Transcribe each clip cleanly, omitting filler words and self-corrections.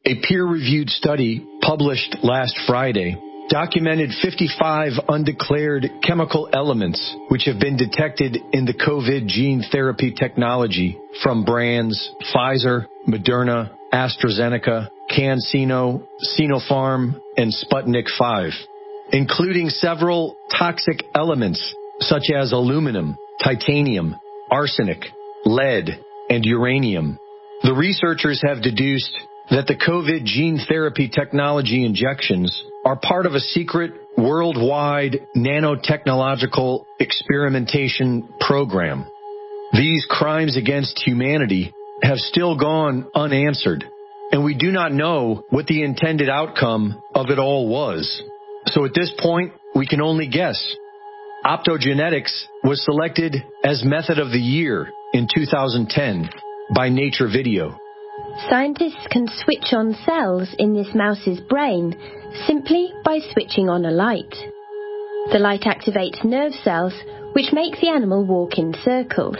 A peer-reviewed study published last Friday documented 55 undeclared chemical elements which have been detected in the COVID gene therapy technology from brands Pfizer, Moderna, AstraZeneca, CanSino, Sinopharm, and Sputnik V, including several toxic elements such as aluminum, titanium, arsenic, lead, and uranium. The researchers have deduced that the COVID gene therapy technology injections are part of a secret worldwide nanotechnological experimentation program. These crimes against humanity have still gone unanswered, and we do not know what the intended outcome of it all was. So at this point, we can only guess. Optogenetics was selected as Method of the Year in 2010 by Nature Video. Scientists can switch on cells in this mouse's brain simply by switching on a light. The light activates nerve cells, which make the animal walk in circles.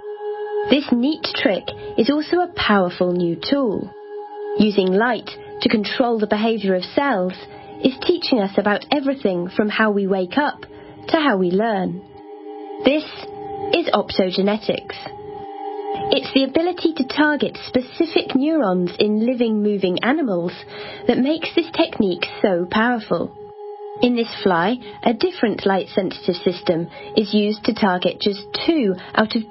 This neat trick is also a powerful new tool. Using light to control the behavior of cells is teaching us about everything from how we wake up to how we learn. This is optogenetics. It's the ability to target specific neurons in living, moving animals that makes this technique so powerful. In this fly, a different light-sensitive system is used to target just 2 out of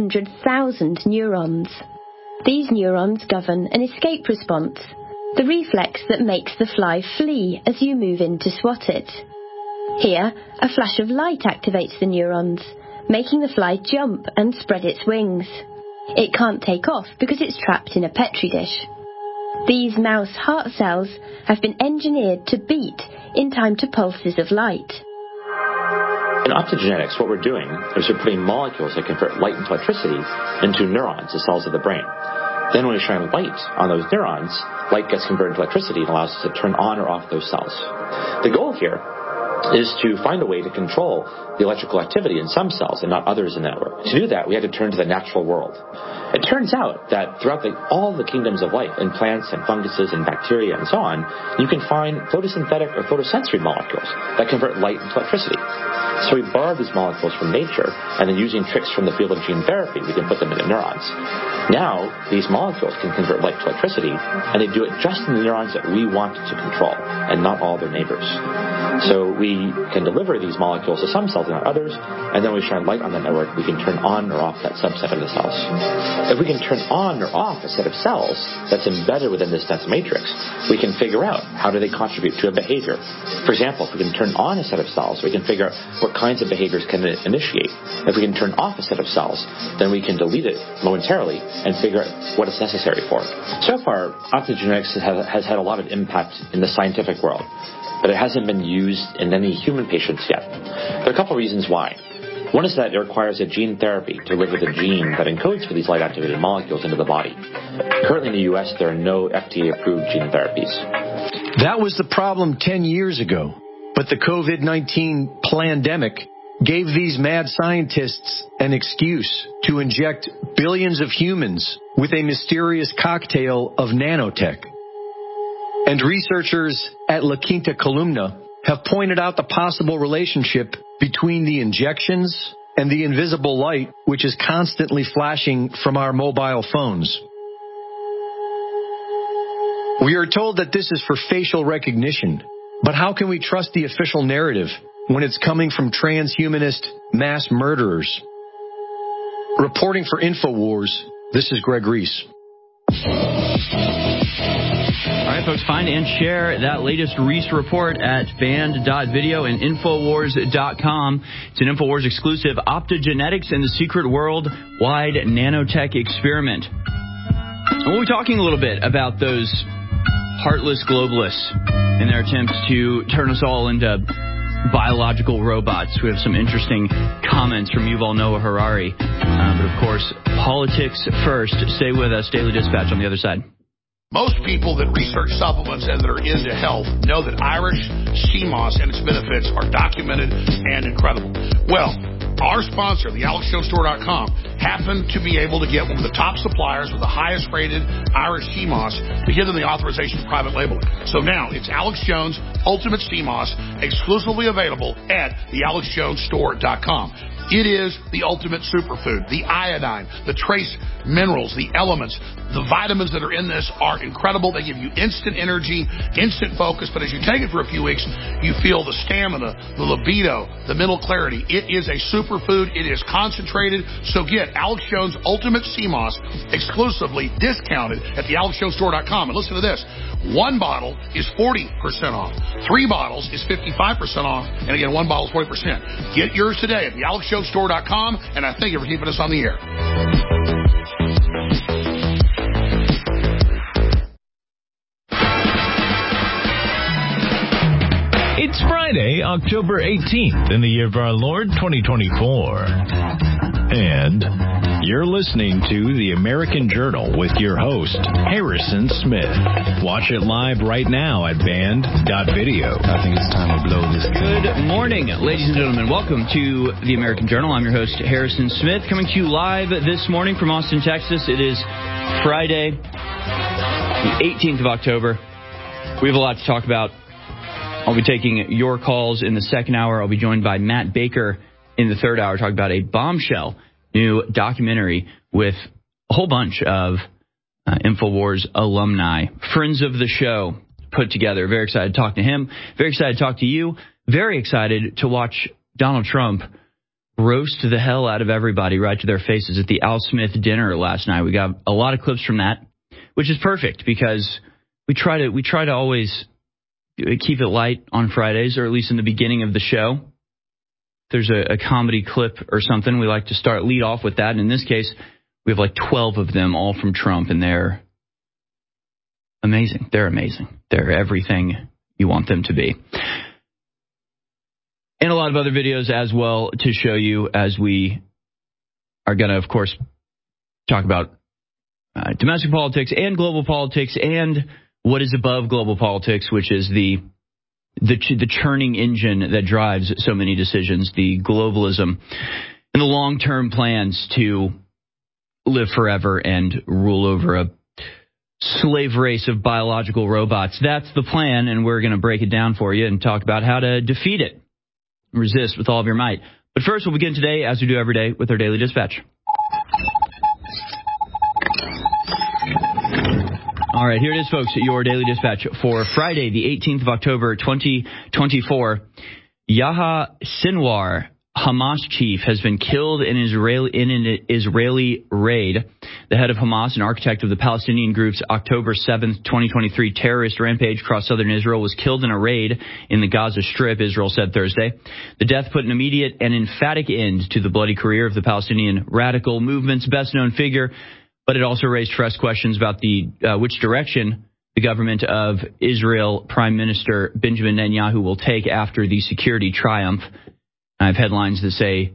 200,000 neurons. These neurons govern an escape response, the reflex that makes the fly flee as you move in to swat it. Here, a flash of light activates the neurons, making the fly jump and spread its wings. It can't take off because it's trapped in a petri dish. These mouse heart cells have been engineered to beat in time to pulses of light. In optogenetics, what we're doing is we're putting molecules that convert light into electricity into neurons, the cells of the brain. Then when we shine light on those neurons, light gets converted into electricity and allows us to turn on or off those cells. The goal here is to find a way to control the electrical activity in some cells and not others in the network. To do that, we had to turn to the natural world. It turns out that throughout all the kingdoms of life, in plants and funguses and bacteria and so on, you can find photosynthetic or photosensory molecules that convert light into electricity. So we borrowed these molecules from nature, and then using tricks from the field of gene therapy, we can put them into neurons. Now, these molecules can convert light to electricity, and they do it just in the neurons that we want to control, and not all their neighbors. So we can deliver these molecules to some cells and not others, and then we shine light on the network, we can turn on or off that subset of the cells. If we can turn on or off a set of cells that's embedded within this dense matrix, we can figure out how do they contribute to a behavior. For example, if we can turn on a set of cells, we can figure out what kinds of behaviors can it initiate. If we can turn off a set of cells, then we can delete it momentarily and figure out what it's necessary for. So far, optogenetics has had a lot of impact in the scientific world, but it hasn't been used in any human patients yet. There are a couple of reasons why. One is that it requires a gene therapy to deliver the gene that encodes for these light-activated molecules into the body. Currently in the U.S., there are no FDA-approved gene therapies. That was the problem 10 years ago, but the COVID-19 pandemic gave these mad scientists an excuse to inject billions of humans with a mysterious cocktail of nanotech. And researchers at La Quinta Columna have pointed out the possible relationship between the injections and the invisible light which is constantly flashing from our mobile phones. We are told that this is for facial recognition, but how can we trust the official narrative when it's coming from transhumanist mass murderers? Reporting for InfoWars, this is Greg Reese. All right, folks, find and share that latest Reese report at band.video and Infowars.com. It's an Infowars exclusive, Optogenetics and the Secret World-Wide Nanotech Experiment. And we'll be talking a little bit about those heartless globalists and their attempts to turn us all into biological robots. We have some interesting comments from Yuval Noah Harari. But, of course, politics first. Stay with us. Daily Dispatch on the other side. Most people that research supplements and that are into health know that Irish sea moss and its benefits are documented and incredible. Well, our sponsor, the AlexJonesStore.com, happened to be able to get one of the top suppliers with the highest rated Irish sea moss to give them the authorization for private labeling. So now it's Alex Jones Ultimate Sea Moss, exclusively available at the AlexJonesStore.com. It is the ultimate superfood. The iodine, the trace minerals, the elements, the vitamins that are in this are incredible. They give you instant energy, instant focus, but as you take it for a few weeks, you feel the stamina, the libido, the mental clarity. It is a superfood. It is concentrated. So get Alex Jones Ultimate Sea Moss exclusively discounted at the AlexJonesStore.com. And listen to this. 1 bottle is 40% off. 3 bottles is 55% off. And again, 1 bottle is 40%. Get yours today at the AlexJonesStore.com. And I thank you for keeping us on the air. It's Friday, October 18th in the year of our Lord 2024. And you're listening to The American Journal with your host, Harrison Smith. Watch it live right now at band.video. I think it's time to blow this. Good morning, ladies and gentlemen. Welcome to The American Journal. I'm your host, Harrison Smith, coming to you live this morning from Austin, Texas. It is Friday, the 18th of October. We have a lot to talk about. I'll be taking your calls in the second hour. I'll be joined by Matt Baker in the third hour, talking about a bombshell new documentary with a whole bunch of InfoWars alumni, friends of the show, put together. Very excited to talk to him. Very excited to talk to you. Very excited to watch Donald Trump roast the hell out of everybody right to their faces at the Al Smith dinner last night. We got a lot of clips from that, which is perfect because we try to always keep it light on Fridays, or at least in the beginning of the show. If there's a comedy clip or something, we like to lead off with that. And in this case, we have like 12 of them, all from Trump, and they're amazing. They're amazing. They're everything you want them to be. And a lot of other videos as well to show you, as we are going to, of course, talk about domestic politics and global politics and what is above global politics, which is the churning engine that drives so many decisions, the globalism and the long-term plans to live forever and rule over a slave race of biological robots. That's the plan, and we're going to break it down for you and talk about how to defeat it. Resist with all of your might. But first, we'll begin today, as we do every day, with our Daily Dispatch. All right, here it is, folks, your Daily Dispatch for Friday, the 18th of October, 2024. Yahya Sinwar, Hamas chief, has been killed in an Israeli raid. The head of Hamas and architect of the Palestinian group's October 7th, 2023 terrorist rampage across southern Israel was killed in a raid in the Gaza Strip, Israel said Thursday. The death put an immediate and emphatic end to the bloody career of the Palestinian radical movement's best-known figure, but it also raised fresh questions about which direction the government of Israel Prime Minister Benjamin Netanyahu will take after the security triumph. I have headlines that say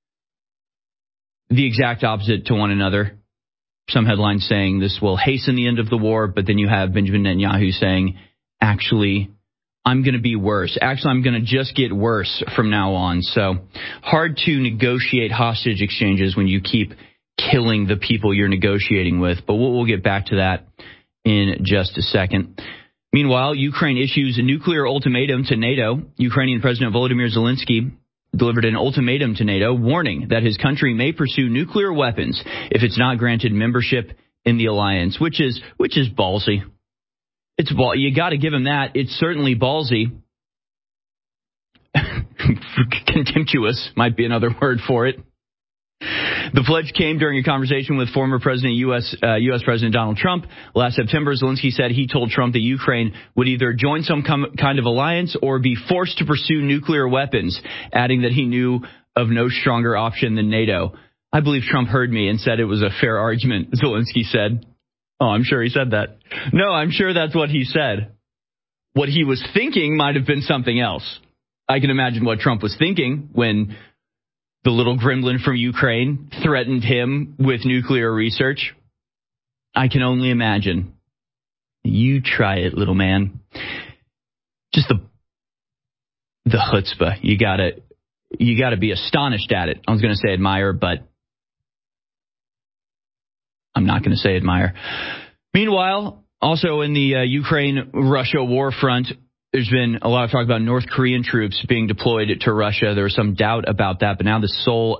the exact opposite to one another. Some headlines saying this will hasten the end of the war, but then you have Benjamin Netanyahu saying, actually, I'm going to be worse. Actually, I'm going to just get worse from now on. So hard to negotiate hostage exchanges when you keep killing the people you're negotiating with. But we'll get back to that in just a second. Meanwhile, Ukraine issues a nuclear ultimatum to NATO. Ukrainian President Volodymyr Zelensky delivered an ultimatum to NATO, warning that his country may pursue nuclear weapons if it's not granted membership in the alliance, which is ballsy. You got to give him that. It's certainly ballsy. Contemptuous might be another word for it. The pledge came during a conversation with former U.S. President Donald Trump. Last September, Zelensky said he told Trump that Ukraine would either join some kind of alliance or be forced to pursue nuclear weapons, adding that he knew of no stronger option than NATO. I believe Trump heard me and said it was a fair argument, Zelensky said. Oh, I'm sure he said that. No, I'm sure that's what he said. What he was thinking might have been something else. I can imagine what Trump was thinking when the little gremlin from Ukraine threatened him with nuclear research. I can only imagine. You try it, little man. Just the chutzpah. You got to you got to be astonished at it. I was going to say admire, but I'm not going to say admire. Meanwhile, also in the Ukraine-Russia war front, there's been a lot of talk about North Korean troops being deployed to Russia. There was some doubt about that, but now the Seoul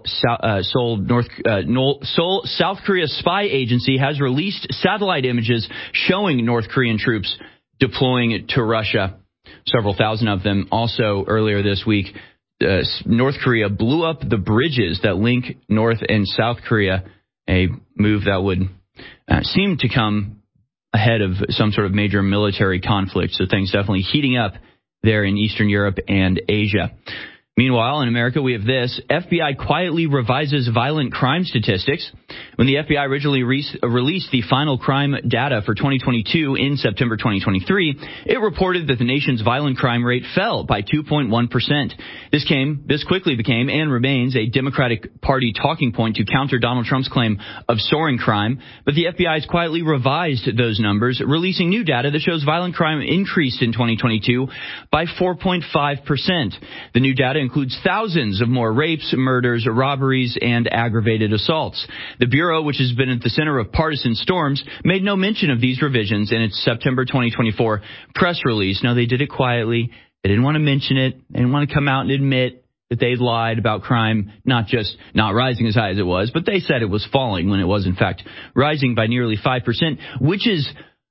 South Korea spy agency has released satellite images showing North Korean troops deploying to Russia, several thousand of them. Also, earlier this week, North Korea blew up the bridges that link North and South Korea, a move that would seem to come ahead of some sort of major military conflict. So things definitely heating up there in Eastern Europe and Asia. Meanwhile, in America, we have this. FBI quietly revises violent crime statistics. When the FBI originally released the final crime data for 2022 in September 2023, it reported that the nation's violent crime rate fell by 2.1%. This quickly became and remains a Democratic Party talking point to counter Donald Trump's claim of soaring crime. But the FBI has quietly revised those numbers, releasing new data that shows violent crime increased in 2022 by 4.5%. The new data includes thousands of more rapes, murders, robberies, and aggravated assaults. The Bureau, which has been at the center of partisan storms, made no mention of these revisions in its September 2024 press release. Now, they did it quietly. They didn't want to mention it. They didn't want to come out and admit that they'd lied about crime, not just not rising as high as it was, but they said it was falling when it was, in fact, rising by nearly 5%, which is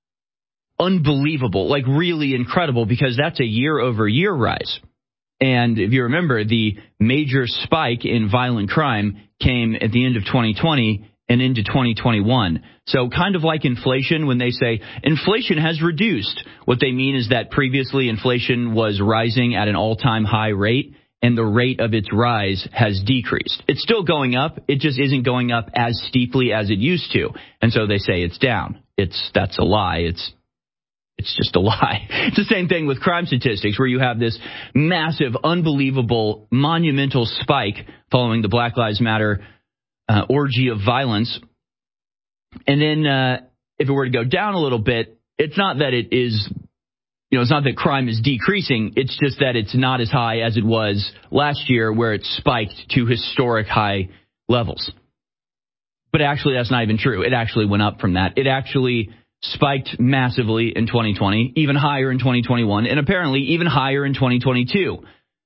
unbelievable, like really incredible, because that's a year-over-year rise. And if you remember, the major spike in violent crime came at the end of 2020 and into 2021. So kind of like inflation, when they say inflation has reduced, what they mean is that previously inflation was rising at an all-time high rate, and the rate of its rise has decreased. It's still going up. It just isn't going up as steeply as it used to. And so they say it's down. That's a lie. It's just a lie. It's the same thing with crime statistics, where you have this massive, unbelievable, monumental spike following the Black Lives Matter orgy of violence. And then if it were to go down a little bit, it's not that it is, it's not that crime is decreasing. It's just that it's not as high as it was last year, where it spiked to historic high levels. But actually, that's not even true. It actually went up from that. It actually spiked massively in 2020, even higher in 2021, and apparently even higher in 2022.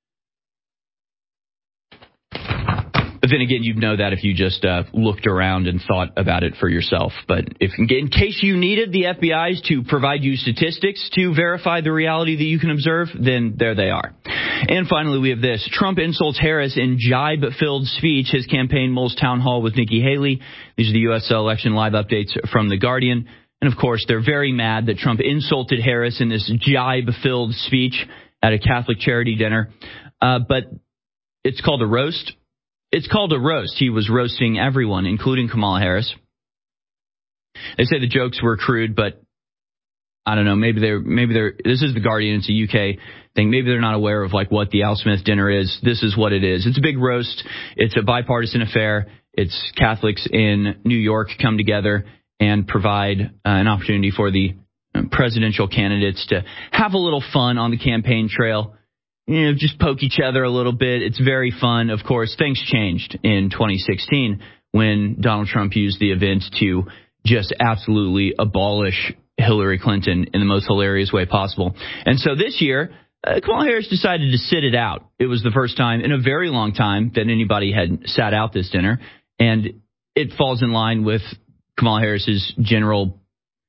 But then again, you'd know that if you just looked around and thought about it for yourself. But if, in case you needed the FBI's to provide you statistics to verify the reality that you can observe, then there they are. And finally, we have this. Trump insults Harris in jibe-filled speech. His campaign mulls town hall with Nikki Haley. These are the U.S. election live updates from The Guardian. And, of course, they're very mad that Trump insulted Harris in this jibe-filled speech at a Catholic charity dinner. But it's called a roast. It's called a roast. He was roasting everyone, including Kamala Harris. They say the jokes were crude, but I don't know. Maybe they're. This is The Guardian. It's a UK thing. Maybe they're not aware of like what the Al Smith dinner is. This is what it is. It's a big roast. It's a bipartisan affair. It's Catholics in New York come together and provide an opportunity for the presidential candidates to have a little fun on the campaign trail. Just poke each other a little bit. It's very fun. Of course, things changed in 2016 when Donald Trump used the event to just absolutely abolish Hillary Clinton in the most hilarious way possible. And so this year, Kamala Harris decided to sit it out. It was the first time in a very long time that anybody had sat out this dinner. And it falls in line with Kamala Harris's general,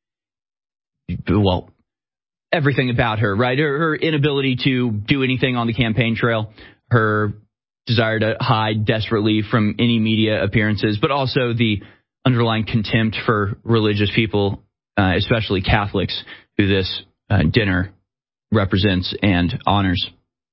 everything about her, right? Her inability to do anything on the campaign trail, her desire to hide desperately from any media appearances, but also the underlying contempt for religious people, especially Catholics, who this dinner represents and honors.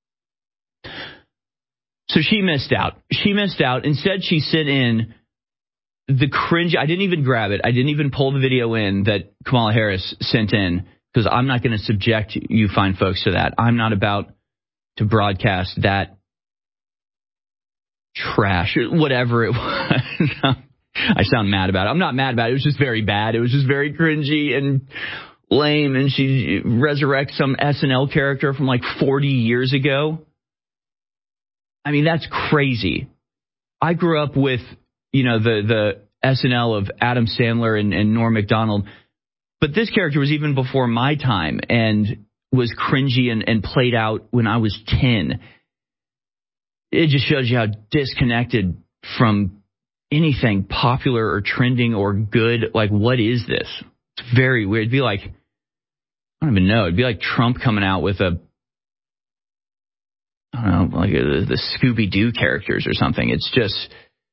So she missed out. Instead, she sent in the cringe. I didn't even grab it. I didn't even pull the video in that Kamala Harris sent in, because I'm not going to subject you fine folks to that. I'm not about to broadcast that trash, whatever it was. I sound mad about it. I'm not mad about it. It was just very bad. It was just very cringy and lame. And she resurrects some SNL character from like 40 years ago. I mean, that's crazy. I grew up with, the SNL of Adam Sandler and Norm Macdonald. But this character was even before my time and was cringy and played out when I was 10. It just shows you how disconnected from anything popular or trending or good. Like, what is this? It's very weird. It'd be like, I don't even know. It'd be like Trump coming out with the Scooby-Doo characters or something. It's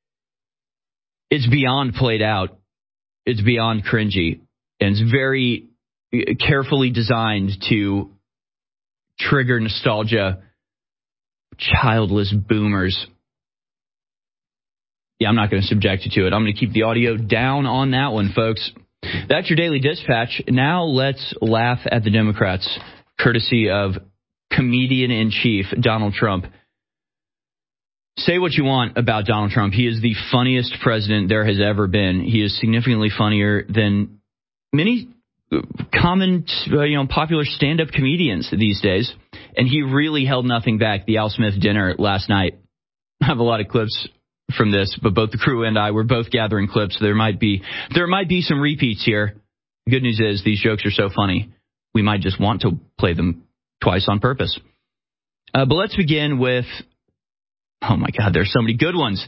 beyond played out. It's beyond cringy. And it's very carefully designed to trigger nostalgia. Childless boomers. Yeah, I'm not going to subject you to it. I'm going to keep the audio down on that one, folks. That's your Daily Dispatch. Now let's laugh at the Democrats, courtesy of comedian-in-chief Donald Trump. Say what you want about Donald Trump. He is the funniest president there has ever been. He is significantly funnier than many common, popular stand-up comedians these days. And he really held nothing back. The Al Smith dinner last night. I have a lot of clips from this, but both the crew and I were both gathering clips. There might be some repeats here. The good news is these jokes are so funny, we might just want to play them twice on purpose. But let's begin with, oh my God, there's so many good ones.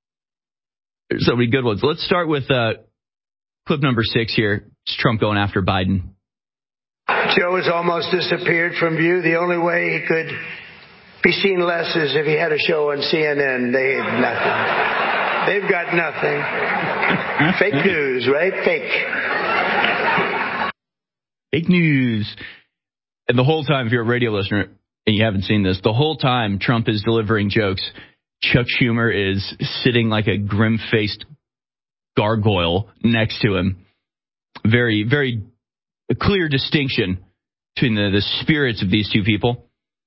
Let's start with clip number 6 here. It's Trump going after Biden. Joe has almost disappeared from view. The only way he could be seen less is if he had a show on CNN. They have nothing. They've got nothing. Fake news, right? Fake news. And the whole time, if you're a radio listener and you haven't seen this, the whole time Trump is delivering jokes, Chuck Schumer is sitting like a grim-faced gargoyle next to him. Very, very clear distinction between the spirits of these two people.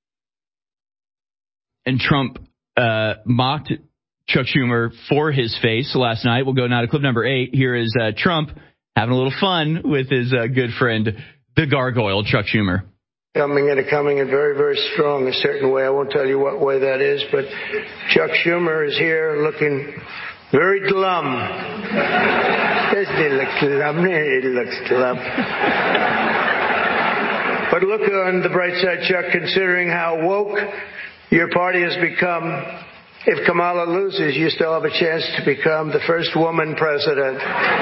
And Trump mocked Chuck Schumer for his face last night. We'll go now to clip number 8. Here is Trump having a little fun with his good friend, the gargoyle, Chuck Schumer. Coming in very, very strong a certain way. I won't tell you what way that is, but Chuck Schumer is here looking very glum. Doesn't he look glum? He looks glum. But look on the bright side, Chuck, considering how woke your party has become. If Kamala loses, you still have a chance to become the first woman president.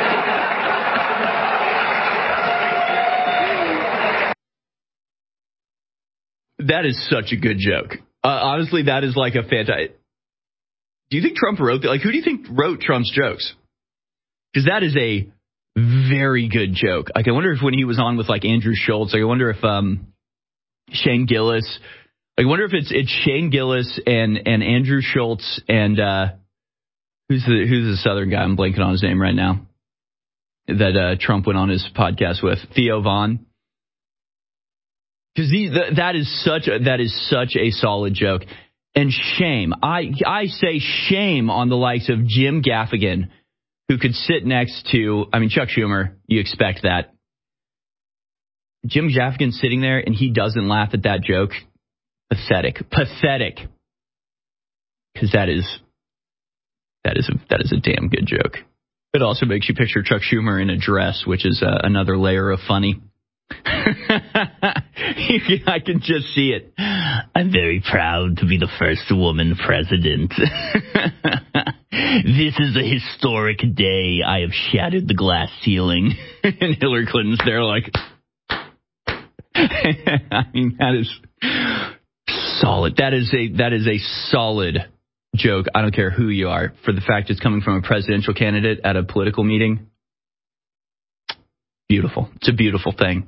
That is such a good joke. Honestly, that is like a fantastic. Do you think Trump wrote that? Like, who do you think wrote Trump's jokes? Because that is a very good joke. Like, I wonder if when he was on with like Andrew Schultz, like, I wonder if Shane Gillis. I wonder if it's Shane Gillis and Andrew Schultz and who's the Southern guy? I'm blanking on his name right now. That Trump went on his podcast with, Theo Vaughn. Because that is such a solid joke. And shame. I say shame on the likes of Jim Gaffigan, who could sit next to, Chuck Schumer. You expect that. Jim Gaffigan sitting there and he doesn't laugh at that joke. Pathetic. Because that is a damn good joke. It also makes you picture Chuck Schumer in a dress, which is another layer of funny. I can just see it. I'm very proud to be the first woman president. This is a historic day. I have shattered the glass ceiling. And Hillary Clinton's there like... that is solid. That is a solid joke. I don't care who you are. For the fact it's coming from a presidential candidate at a political meeting. Beautiful. It's a beautiful thing.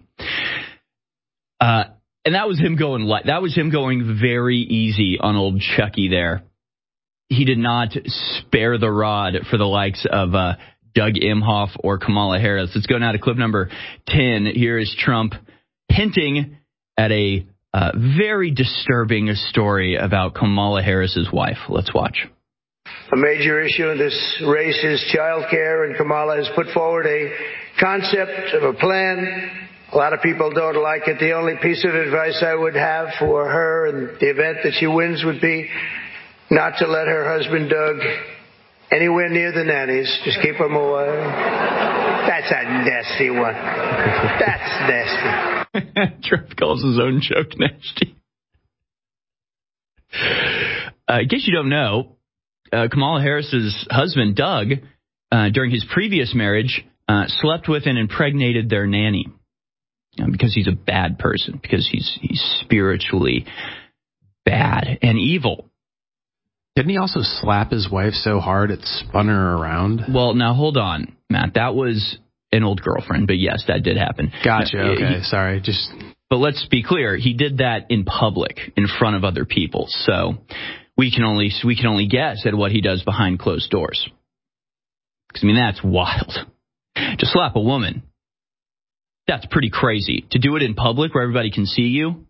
And that was him going very easy on old Chucky there. He did not spare the rod for the likes of Doug Emhoff or Kamala Harris. Let's go now to clip number 10. Here is Trump hinting at a very disturbing story about Kamala Harris's wife. Let's watch. A major issue in this race is child care, and Kamala has put forward a concept of a plan. A lot of people don't like it. The only piece of advice I would have for her in the event that she wins would be not to let her husband, Doug, anywhere near the nannies. Just keep them away. That's a nasty one. That's nasty. Trump calls his own joke nasty. In case you don't know, Kamala Harris's husband, Doug, during his previous marriage, slept with and impregnated their nanny. Because he's a bad person, because he's spiritually bad and evil. Didn't he also slap his wife so hard it spun her around? Well, now hold on, Matt. That was an old girlfriend, but yes, that did happen. Gotcha. Okay, sorry. But let's be clear. He did that in public, in front of other people. So we can only guess at what he does behind closed doors. Because, I mean, that's wild. To slap a woman. That's pretty crazy. To do it in public where everybody can see you?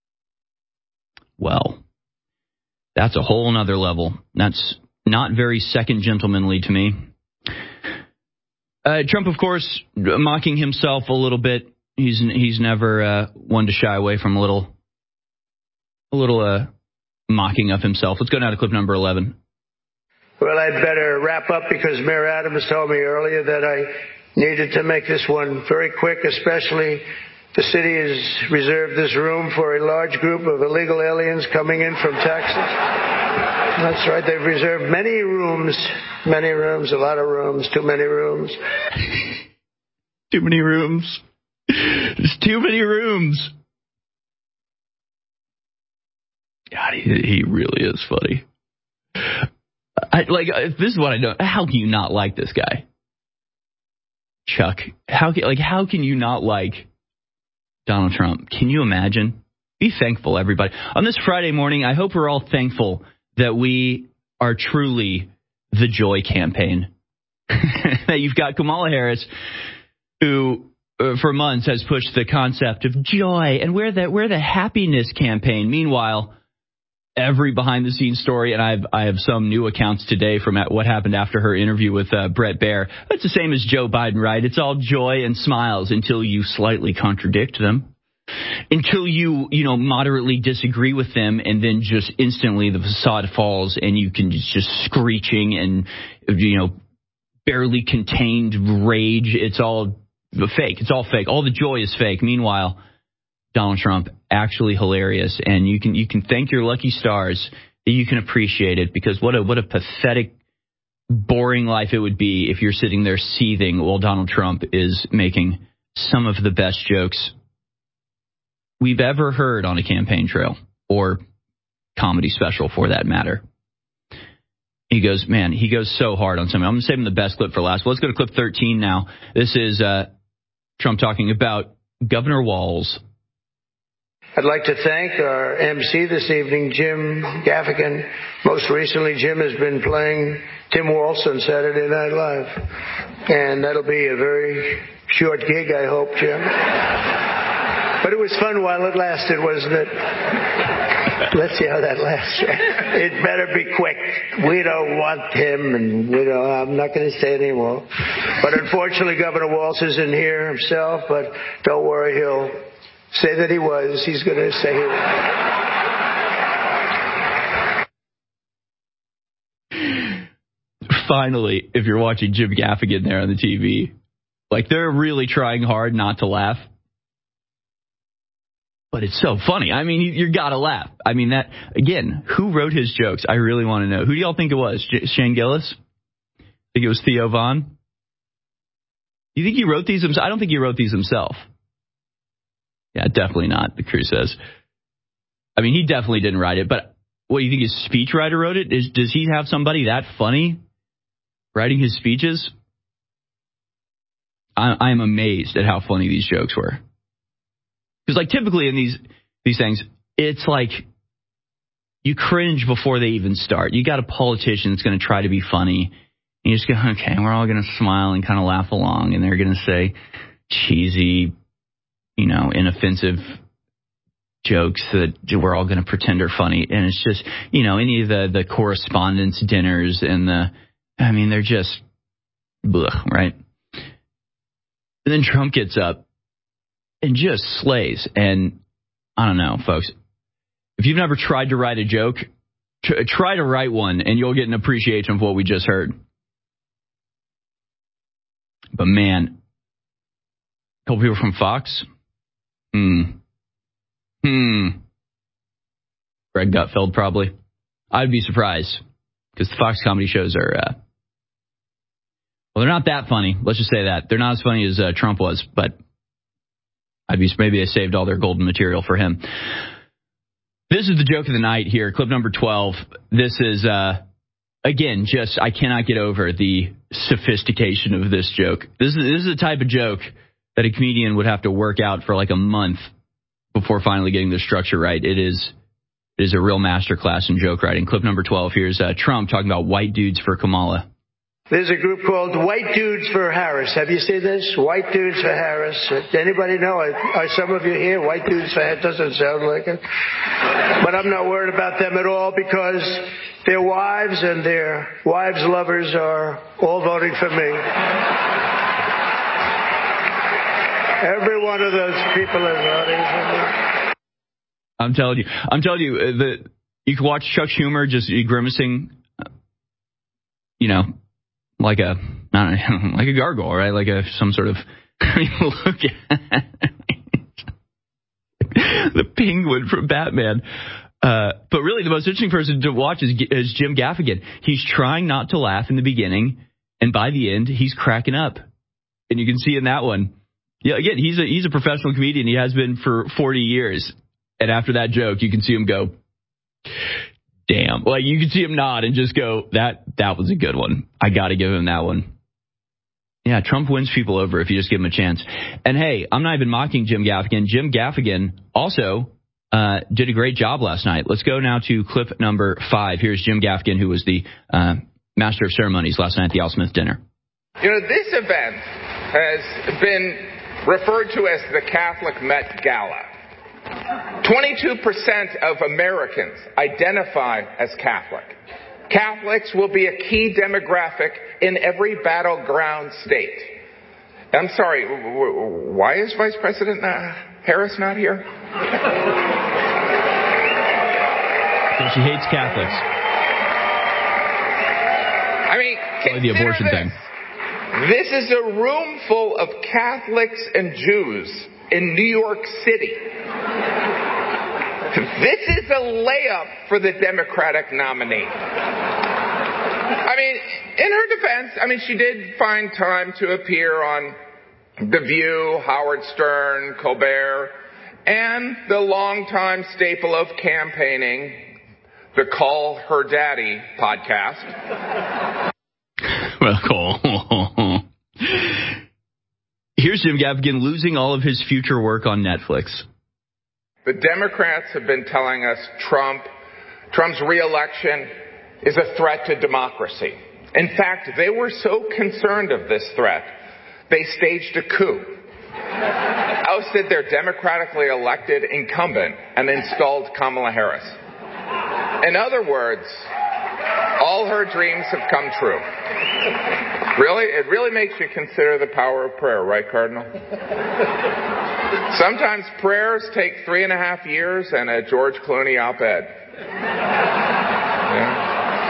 Well, that's a whole nother level. That's not very second gentlemanly to me. Trump, of course, mocking himself a little bit. He's never one to shy away from a little mocking of himself. Let's go now to clip number 11. Well, I'd better wrap up because Mayor Adams told me earlier that I needed to make this one very quick, especially the city has reserved this room for a large group of illegal aliens coming in from Texas. That's right. They've reserved many rooms, a lot of rooms, too many rooms. Too many rooms. There's too many rooms. God, he really is funny. This is what I know. How can you not like this guy? Chuck, how can you not like Donald Trump? Can you imagine? Be thankful, everybody. On this Friday morning, I hope we're all thankful that we are truly the joy campaign. That you've got Kamala Harris, who for months has pushed the concept of joy, and we're the happiness campaign. Meanwhile, every behind-the-scenes story, and I have some new accounts today from what happened after her interview with Bret Baier. That's the same as Joe Biden, right? It's all joy and smiles until you slightly contradict them, until you moderately disagree with them, and then just instantly the facade falls, and you can just screeching and barely contained rage. It's all fake. It's all fake. All the joy is fake. Meanwhile, Donald Trump, actually hilarious, and you can thank your lucky stars that you can appreciate it, because what a pathetic, boring life it would be if you're sitting there seething while Donald Trump is making some of the best jokes we've ever heard on a campaign trail, or comedy special for that matter. He goes so hard on something. I'm going to save him the best clip for last. Well, let's go to clip 13 now. This is Trump talking about Governor Walz. I'd like to thank our MC this evening, Jim Gaffigan. Most recently, Jim has been playing Tim Walz on Saturday Night Live. And that'll be a very short gig, I hope, Jim. But it was fun while it lasted, wasn't it? Let's see how that lasts. It better be quick. We don't want him, and I'm not going to say anymore. But unfortunately, Governor Walz isn't here himself, but don't worry, he'll say that he was. He's going to say he was. Finally, if you're watching Jim Gaffigan there on the TV, they're really trying hard not to laugh. But it's so funny. I mean, you got to laugh. I mean, that, again, who wrote his jokes? I really want to know. Who do y'all think it was? Shane Gillis? Think it was Theo Vaughn? You think he wrote these himself? I don't think he wrote these himself. Yeah, definitely not, the crew says. I mean, he definitely didn't write it, but what, you think his speechwriter wrote it? Does he have somebody that funny writing his speeches? I'm amazed at how funny these jokes were. Because, typically in these things, it's you cringe before they even start. You got a politician that's going to try to be funny, and you just go, okay, we're all going to smile and kind of laugh along, and they're going to say cheesy, inoffensive jokes that we're all going to pretend are funny. And it's just, any of the correspondence dinners and they're just, blech, right? And then Trump gets up and just slays. And I don't know, folks, if you've never tried to write a joke, Try to write one, and you'll get an appreciation of what we just heard. But man, a couple people from Fox. Greg Gutfeld, probably. I'd be surprised, because the Fox comedy shows are, well, they're not that funny. Let's just say that. They're not as funny as Trump was, but maybe they saved all their golden material for him. This is the joke of the night here, clip number 12. This is, again, just, I cannot get over the sophistication of this joke. This is the type of joke that a comedian would have to work out for like a month before finally getting the structure right. It is a real masterclass in joke writing. Clip number 12, here's Trump talking about white dudes for Kamala. There's a group called White Dudes for Harris. Have you seen this? White Dudes for Harris. Anybody know? Are some of you here? White Dudes for Harris doesn't sound like it. But I'm not worried about them at all, because their wives and their wives' lovers are all voting for me. Every one of those people is voting for me. I'm telling you that you can watch Chuck Schumer just grimacing, like a gargoyle, right? Like some sort of look at the Penguin from Batman. But really, the most interesting person to watch is Jim Gaffigan. He's trying not to laugh in the beginning, and by the end, he's cracking up, and you can see in that one. Yeah, again, he's a professional comedian. He has been for 40 years. And after that joke, you can see him go, damn. Like, you can see him nod and just go, that was a good one. I got to give him that one. Yeah, Trump wins people over if you just give him a chance. And hey, I'm not even mocking Jim Gaffigan. Jim Gaffigan also did a great job last night. Let's go now to clip number 5. Here's Jim Gaffigan, who was the master of ceremonies last night at the Al Smith dinner. This event has been referred to as the Catholic Met Gala. 22% of Americans identify as Catholic. Catholics will be a key demographic in every battleground state. I'm sorry, why is Vice President Harris not here? She hates Catholics. I mean, the abortion thing. This is a room full of Catholics and Jews in New York City. This is a layup for the Democratic nominee. I mean, in her defense, she did find time to appear on The View, Howard Stern, Colbert, and the longtime staple of campaigning, the Call Her Daddy podcast. Well, cool. Here's Jim Gaffigan losing all of his future work on Netflix. The Democrats have been telling us Trump's re-election is a threat to democracy. In fact, they were so concerned of this threat, they staged a coup, ousted their democratically elected incumbent, and installed Kamala Harris. In other words, all her dreams have come true. Really? It really makes you consider the power of prayer, right, Cardinal? Sometimes prayers take 3.5 years and a George Clooney op-ed. Yeah.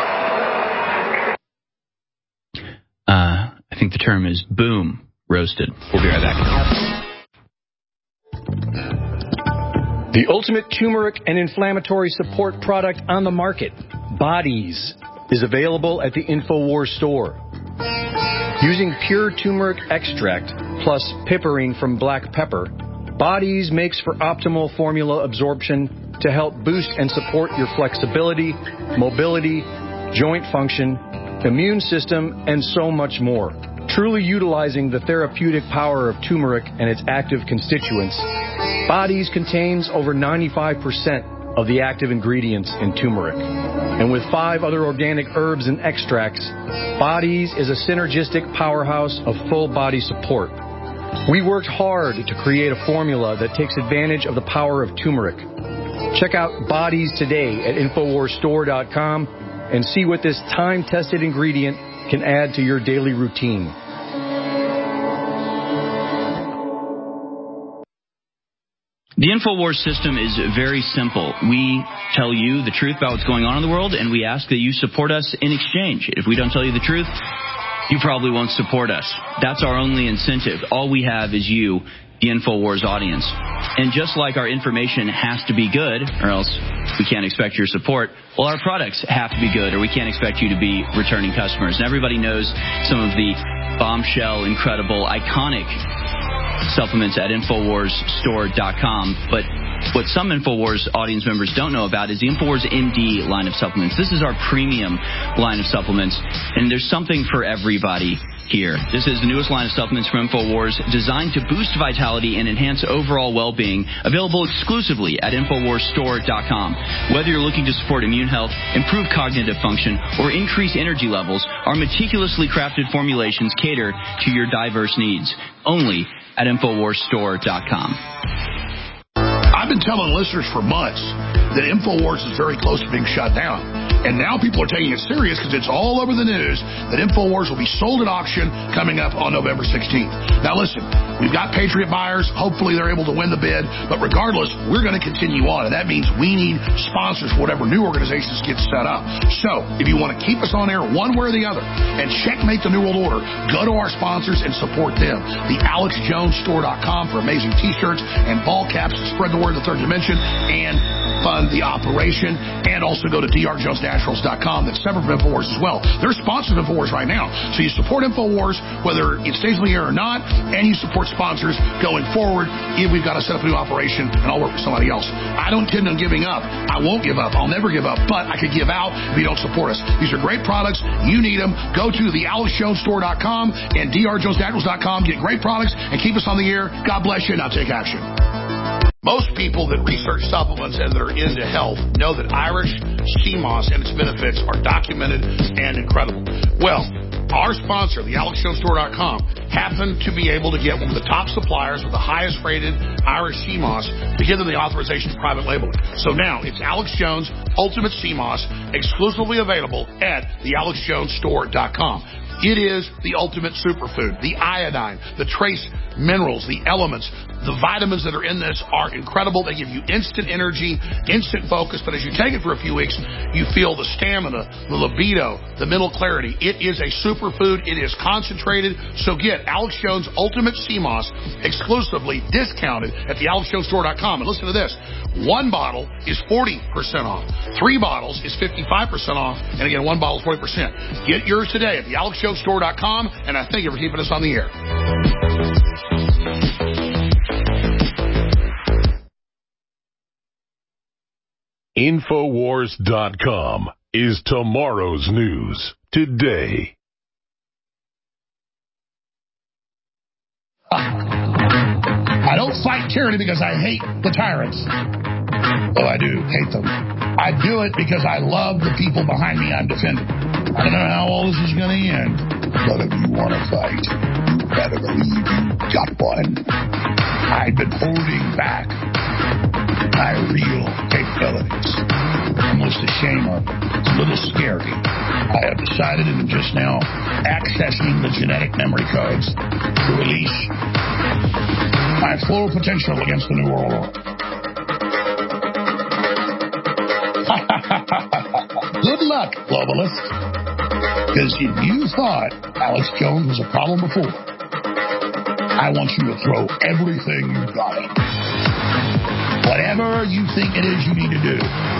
I think the term is boom roasted. We'll be right back. The ultimate turmeric and inflammatory support product on the market, Bodies, is available at the InfoWars store. Using pure turmeric extract plus piperine from black pepper, Bodies makes for optimal formula absorption to help boost and support your flexibility, mobility, joint function, immune system, and so much more. Truly utilizing the therapeutic power of turmeric and its active constituents, Bodies contains over 95% of the active ingredients in turmeric. And with 5 other organic herbs and extracts, Bodies is a synergistic powerhouse of full body support. We worked hard to create a formula that takes advantage of the power of turmeric. Check out Bodies today at InfoWarsStore.com and see what this time-tested ingredient can add to your daily routine. The InfoWars system is very simple. We tell you the truth about what's going on in the world, and we ask that you support us in exchange. If we don't tell you the truth, you probably won't support us. That's our only incentive. All we have is you, the InfoWars audience. And just like our information has to be good, or else we can't expect your support, well, our products have to be good, or we can't expect you to be returning customers. And everybody knows some of the bombshell, incredible, iconic supplements at InfoWarsStore.com. But what some InfoWars audience members don't know about is the InfoWars MD line of supplements. This is our premium line of supplements, and there's something for everybody here. This is the newest line of supplements from InfoWars, designed to boost vitality and enhance overall well-being, available exclusively at InfoWarsStore.com. Whether you're looking to support immune health, improve cognitive function, or increase energy levels, our meticulously crafted formulations cater to your diverse needs. Only at InfoWarsStore.com. I've been telling listeners for months that InfoWars is very close to being shut down. And now people are taking it serious because it's all over the news that InfoWars will be sold at auction coming up on November 16th. Now listen, we've got Patriot buyers. Hopefully they're able to win the bid. But regardless, we're going to continue on. And that means we need sponsors for whatever new organizations get set up. So if you want to keep us on air one way or the other and checkmate the New World Order, go to our sponsors and support them. The AlexJonesStore.com for amazing t-shirts and ball caps to spread the word of the third dimension and fund the operation. And also go to drjonesnaturals.com. That's separate from InfoWars as well. They're sponsors of InfoWars right now. So you support InfoWars, whether it stays on the air or not, and you support sponsors going forward if we've got to set up a new operation, and I'll work with somebody else. I don't intend on giving up. I won't give up. I'll never give up, but I could give out if you don't support us. These are great products. You need them. Go to the AlexJonesStore.com and drjonesnaturals.com. Get great products and keep us on the air. God bless you. Now take action. Most people that research supplements and that are into health know that Irish sea moss and its benefits are documented and incredible. Well, our sponsor, the AlexJonesStore.com, happened to be able to get one of the top suppliers with the highest rated Irish sea moss to give them the authorization to private label it. So now it's Alex Jones Ultimate Sea Moss, exclusively available at the AlexJonesStore.com. It is the ultimate superfood. The iodine, the trace minerals, the elements, the vitamins that are in this are incredible. They give you instant energy, instant focus. But as you take it for a few weeks, you feel the stamina, the libido, the mental clarity. It is a superfood. It is concentrated. So get Alex Jones Ultimate Sea Moss exclusively discounted at the AlexJonesStore.com. And listen to this. One bottle is 40% off. 3 bottles is 55% off. And again, 1 bottle is 40%. Get yours today at the AlexJonesStore.com. And I thank you for keeping us on the air. Infowars.com is tomorrow's news today. I don't fight tyranny because I hate the tyrants. Well, I do hate them. I do it because I love the people behind me I'm defending. I don't know how all this is going to end, but if you want to fight, you better believe you got one. I've been holding back my real capabilities. I'm most ashamed of it. It's a little scary. I have decided and am just now accessing the genetic memory codes to release my full potential against the New World Order. Good luck, globalist. Because if you thought Alex Jones was a problem before, I want you to throw everything you've got at him. Whatever you think it is you need to do.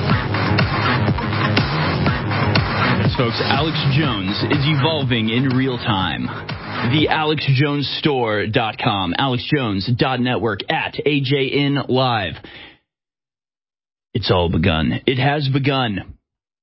Yes, folks, Alex Jones is evolving in real time. The AlexJonesStore.com, AlexJones.network at AJN Live. It's all begun. It has begun.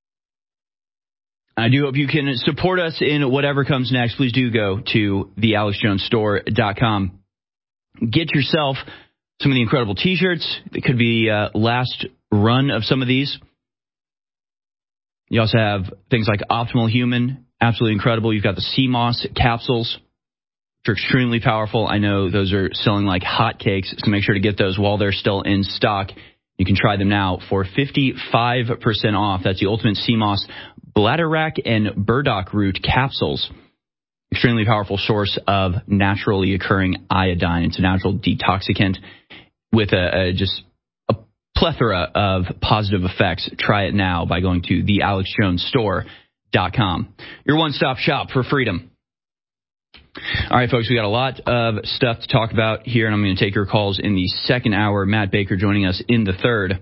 I do hope you can support us in whatever comes next. Please do go to the AlexJonesStore.com. Get yourself some of the incredible T-shirts. It could be last run of some of these. You also have things like Optimal Human, absolutely incredible. You've got the Sea Moss capsules, which are extremely powerful. I know those are selling like hotcakes, so make sure to get those while they're still in stock. You can try them now for 55% off. That's the Ultimate Sea Moss Bladderwrack and Burdock Root capsules. Extremely powerful source of naturally occurring iodine. It's a natural detoxicant. with just a plethora of positive effects. Try it now by going to thealexjonesstore.com. Your one-stop shop for freedom. All right, folks, we got a lot of stuff to talk about here, and I'm going to take your calls in the second hour. Matt Baker joining us in the third.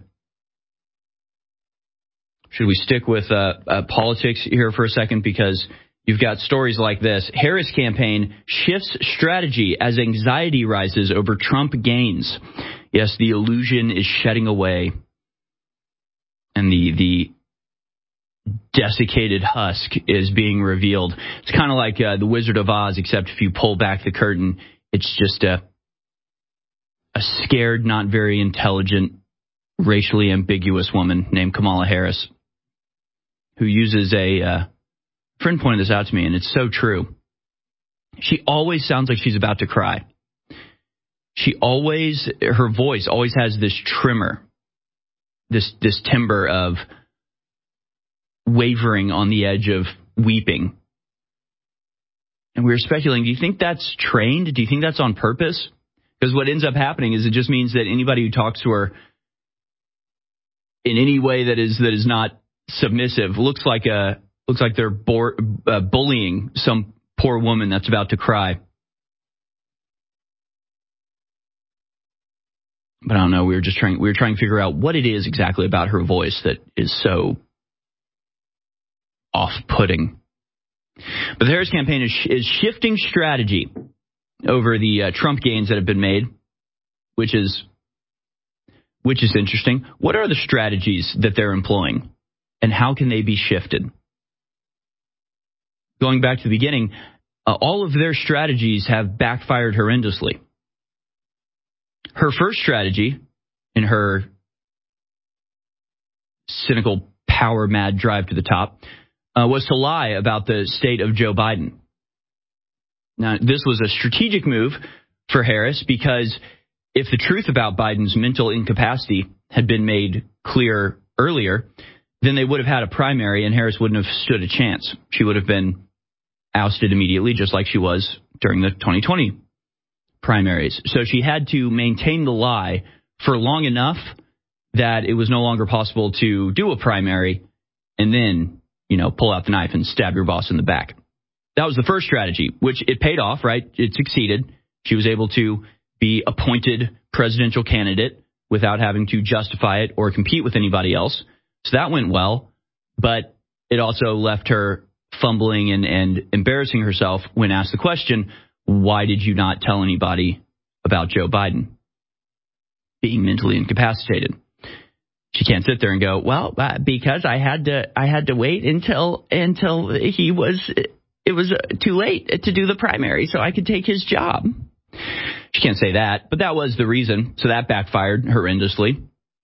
Should we stick with politics here for a second? Because you've got stories like this. Harris campaign shifts strategy as anxiety rises over Trump gains. Yes, the illusion is shedding away. And the desiccated husk is being revealed. It's kind of like the Wizard of Oz, except if you pull back the curtain, it's just a scared, not very intelligent, racially ambiguous woman named Kamala Harris, who uses a friend pointed this out to me, and it's so true. She always sounds like she's about to cry. Her voice always has this tremor, this timbre of wavering on the edge of weeping. And we were speculating, do you think that's trained? Do you think that's on purpose? Because what ends up happening is it just means that anybody who talks to her in any way that is not submissive looks like they're bullying some poor woman that's about to cry. But I don't know. We were trying to figure out what it is exactly about her voice that is so off-putting. But the Harris campaign is shifting strategy over the Trump gains that have been made, which is interesting. What are the strategies that they're employing, and how can they be shifted? Going back to the beginning, all of their strategies have backfired horrendously. Her first strategy, in her cynical, power-mad drive to the top, was to lie about the state of Joe Biden. Now, this was a strategic move for Harris because if the truth about Biden's mental incapacity had been made clear earlier, then they would have had a primary and Harris wouldn't have stood a chance. She would have been ousted immediately, just like she was during the 2020 primaries. So she had to maintain the lie for long enough that it was no longer possible to do a primary and then, pull out the knife and stab your boss in the back. That was the first strategy, which it paid off, right? It succeeded. She was able to be appointed presidential candidate without having to justify it or compete with anybody else. So that went well, but it also left her fumbling and embarrassing herself when asked the question, why did you not tell anybody about Joe Biden being mentally incapacitated? She can't sit there and go, well, because I had to wait until it was too late to do the primary so I could take his job. She can't say that, but that was the reason. So that backfired horrendously.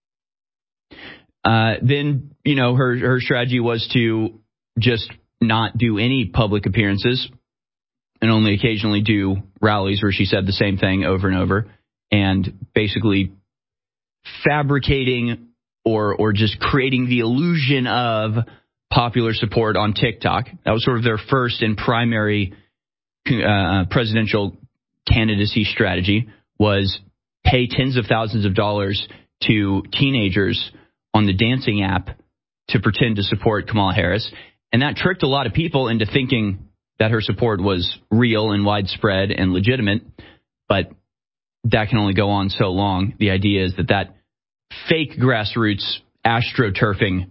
Then, her strategy was to just not do any public appearances and only occasionally do rallies where she said the same thing over and over, and basically fabricating or just creating the illusion of popular support on TikTok. That was sort of their first and primary presidential candidacy strategy, was pay tens of thousands of dollars to teenagers on the dancing app to pretend to support Kamala Harris. And that tricked a lot of people into thinking that her support was real and widespread and legitimate. But that can only go on so long. The idea is that fake grassroots astroturfing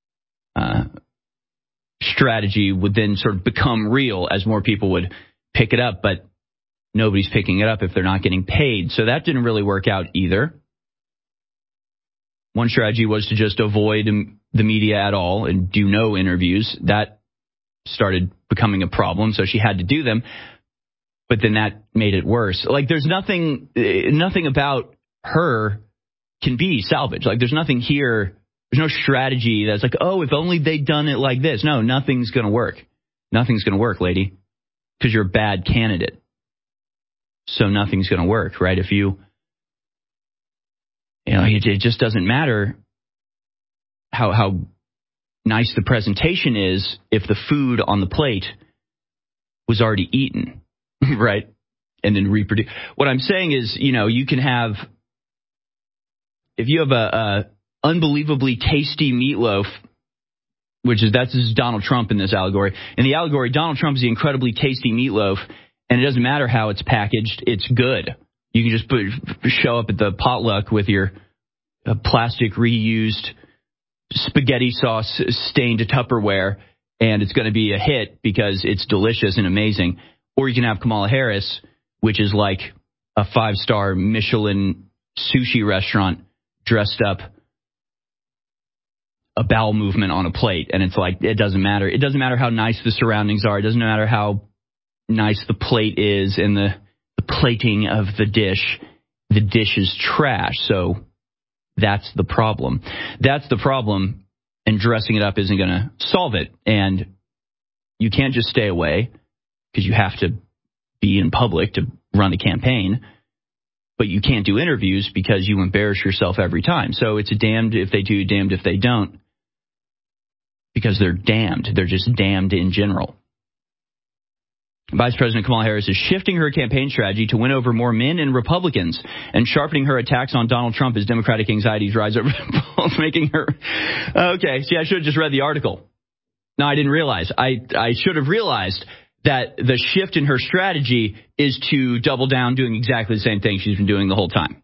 strategy would then sort of become real as more people would pick it up. But nobody's picking it up if they're not getting paid. So that didn't really work out either. One strategy was to just avoid the media at all and do no interviews. That started becoming a problem, so she had to do them. But then that made it worse. Like, there's nothing about her can be salvaged. Like, there's nothing here. There's no strategy that's like, oh, if only they'd done it like this. No, nothing's going to work. Nothing's going to work, lady, because you're a bad candidate. So nothing's going to work, right? If it just doesn't matter how nice the presentation is if the food on the plate was already eaten, right? And then reproduce. What I'm saying is, you can have if you have a unbelievably tasty meatloaf, this is Donald Trump in this allegory. In the allegory, Donald Trump is the incredibly tasty meatloaf, and it doesn't matter how it's packaged, it's good. You can just show up at the potluck with your plastic reused spaghetti sauce stained Tupperware, and it's going to be a hit because it's delicious and amazing. Or you can have Kamala Harris, which is like a 5-star Michelin sushi restaurant dressed up a bowel movement on a plate. And it's like, it doesn't matter. It doesn't matter how nice the surroundings are. It doesn't matter how nice the plate is and the plating of the dish. The dish is trash. So that's the problem. That's the problem, and dressing it up isn't going to solve it. And you can't just stay away because you have to be in public to run a campaign, but you can't do interviews because you embarrass yourself every time. So it's a damned if they do, damned if they don't, because they're damned. They're just damned in general. Vice President Kamala Harris is shifting her campaign strategy to win over more men and Republicans and sharpening her attacks on Donald Trump as Democratic anxieties rise over the polls, making her... Okay, see, I should have just read the article. No, I didn't realize. I should have realized that the shift in her strategy is to double down doing exactly the same thing she's been doing the whole time.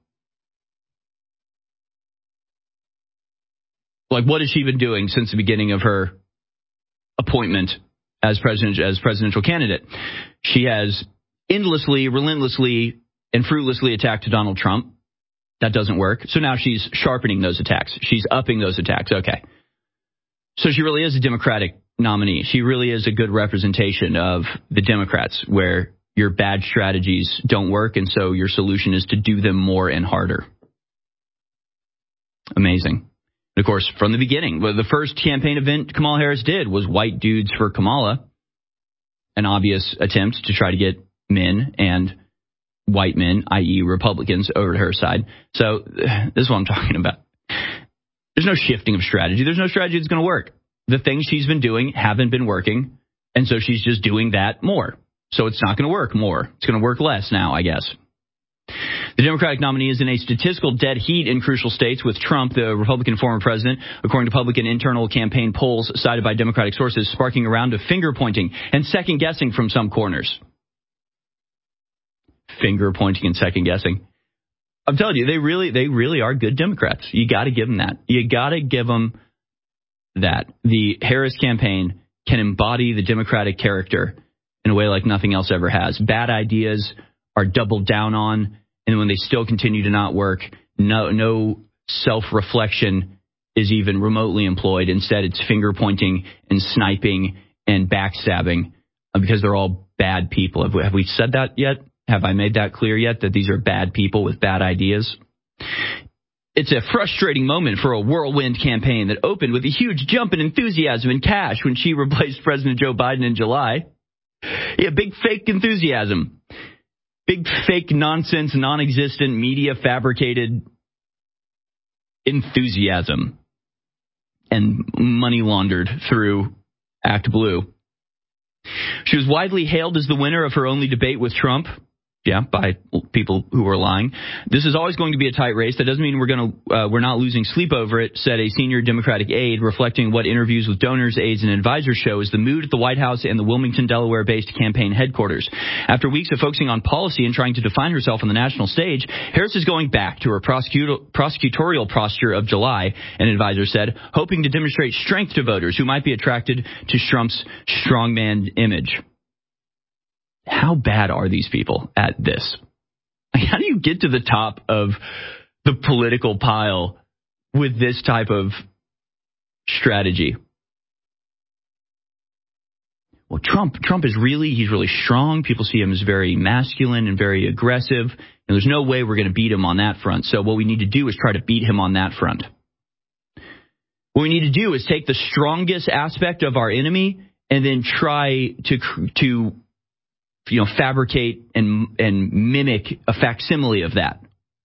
Like, what has she been doing since the beginning of her appointment as presidential candidate? She has endlessly, relentlessly, and fruitlessly attacked Donald Trump. That doesn't work. So now she's sharpening those attacks. She's upping those attacks. Okay. So she really is a Democratic nominee. She really is a good representation of the Democrats, where your bad strategies don't work, and so your solution is to do them more and harder. Amazing. And of course, from the beginning, the first campaign event Kamala Harris did was White Dudes for Kamala, an obvious attempt to try to get men and white men, i.e. Republicans, over to her side. So this is what I'm talking about. There's no shifting of strategy. There's no strategy that's going to work. The things she's been doing haven't been working, and so she's just doing that more. So it's not going to work more. It's going to work less now, I guess. The Democratic nominee is in a statistical dead heat in crucial states with Trump, the Republican former president, according to public and internal campaign polls cited by Democratic sources, sparking a round of finger-pointing and second-guessing from some corners. Finger-pointing and second-guessing. I'm telling you, they really are good Democrats. You got to give them that. You got to give them that. The Harris campaign can embody the Democratic character in a way like nothing else ever has. Bad ideas are doubled down on, and when they still continue to not work, no self-reflection is even remotely employed. Instead, it's finger-pointing and sniping and backstabbing because they're all bad people. Have we said that yet? Have I made that clear yet, that these are bad people with bad ideas? It's a frustrating moment for a whirlwind campaign that opened with a huge jump in enthusiasm and cash when she replaced President Joe Biden in July. Yeah, big fake enthusiasm. Big fake nonsense, non-existent, media fabricated enthusiasm and money laundered through Act Blue. She was widely hailed as the winner of her only debate with Trump. Yeah, by people who were lying. This is always going to be a tight race. That doesn't mean we're not losing sleep over it, said a senior Democratic aide, reflecting what interviews with donors, aides, and advisors show is the mood at the White House and the Wilmington, Delaware-based campaign headquarters. After weeks of focusing on policy and trying to define herself on the national stage, Harris is going back to her prosecutorial posture of July, an advisor said, hoping to demonstrate strength to voters who might be attracted to Trump's strongman image. How bad are these people at this? How do you get to the top of the political pile with this type of strategy? Well, Trump is he's really strong. People see him as very masculine and very aggressive. And there's no way we're going to beat him on that front. So what we need to do is try to beat him on that front. What we need to do is take the strongest aspect of our enemy and then try to fabricate and mimic a facsimile of that.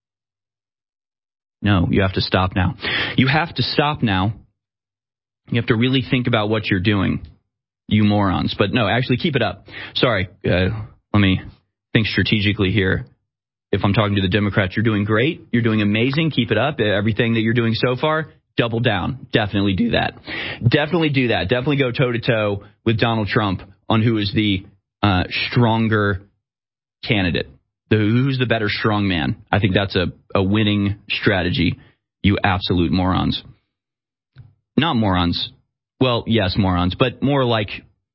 No, you have to stop now. You have to stop now. You have to really think about what you're doing, you morons. But no, actually keep it up. Sorry, let me think strategically here. if I'm talking to the Democrats, you're doing great. You're doing amazing. Keep it up. Everything that you're doing so far, double down. Definitely do that. Definitely do that. Definitely go toe-to-toe with Donald Trump on who is the stronger candidate. Who's the better strong man? I think that's a winning strategy, you absolute morons. Not morons. Well, yes, morons, but more like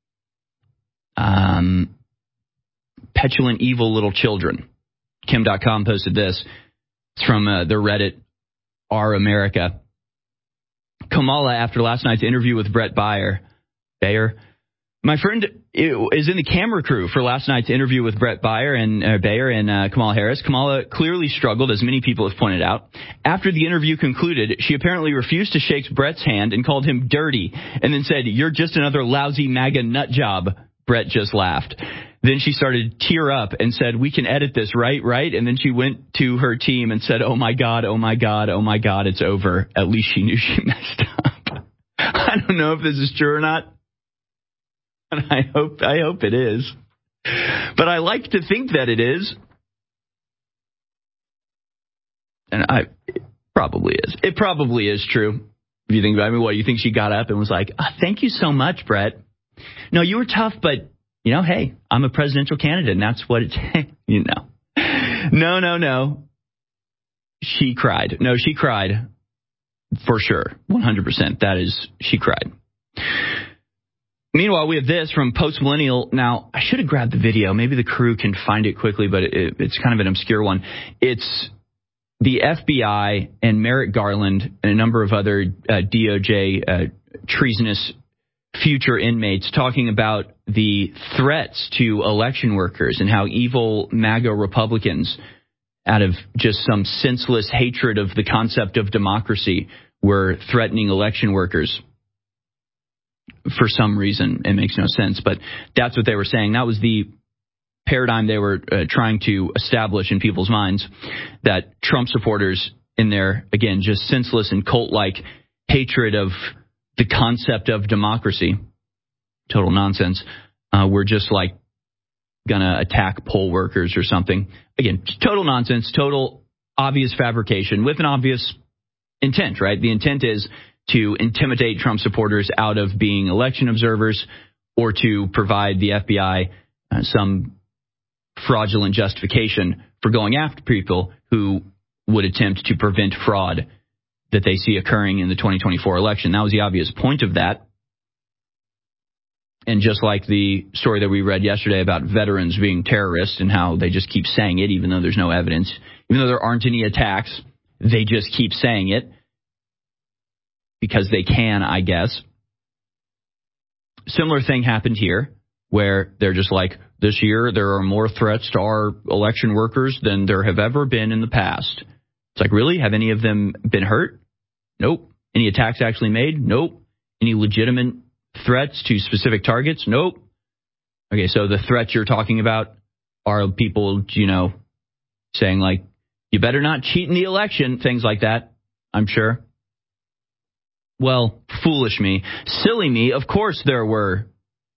petulant, evil little children. Kim.com posted this. It's from the Reddit Our America. Kamala, after last night's interview with Brett Baier, my friend is in the camera crew for last night's interview with Brett Baier and Kamala Harris. Kamala clearly struggled, as many people have pointed out. After the interview concluded, she apparently refused to shake Brett's hand and called him dirty, and then said, "You're just another lousy MAGA nut job." Brett just laughed. Then she started to tear up and said, "We can edit this, right? And then she went to her team and said, "Oh my God, oh my God, oh my God, it's over." At least she knew she messed up. I don't know if this is true or not. And I hope it is. But I like to think that it is. And it probably is. It probably is true. If you think about it, what, you think she got up and was like, "Thank you so much, Brett. No, you were tough, but, hey, I'm a presidential candidate, and that's what it's, No. She cried. No, she cried. For sure. 100%. That is, she cried. Meanwhile, we have this from Post Millennial. Now, I should have grabbed the video. Maybe the crew can find it quickly, but it's kind of an obscure one. It's the FBI and Merrick Garland and a number of other DOJ treasonous future inmates talking about the threats to election workers and how evil MAGA Republicans, out of just some senseless hatred of the concept of democracy, were threatening election workers. For some reason, it makes no sense, but that's what they were saying. That was the paradigm they were trying to establish in people's minds, that Trump supporters, in their, again, just senseless and cult-like hatred of the concept of democracy, total nonsense, were just like gonna attack poll workers or something. Again, total nonsense, total obvious fabrication with an obvious intent, right? The intent is to intimidate Trump supporters out of being election observers, or to provide the FBI some fraudulent justification for going after people who would attempt to prevent fraud that they see occurring in the 2024 election. That was the obvious point of that. And just like the story that we read yesterday about veterans being terrorists and how they just keep saying it even though there's no evidence, even though there aren't any attacks, they just keep saying it because they can, I guess. Similar thing happened here, where they're just like, this year there are more threats to our election workers than there have ever been in the past. It's like, really? Have any of them been hurt? Nope. Any attacks actually made? Nope. Any legitimate threats to specific targets? Nope. Okay, so the threats you're talking about are people, saying like, you better not cheat in the election, things like that, I'm sure. Well, foolish me, silly me, of course there were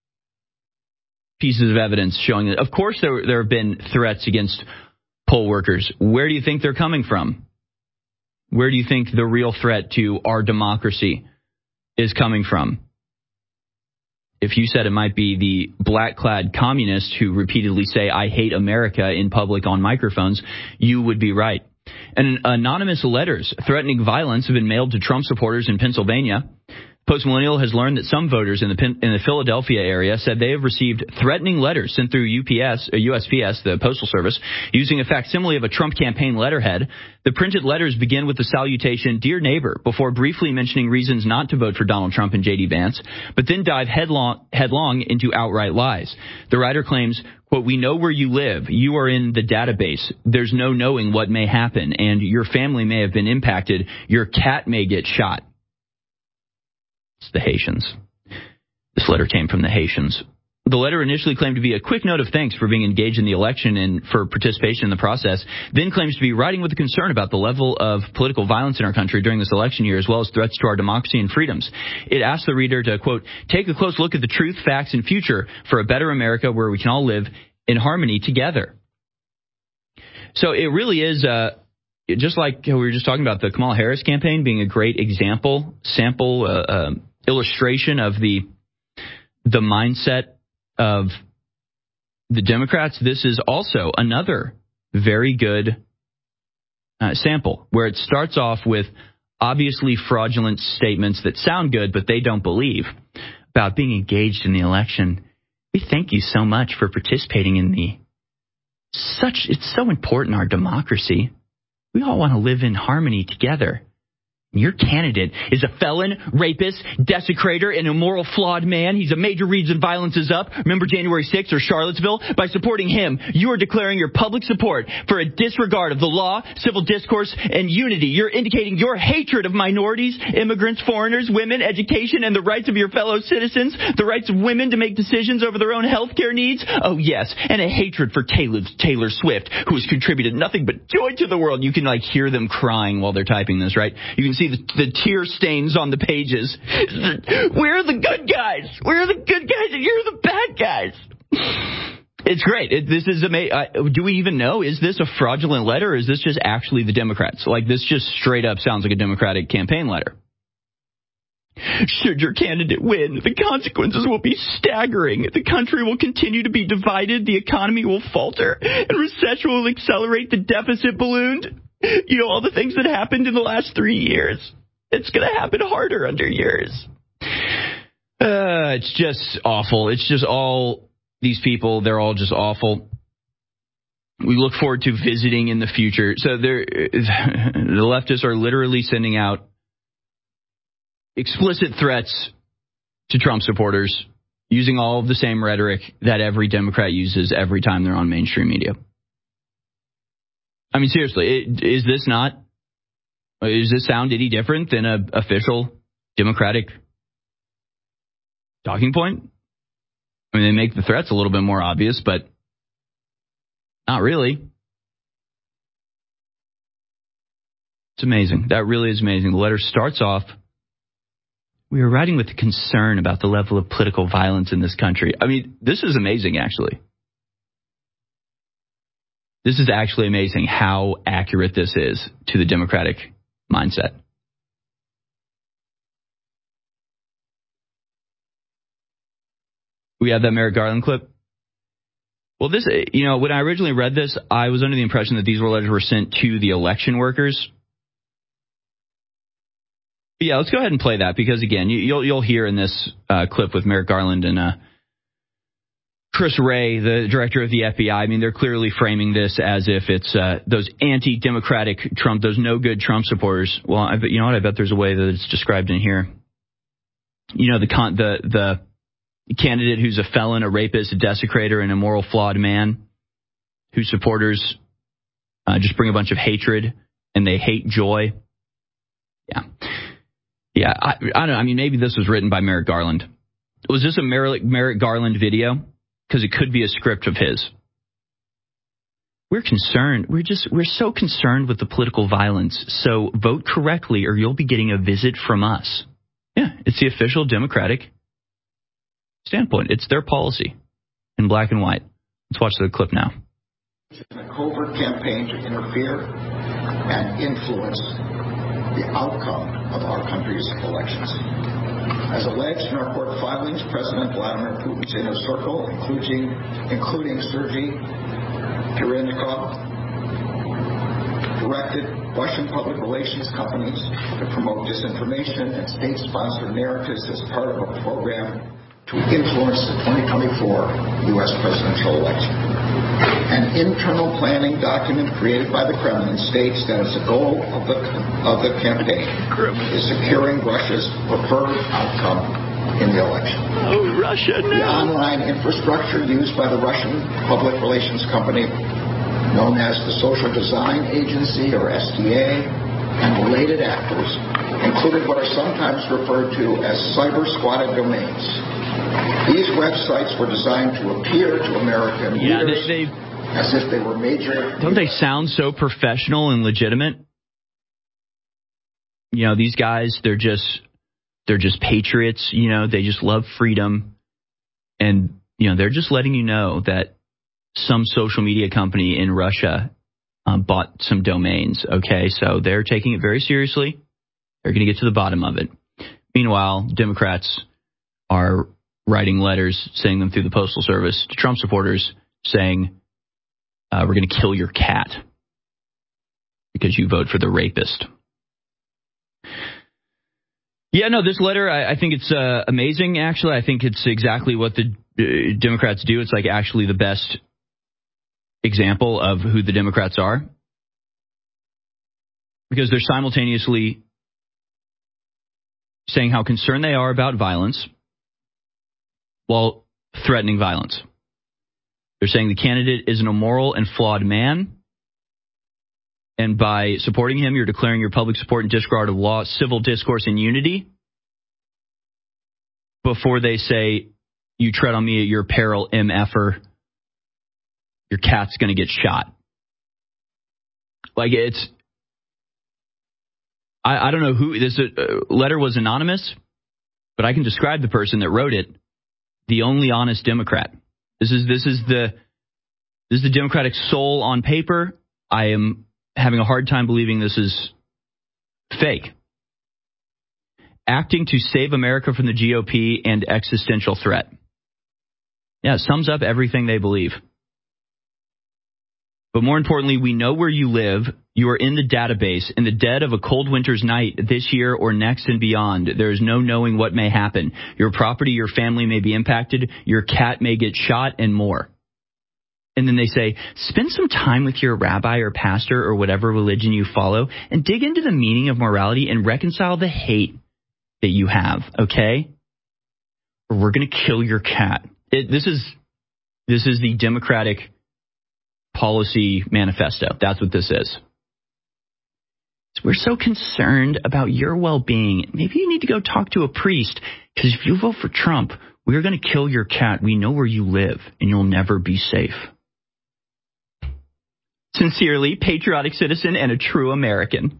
pieces of evidence showing that. Of course there have been threats against poll workers. Where do you think they're coming from? Where do you think the real threat to our democracy is coming from? If you said it might be the black-clad communists who repeatedly say, "I hate America" in public on microphones, you would be right. And anonymous letters threatening violence have been mailed to Trump supporters in Pennsylvania. Post Millennial has learned that some voters in the Philadelphia area said they have received threatening letters sent through USPS, the Postal Service, using a facsimile of a Trump campaign letterhead. The printed letters begin with the salutation, "Dear neighbor," before briefly mentioning reasons not to vote for Donald Trump and J.D. Vance, but then dive headlong into outright lies. The writer claims, quote, "We know where you live. You are in the database. There's no knowing what may happen, and your family may have been impacted. Your cat may get shot." It's the Haitians. This letter came from the Haitians. The letter initially claimed to be a quick note of thanks for being engaged in the election and for participation in the process, then claims to be writing with a concern about the level of political violence in our country during this election year, as well as threats to our democracy and freedoms. It asks the reader to, quote, "Take a close look at the truth, facts, and future for a better America where we can all live in harmony together." So it really is, just like we were just talking about the Kamala Harris campaign being a great sample, illustration of the mindset of the Democrats. This is also another very good sample where it starts off with obviously fraudulent statements that sound good, but they don't believe about being engaged in the election. We thank you so much for participating in it's so important, our democracy. We all want to live in harmony together. Your candidate is a felon, rapist, desecrator, and immoral, flawed man. He's a major reason violence is up. Remember January 6th or Charlottesville? By supporting him, you are declaring your public support for a disregard of the law, civil discourse, and unity. You're indicating your hatred of minorities, immigrants, foreigners, women, education, and the rights of your fellow citizens, the rights of women to make decisions over their own health care needs. Oh, yes, and a hatred for Taylor Swift, who has contributed nothing but joy to the world. You can, hear them crying while they're typing this, right? You can see the tear stains on the pages. We're the good guys. We're the good guys, and you're the bad guys. It's great. This is amazing. Do we even know? Is this a fraudulent letter, or is this just actually the Democrats? This just straight up sounds like a Democratic campaign letter. Should your candidate win, the consequences will be staggering. The country will continue to be divided. The economy will falter, and recession will accelerate. The deficit ballooned. All the things that happened in the last 3 years. It's going to happen harder under yours. It's just awful. It's just all these people, they're all just awful. We look forward to visiting in the future. So the leftists are literally sending out explicit threats to Trump supporters using all of the same rhetoric that every Democrat uses every time they're on mainstream media. I mean, seriously, does this sound any different than an official Democratic talking point? I mean, they make the threats a little bit more obvious, but not really. It's amazing. That really is amazing. The letter starts off, we are writing with concern about the level of political violence in this country. I mean, this is amazing, actually. This is actually amazing how accurate this is to the Democratic mindset. We have that Merrick Garland clip. Well, this, when I originally read this, I was under the impression that these letters were sent to the election workers. But yeah, let's go ahead and play that because, again, you'll hear in this clip with Merrick Garland and Chris Wray, the director of the FBI, I mean, they're clearly framing this as if it's those anti-democratic Trump, those no-good Trump supporters. Well, I bet there's a way that it's described in here. The candidate who's a felon, a rapist, a desecrator, an immoral, flawed man, whose supporters just bring a bunch of hatred and they hate joy. Yeah, I don't know. I mean, maybe this was written by Merrick Garland. Was this a Merrick Garland video? Because it could be a script of his. We're concerned. We're so concerned with the political violence. So vote correctly or you'll be getting a visit from us. Yeah, it's the official Democratic standpoint. It's their policy in black and white. Let's watch the clip now. It's a covert campaign to interfere and influence the outcome of our country's elections. As alleged in our court filings, President Vladimir Putin's inner circle, including Sergei Kirilnikov, directed Russian public relations companies to promote disinformation and state-sponsored narratives as part of a program to influence the 2024 U.S. presidential election. An internal planning document created by the Kremlin states that as a goal of the campaign is securing Russia's preferred outcome in the election. Oh, Russia, no. The online infrastructure used by the Russian public relations company known as the Social Design Agency, or SDA, and related actors included what are sometimes referred to as cyber-squatted domains. These websites were designed to appear to American leaders as if they were major. Don't they sound so professional and legitimate? These guys, they're just patriots. They just love freedom. And, they're just letting you know that some social media company in Russia bought some domains. Okay, so they're taking it very seriously. They're going to get to the bottom of it. Meanwhile, Democrats are writing letters, sending them through the Postal Service to Trump supporters saying, we're going to kill your cat because you vote for the rapist. Yeah, no, this letter, I think it's amazing, actually. I think it's exactly what the Democrats do. It's like actually the best example of who the Democrats are, because they're simultaneously saying how concerned they are about violence while threatening violence. They're saying the candidate is an immoral and flawed man, and by supporting him, you're declaring your public support and disregard of law, civil discourse, and unity, before they say, you tread on me at your peril, MFer, your cat's going to get shot. Like, it's... I don't know who... This letter was anonymous, but I can describe the person that wrote it. The only honest Democrat. This is the Democratic soul on paper. I am having a hard time believing this is fake. Acting to save America from the GOP and existential threat. Yeah, it sums up everything they believe. But more importantly, we know where you live. You are in the database. In the dead of a cold winter's night this year or next and beyond, there is no knowing what may happen. Your property, your family may be impacted. Your cat may get shot, and more. And then they say, spend some time with your rabbi or pastor or whatever religion you follow and dig into the meaning of morality and reconcile the hate that you have, okay? Or we're going to kill your cat. This is the Democratic policy manifesto. That's what this is. We're so concerned about your well-being. Maybe you need to go talk to a priest, because if you vote for Trump, we're going to kill your cat. We know where you live, and you'll never be safe. Sincerely, patriotic citizen and a true American.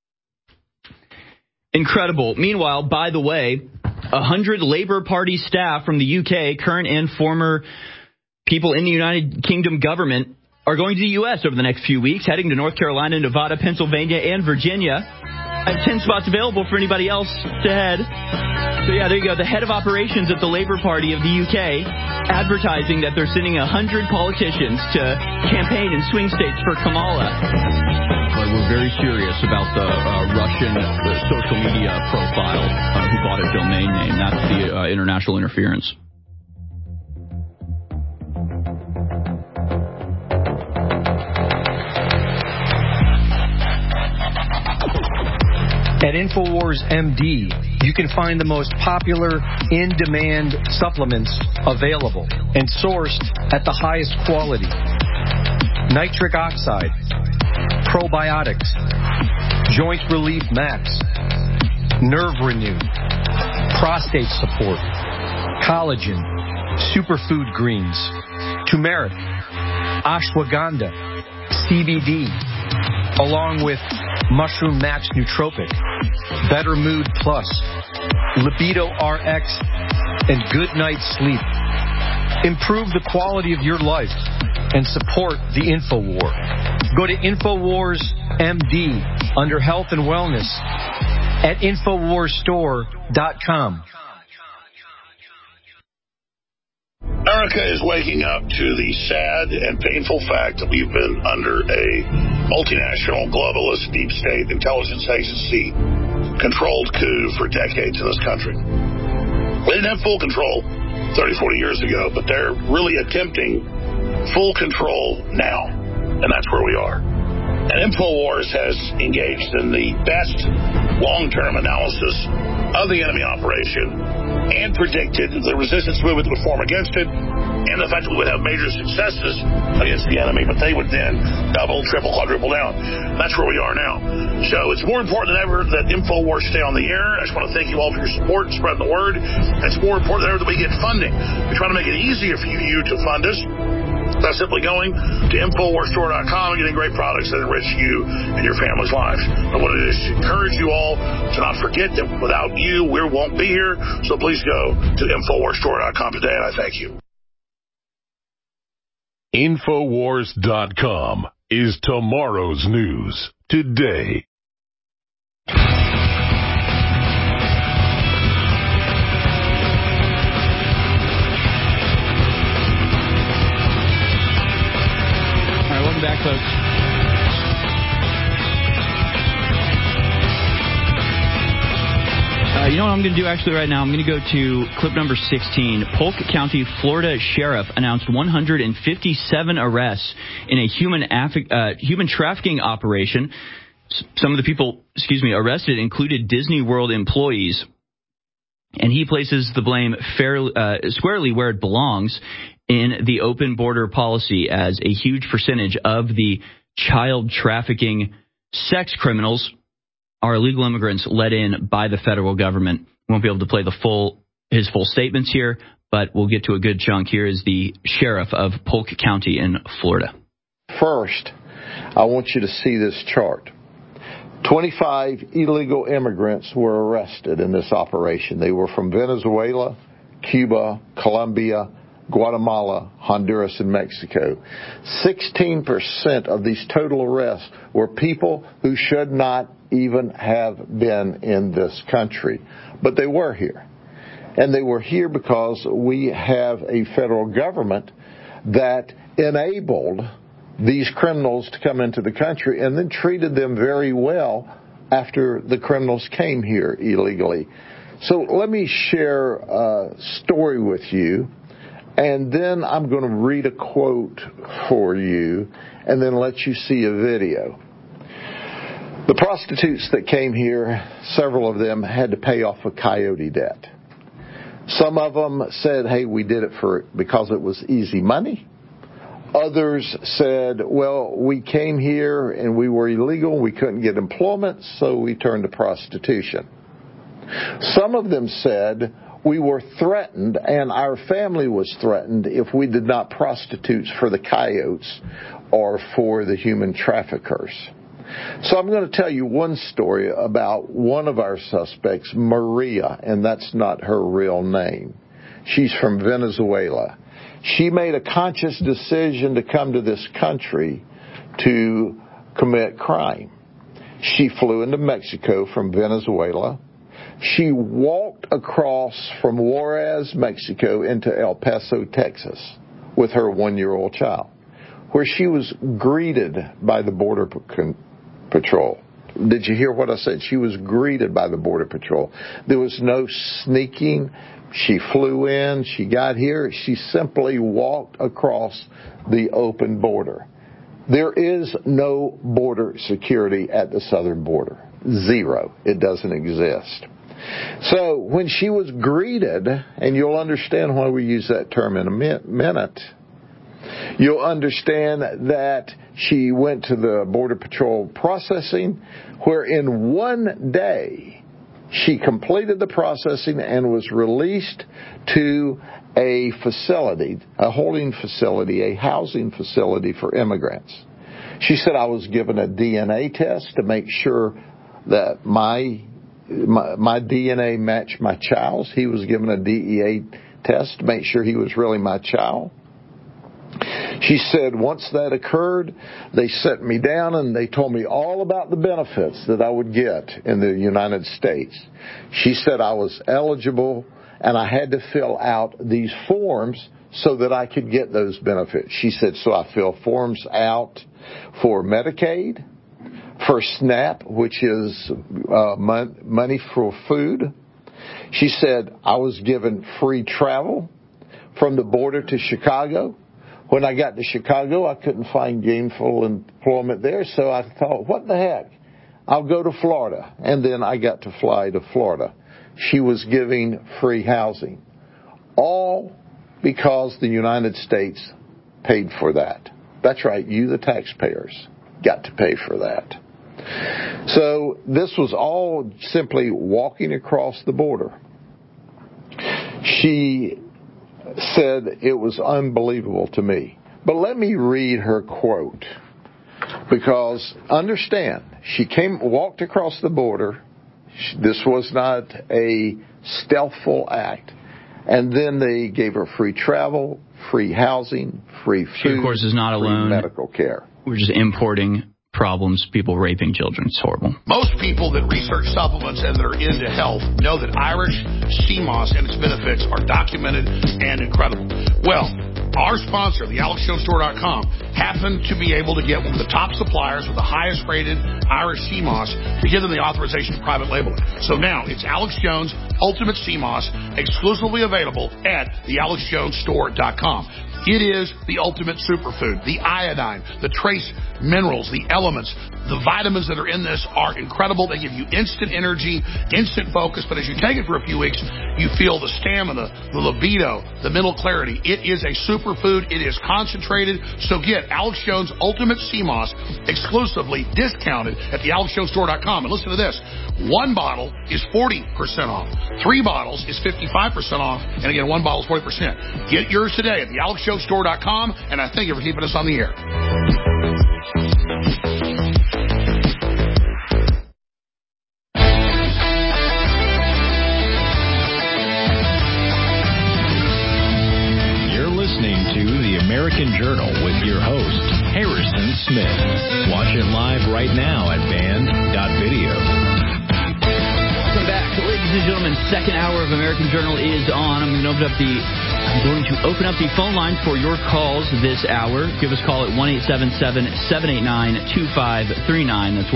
Incredible. Meanwhile, by the way, 100 Labour Party staff from the UK, current and former people in the United Kingdom government, are going to the U.S. over the next few weeks, heading to North Carolina, Nevada, Pennsylvania, and Virginia. I have 10 spots available for anybody else to head. So, yeah, there you go. The head of operations at the Labour Party of the UK advertising that they're sending 100 politicians to campaign in swing states for Kamala. But we're very serious about the Russian social media profile who bought a domain name. That's the international interference. At InfoWars MD, you can find the most popular in-demand supplements available and sourced at the highest quality. Nitric oxide, probiotics, joint relief max, nerve renew, prostate support, collagen, superfood greens, turmeric, ashwagandha, CBD, along with Mushroom Max Nootropic, Better Mood Plus, Libido RX, and Good Night Sleep. Improve the quality of your life and support the InfoWar. Go to InfoWars MD under Health and Wellness at InfoWarsStore.com. America is waking up to the sad and painful fact that we've been under a multinational, globalist, deep state intelligence agency controlled coup for decades in this country. We didn't have full control 30, 40 years ago, but they're really attempting full control now, and that's where we are. And InfoWars has engaged in the best long-term analysis of the enemy operation and predicted the resistance movement would form against it and the fact that we would have major successes against the enemy, but they would then double, triple, quadruple down. That's where we are now. So it's more important than ever that InfoWars stay on the air. I just want to thank you all for your support and spreading the word. It's more important than ever that we get funding. We're trying to make it easier for you to fund us. That's simply going to InfoWarsStore.com and getting great products that enrich you and your family's lives. I want to just encourage you all to not forget that without you, we won't be here. So please go to InfoWarsStore.com today, and I thank you. InfoWars.com is tomorrow's news today. All right, welcome back, folks. You know what I'm going to do actually right now? I'm going to go to clip number 16. Polk County, Florida sheriff announced 157 arrests in a human trafficking operation. Some of the people, arrested included Disney World employees. And he places the blame squarely where it belongs in the open border policy, as a huge percentage of the child trafficking sex criminals are illegal immigrants let in by the federal government. We won't be able to play his full statements here, but we'll get to a good chunk. Here is the sheriff of Polk County in Florida. First, I want you to see this chart. 25 illegal immigrants were arrested in this operation. They were from Venezuela, Cuba, Colombia, Guatemala, Honduras, and Mexico. 16% of these total arrests were people who should not even have been in this country. But they were here. And they were here because we have a federal government that enabled these criminals to come into the country and then treated them very well after the criminals came here illegally. So let me share a story with you, and then I'm going to read a quote for you and then let you see a video. The prostitutes that came here, several of them had to pay off a coyote debt. Some of them said, hey, we did it because it was easy money. Others said, well, we came here and we were illegal, we couldn't get employment, so we turned to prostitution. Some of them said, we were threatened and our family was threatened if we did not prostitute for the coyotes or for the human traffickers. So I'm going to tell you one story about one of our suspects, Maria, and that's not her real name. She's from Venezuela. She made a conscious decision to come to this country to commit crime. She flew into Mexico from Venezuela. She walked across from Juarez, Mexico, into El Paso, Texas, with her 1-year-old child, where she was greeted by the Border Patrol. Did you hear what I said? She was greeted by the Border Patrol. There was no sneaking. She flew in, she got here, she simply walked across the open border. There is no border security at the southern border. Zero. It doesn't exist. So when she was greeted, and you'll understand why we use that term in a minute, you'll understand that she went to the Border Patrol processing, where in one day she completed the processing and was released to a facility, a holding facility, a housing facility for immigrants. She said, I was given a DNA test to make sure that my DNA matched my child's. He was given a DEA test to make sure he was really my child. She said once that occurred, they sat me down and they told me all about the benefits that I would get in the United States. She said I was eligible and I had to fill out these forms so that I could get those benefits. She said, so I fill forms out for Medicaid, for SNAP, which is money for food. She said I was given free travel from the border to Chicago. When I got to Chicago, I couldn't find gainful employment there, so I thought, what the heck? I'll go to Florida. And then I got to fly to Florida. She was giving free housing. All because the United States paid for that. That's right, you, the taxpayers, got to pay for that. So this was all simply walking across the border. She said it was unbelievable to me. But let me read her quote, because understand, she walked across the border. This was not a stealthful act. And then they gave her free travel, free housing, free food, she, of course, is not free alone medical care. we're just importing problems, people raping children. It's horrible. Most people that research supplements and that are into health know that Irish sea moss and its benefits are documented and incredible. Well, our sponsor, the AlexJonesStore.com, happened to be able to get one of the top suppliers with the highest rated Irish sea moss to give them the authorization to private label it. So now it's Alex Jones Ultimate Sea Moss, exclusively available at the AlexJonesStore.com. It is the ultimate superfood. The iodine, the trace minerals, the elements, the vitamins that are in this are incredible. They give you instant energy, instant focus. But as you take it for a few weeks, you feel the stamina, the libido, the mental clarity. It is a superfood. It is concentrated. So get Alex Jones Ultimate Sea Moss exclusively discounted at the AlexJonesStore.com. And listen to this. 1 bottle is 40% off. 3 bottles is 55% off. And again, 1 bottle is 40%. Get yours today at the AlexJonesStore.com. And I thank you for keeping us on the air. American Journal with your host, Harrison Smith. Watch it live right now at band.video. Welcome back. Ladies and gentlemen, second hour of American Journal is on. I'm going to open up the phone lines for your calls this hour. Give us a call at 1-877-789-2539. That's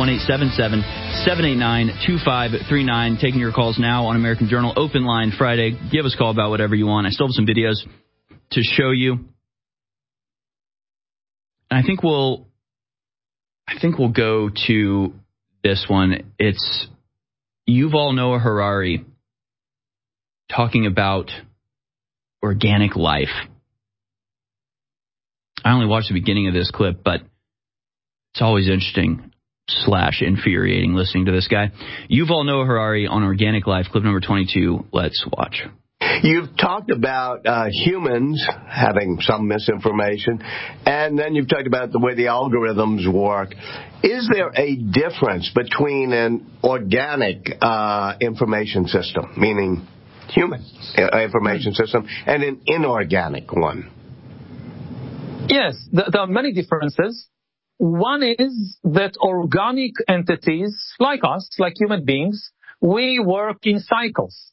1-877-789-2539. Taking your calls now on American Journal. Open line Friday. Give us a call about whatever you want. I still have some videos to show you. I think we'll go to this one. It's Yuval Noah Harari talking about organic life. I only watched the beginning of this clip, but it's always interesting / infuriating listening to this guy. Yuval Noah Harari on organic life, clip number 22. Let's watch. You've talked about humans having some misinformation, and then you've talked about the way the algorithms work. Is there a difference between an organic information system, meaning human information system, and an inorganic one? Yes, there are many differences. One is that organic entities, like us, like human beings, we work in cycles.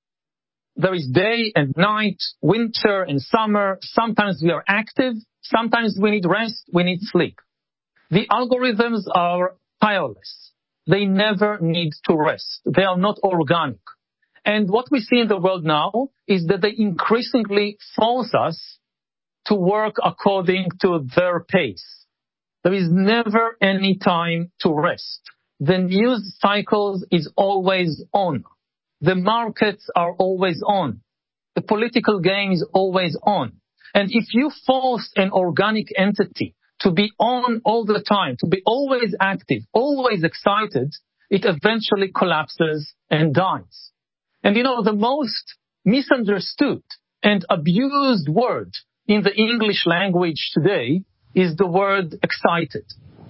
There is day and night, winter and summer. Sometimes we are active. Sometimes we need rest. We need sleep. The algorithms are tireless. They never need to rest. They are not organic. And what we see in the world now is that they increasingly force us to work according to their pace. There is never any time to rest. The news cycles is always on. The markets are always on. The political game is always on. And if you force an organic entity to be on all the time, to be always active, always excited, it eventually collapses and dies. And the most misunderstood and abused word in the English language today is the word excited.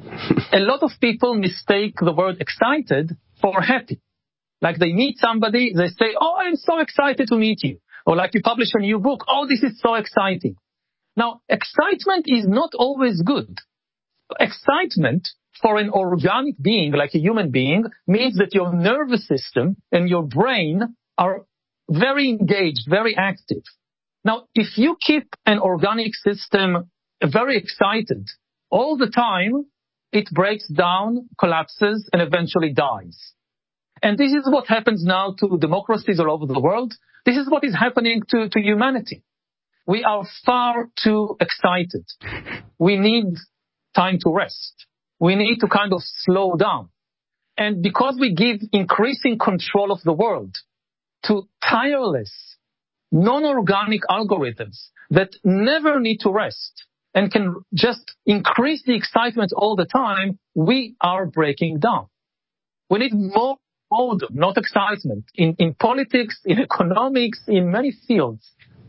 A lot of people mistake the word excited for happy. Like they meet somebody, they say, "Oh, I'm so excited to meet you." Or like you publish a new book, "Oh, this is so exciting." Now, excitement is not always good. Excitement for an organic being, like a human being, means that your nervous system and your brain are very engaged, very active. Now, if you keep an organic system very excited all the time, it breaks down, collapses, and eventually dies. And this is what happens now to democracies all over the world. This is what is happening to humanity. We are far too excited. We need time to rest. We need to kind of slow down. And because we give increasing control of the world to tireless, non-organic algorithms that never need to rest and can just increase the excitement all the time, we are breaking down. We need more boredom, not excitement, in politics, in economics, in many fields.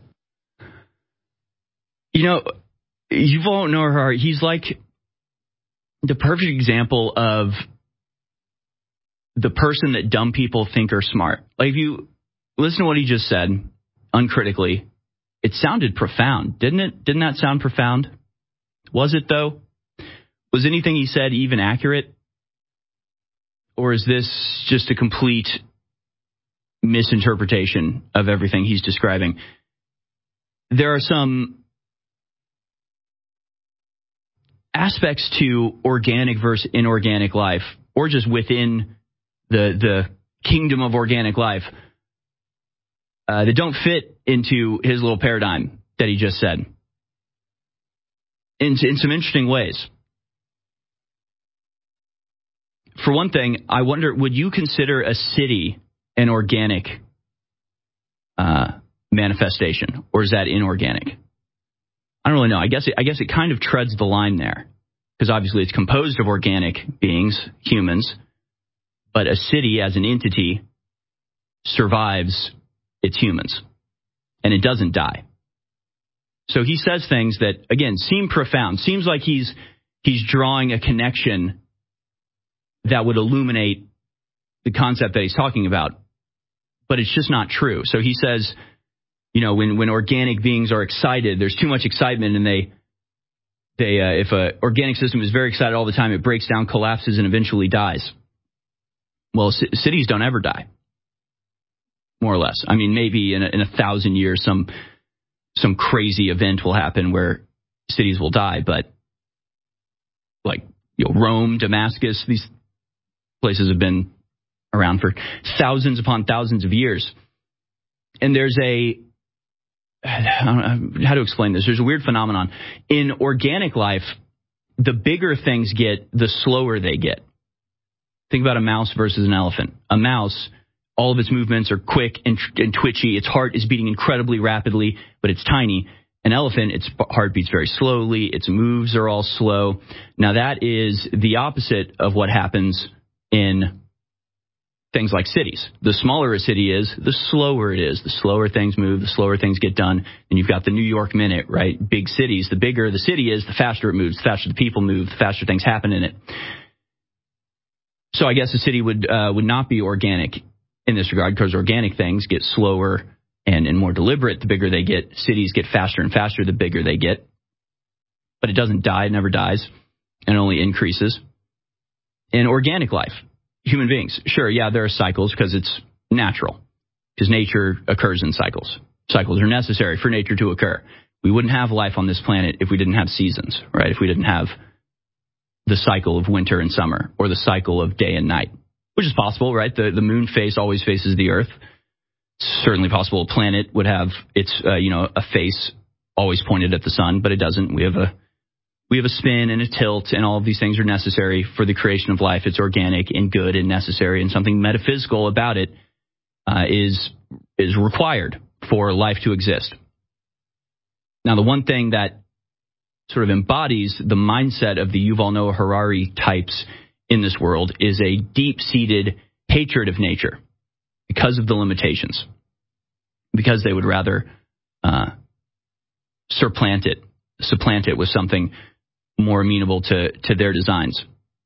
Yuval Noah Harari, he's like the perfect example of the person that dumb people think are smart. Like, if you listen to what he just said, uncritically, it sounded profound, didn't it? Didn't that sound profound? Was it, though? Was anything he said even accurate? Or is this just a complete misinterpretation of everything he's describing? There are some aspects to organic versus inorganic life, or just within the kingdom of organic life, that don't fit into his little paradigm that he just said in some interesting ways. For one thing, I wonder, would you consider a city an organic manifestation, or is that inorganic? I don't really know. I guess it kind of treads the line there, because obviously it's composed of organic beings, humans, but a city as an entity survives its humans, and it doesn't die. So he says things that, again, seem profound. Seems like he's drawing a connection that would illuminate the concept that he's talking about, but it's just not true. So he says, when organic beings are excited, there's too much excitement, and if an organic system is very excited all the time, it breaks down, collapses, and eventually dies. Well, cities don't ever die, more or less. I mean, maybe in 1,000 years, some crazy event will happen where cities will die, but like Rome, Damascus, these places have been around for thousands upon thousands of years. And there's I don't know how to explain this. There's a weird phenomenon. In organic life, the bigger things get, the slower they get. Think about a mouse versus an elephant. A mouse, all of its movements are quick and twitchy. Its heart is beating incredibly rapidly, but it's tiny. An elephant, its heart beats very slowly. Its moves are all slow. Now, that is the opposite of what happens in things like cities. The smaller a city is, the slower it is. The slower things move, the slower things get done. And you've got the New York minute, right? Big cities. The bigger the city is, the faster it moves, the faster the people move, the faster things happen in it. So I guess a city would not be organic in this regard, because organic things get slower and more deliberate the bigger they get. Cities get faster and faster the bigger they get. But it doesn't die, it never dies, and it only increases. In organic life, human beings, sure, yeah, there are cycles because it's natural, because nature occurs in cycles. Cycles are necessary for nature to occur. We wouldn't have life on this planet if we didn't have seasons, right? If we didn't have the cycle of winter and summer, or the cycle of day and night, which is possible, right? The moon face always faces the earth. It's certainly possible a planet would have its, a face always pointed at the sun, but it doesn't. We have a spin and a tilt, and all of these things are necessary for the creation of life. It's organic and good and necessary, and something metaphysical about it is required for life to exist. Now, the one thing that sort of embodies the mindset of the Yuval Noah Harari types in this world is a deep-seated hatred of nature because of the limitations, because they would rather supplant it with something more amenable to their designs.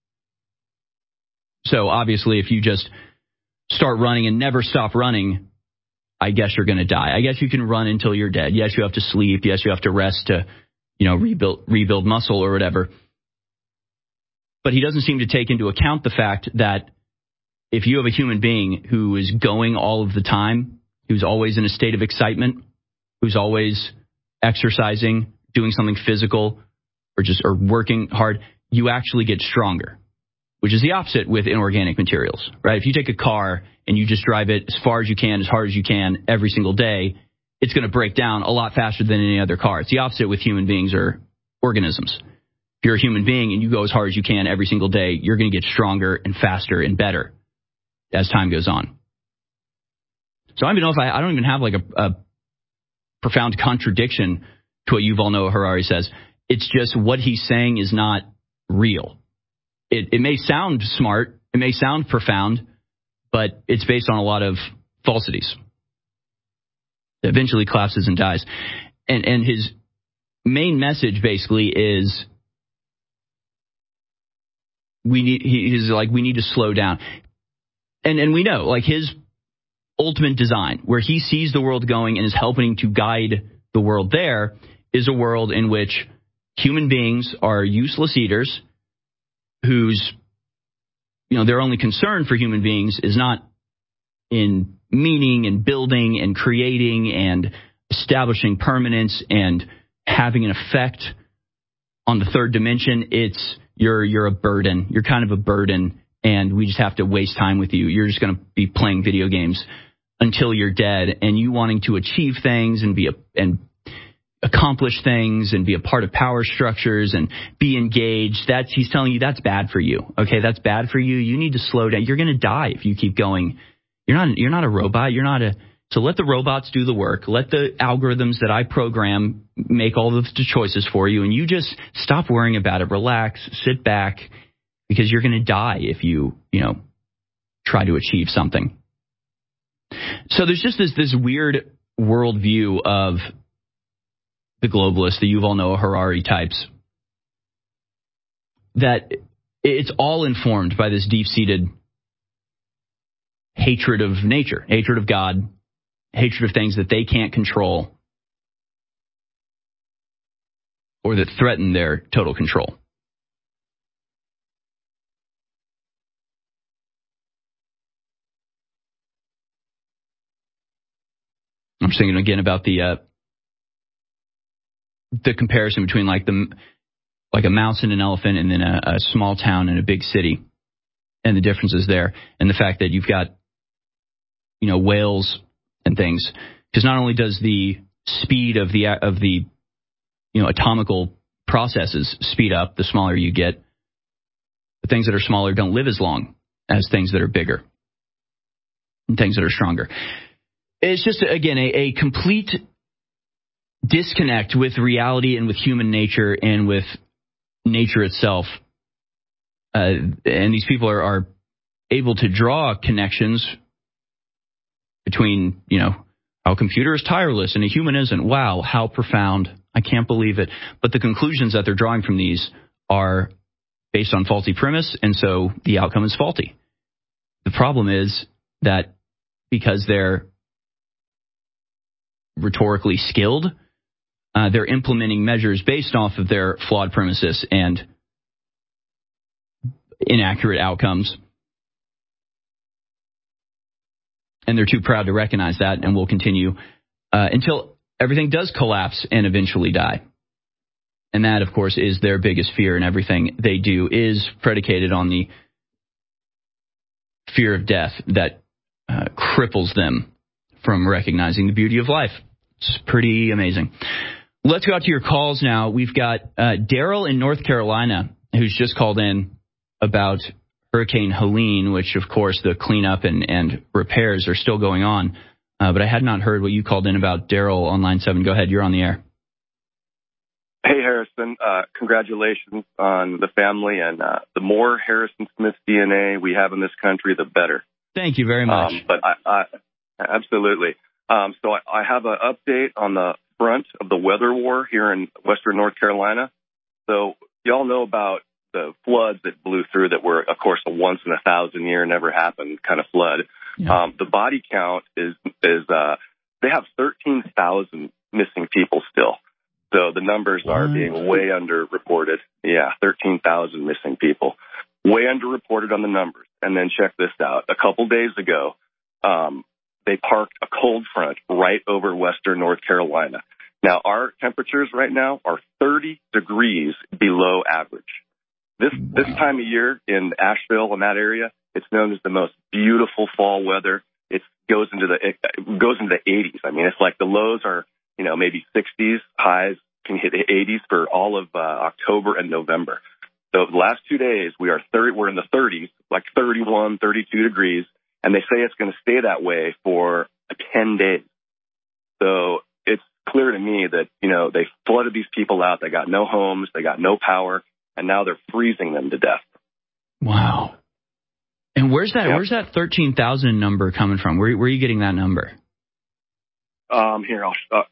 So obviously, if you just start running and never stop running, I guess you're going to die. I guess you can run until you're dead. Yes, you have to sleep. Yes, you have to rest to, rebuild muscle or whatever. But he doesn't seem to take into account the fact that if you have a human being who is going all of the time, who's always in a state of excitement, who's always exercising, doing something physical, or working hard, you actually get stronger, which is the opposite with inorganic materials, right? If you take a car and you just drive it as far as you can, as hard as you can every single day, it's going to break down a lot faster than any other car. It's the opposite with human beings or organisms. If you're a human being and you go as hard as you can every single day, you're going to get stronger and faster and better as time goes on. So I don't even have like a profound contradiction to what Yuval Noah Harari says. It's just what he's saying is not real. It may sound smart, it may sound profound, but it's based on a lot of falsities. It eventually collapses and dies. And his main message basically is we need to slow down. And we know, like, his ultimate design, where he sees the world going and is helping to guide the world there, is a world in which human beings are useless eaters. whose, their only concern for human beings is not in meaning and building and creating and establishing permanence and having an effect on the third dimension. It's you're a burden. You're kind of a burden, and we just have to waste time with you. You're just going to be playing video games until you're dead, and you wanting to achieve things and accomplish things and be a part of power structures and be engaged. He's telling you that's bad for you. Okay, that's bad for you. You need to slow down. You're going to die if you keep going. You're not a robot. So let the robots do the work. Let the algorithms that I program make all of the choices for you, and you just stop worrying about it. Relax, sit back, because you're going to die if you try to achieve something. So there's just this weird worldview of the globalists, the Yuval Noah Harari types, that it's all informed by this deep-seated hatred of nature, hatred of God, hatred of things that they can't control or that threaten their total control. I'm just thinking again about the comparison between like a mouse and an elephant and then a small town and a big city, and the differences there, and the fact that you've got whales and things, because not only does the speed of the atomical processes speed up the smaller you get, the things that are smaller don't live as long as things that are bigger and things that are stronger. It's just, again, a complete disconnect with reality and with human nature and with nature itself. And these people are able to draw connections between, how a computer is tireless and a human isn't. Wow, how profound. I can't believe it. But the conclusions that they're drawing from these are based on faulty premise, and so the outcome is faulty. The problem is that because they're rhetorically skilled, they're implementing measures based off of their flawed premises and inaccurate outcomes. And they're too proud to recognize that, and will continue until everything does collapse and eventually die. And that, of course, is their biggest fear, and everything they do is predicated on the fear of death that cripples them from recognizing the beauty of life. It's pretty amazing. Let's go out to your calls now. We've got Daryl in North Carolina who's just called in about Hurricane Helene, which, of course, the cleanup and repairs are still going on. But I had not heard what you called in about. Daryl on line 7. Go ahead. You're on the air. Hey, Harrison. Congratulations on the family. And the more Harrison Smith DNA we have in this country, the better. Thank you very much. But I absolutely. So I have an update on the front of the weather war here in western North Carolina. So y'all know about the floods that blew through that were, of course, a once in 1,000 year, never happened kind of flood. Yeah. The body count is they have 13,000 missing people still. So the numbers are being way underreported. Yeah, 13,000 missing people. Way underreported on the numbers. And then check this out. A couple days ago, they parked a cold front right over western North Carolina. Now, our temperatures right now are 30 degrees below average. This time of year in Asheville and that area, it's known as the most beautiful fall weather. It goes into the 80s. I mean, it's like the lows are, maybe 60s, highs can hit the 80s for all of October and November. So the last 2 days, we're in the 30s, like 31, 32 degrees, and they say it's going to stay that way for 10 days. So it's clear to me that, they flooded these people out. They got no homes, they got no power, and now they're freezing them to death. Wow. And where's that 13,000 number coming from? Where are you getting that number? Here,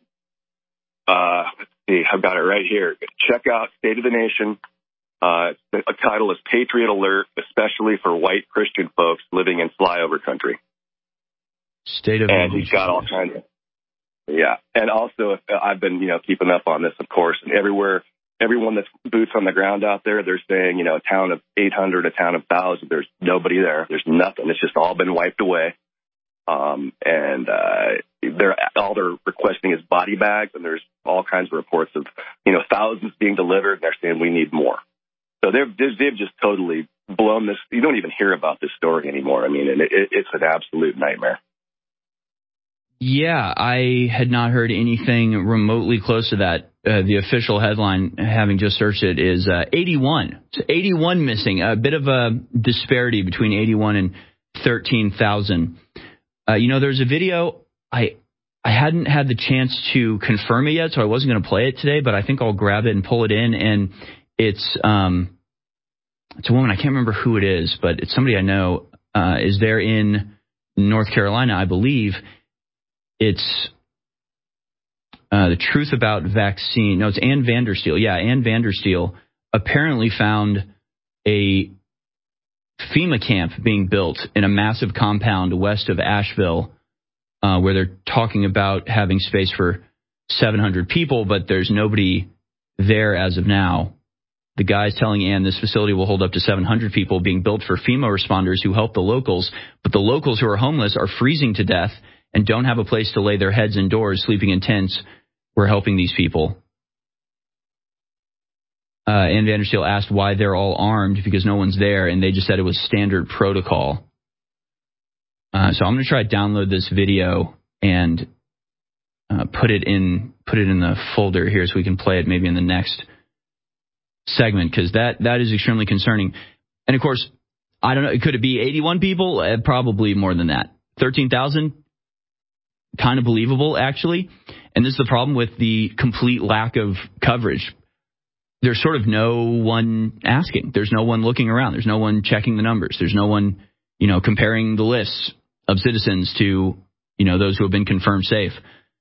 let's see. I've got it right here. Check out State of the Nation. The title is Patriot Alert, especially for white Christian folks living in flyover country. State of the Nation. And he's got all kinds of, yeah. And also, I've been, keeping up on this, of course, and everywhere everyone that's boots on the ground out there, they're saying, you know, a town of 800, a town of 1,000, there's nobody there. There's nothing. It's just all been wiped away. All they're requesting is body bags, and there's all kinds of reports of, you know, thousands being delivered, and they're saying we need more. So they've just totally blown this. You don't even hear about this story anymore. I mean, and it's an absolute nightmare. Yeah, I had not heard anything remotely close to that. The official headline, having just searched it, is 81. So 81 missing. A bit of a disparity between 81 and 13,000. You know, there's a video. I hadn't had the chance to confirm it yet, so I wasn't going to play it today, but I think I'll grab it and pull it in. And it's a woman. I can't remember who it is, but it's somebody I know is there in North Carolina, I believe. It's the truth about vaccine. No, it's Ann Vandersteel. Yeah, Ann Vandersteel apparently found a FEMA camp being built in a massive compound west of Asheville, where they're talking about having space for 700 people, but there's nobody there as of now. The guy's telling Ann this facility will hold up to 700 people, being built for FEMA responders who help the locals, but the locals who are homeless are freezing to death and don't have a place to lay their heads indoors, sleeping in tents. We're helping these people. Ann Vandersteel asked why they're all armed, because no one's there, and they just said it was standard protocol. So I'm going to try to download this video and put it in the folder here so we can play it maybe in the next segment, because that is extremely concerning. And of course, I don't know, could it be 81 people? Probably more than that. 13,000? Kind of believable, actually. And this is the problem with the complete lack of coverage. There's sort of no one asking. There's no one looking around. There's no one checking the numbers. There's no one, you know, comparing the lists of citizens to, you know, those who have been confirmed safe.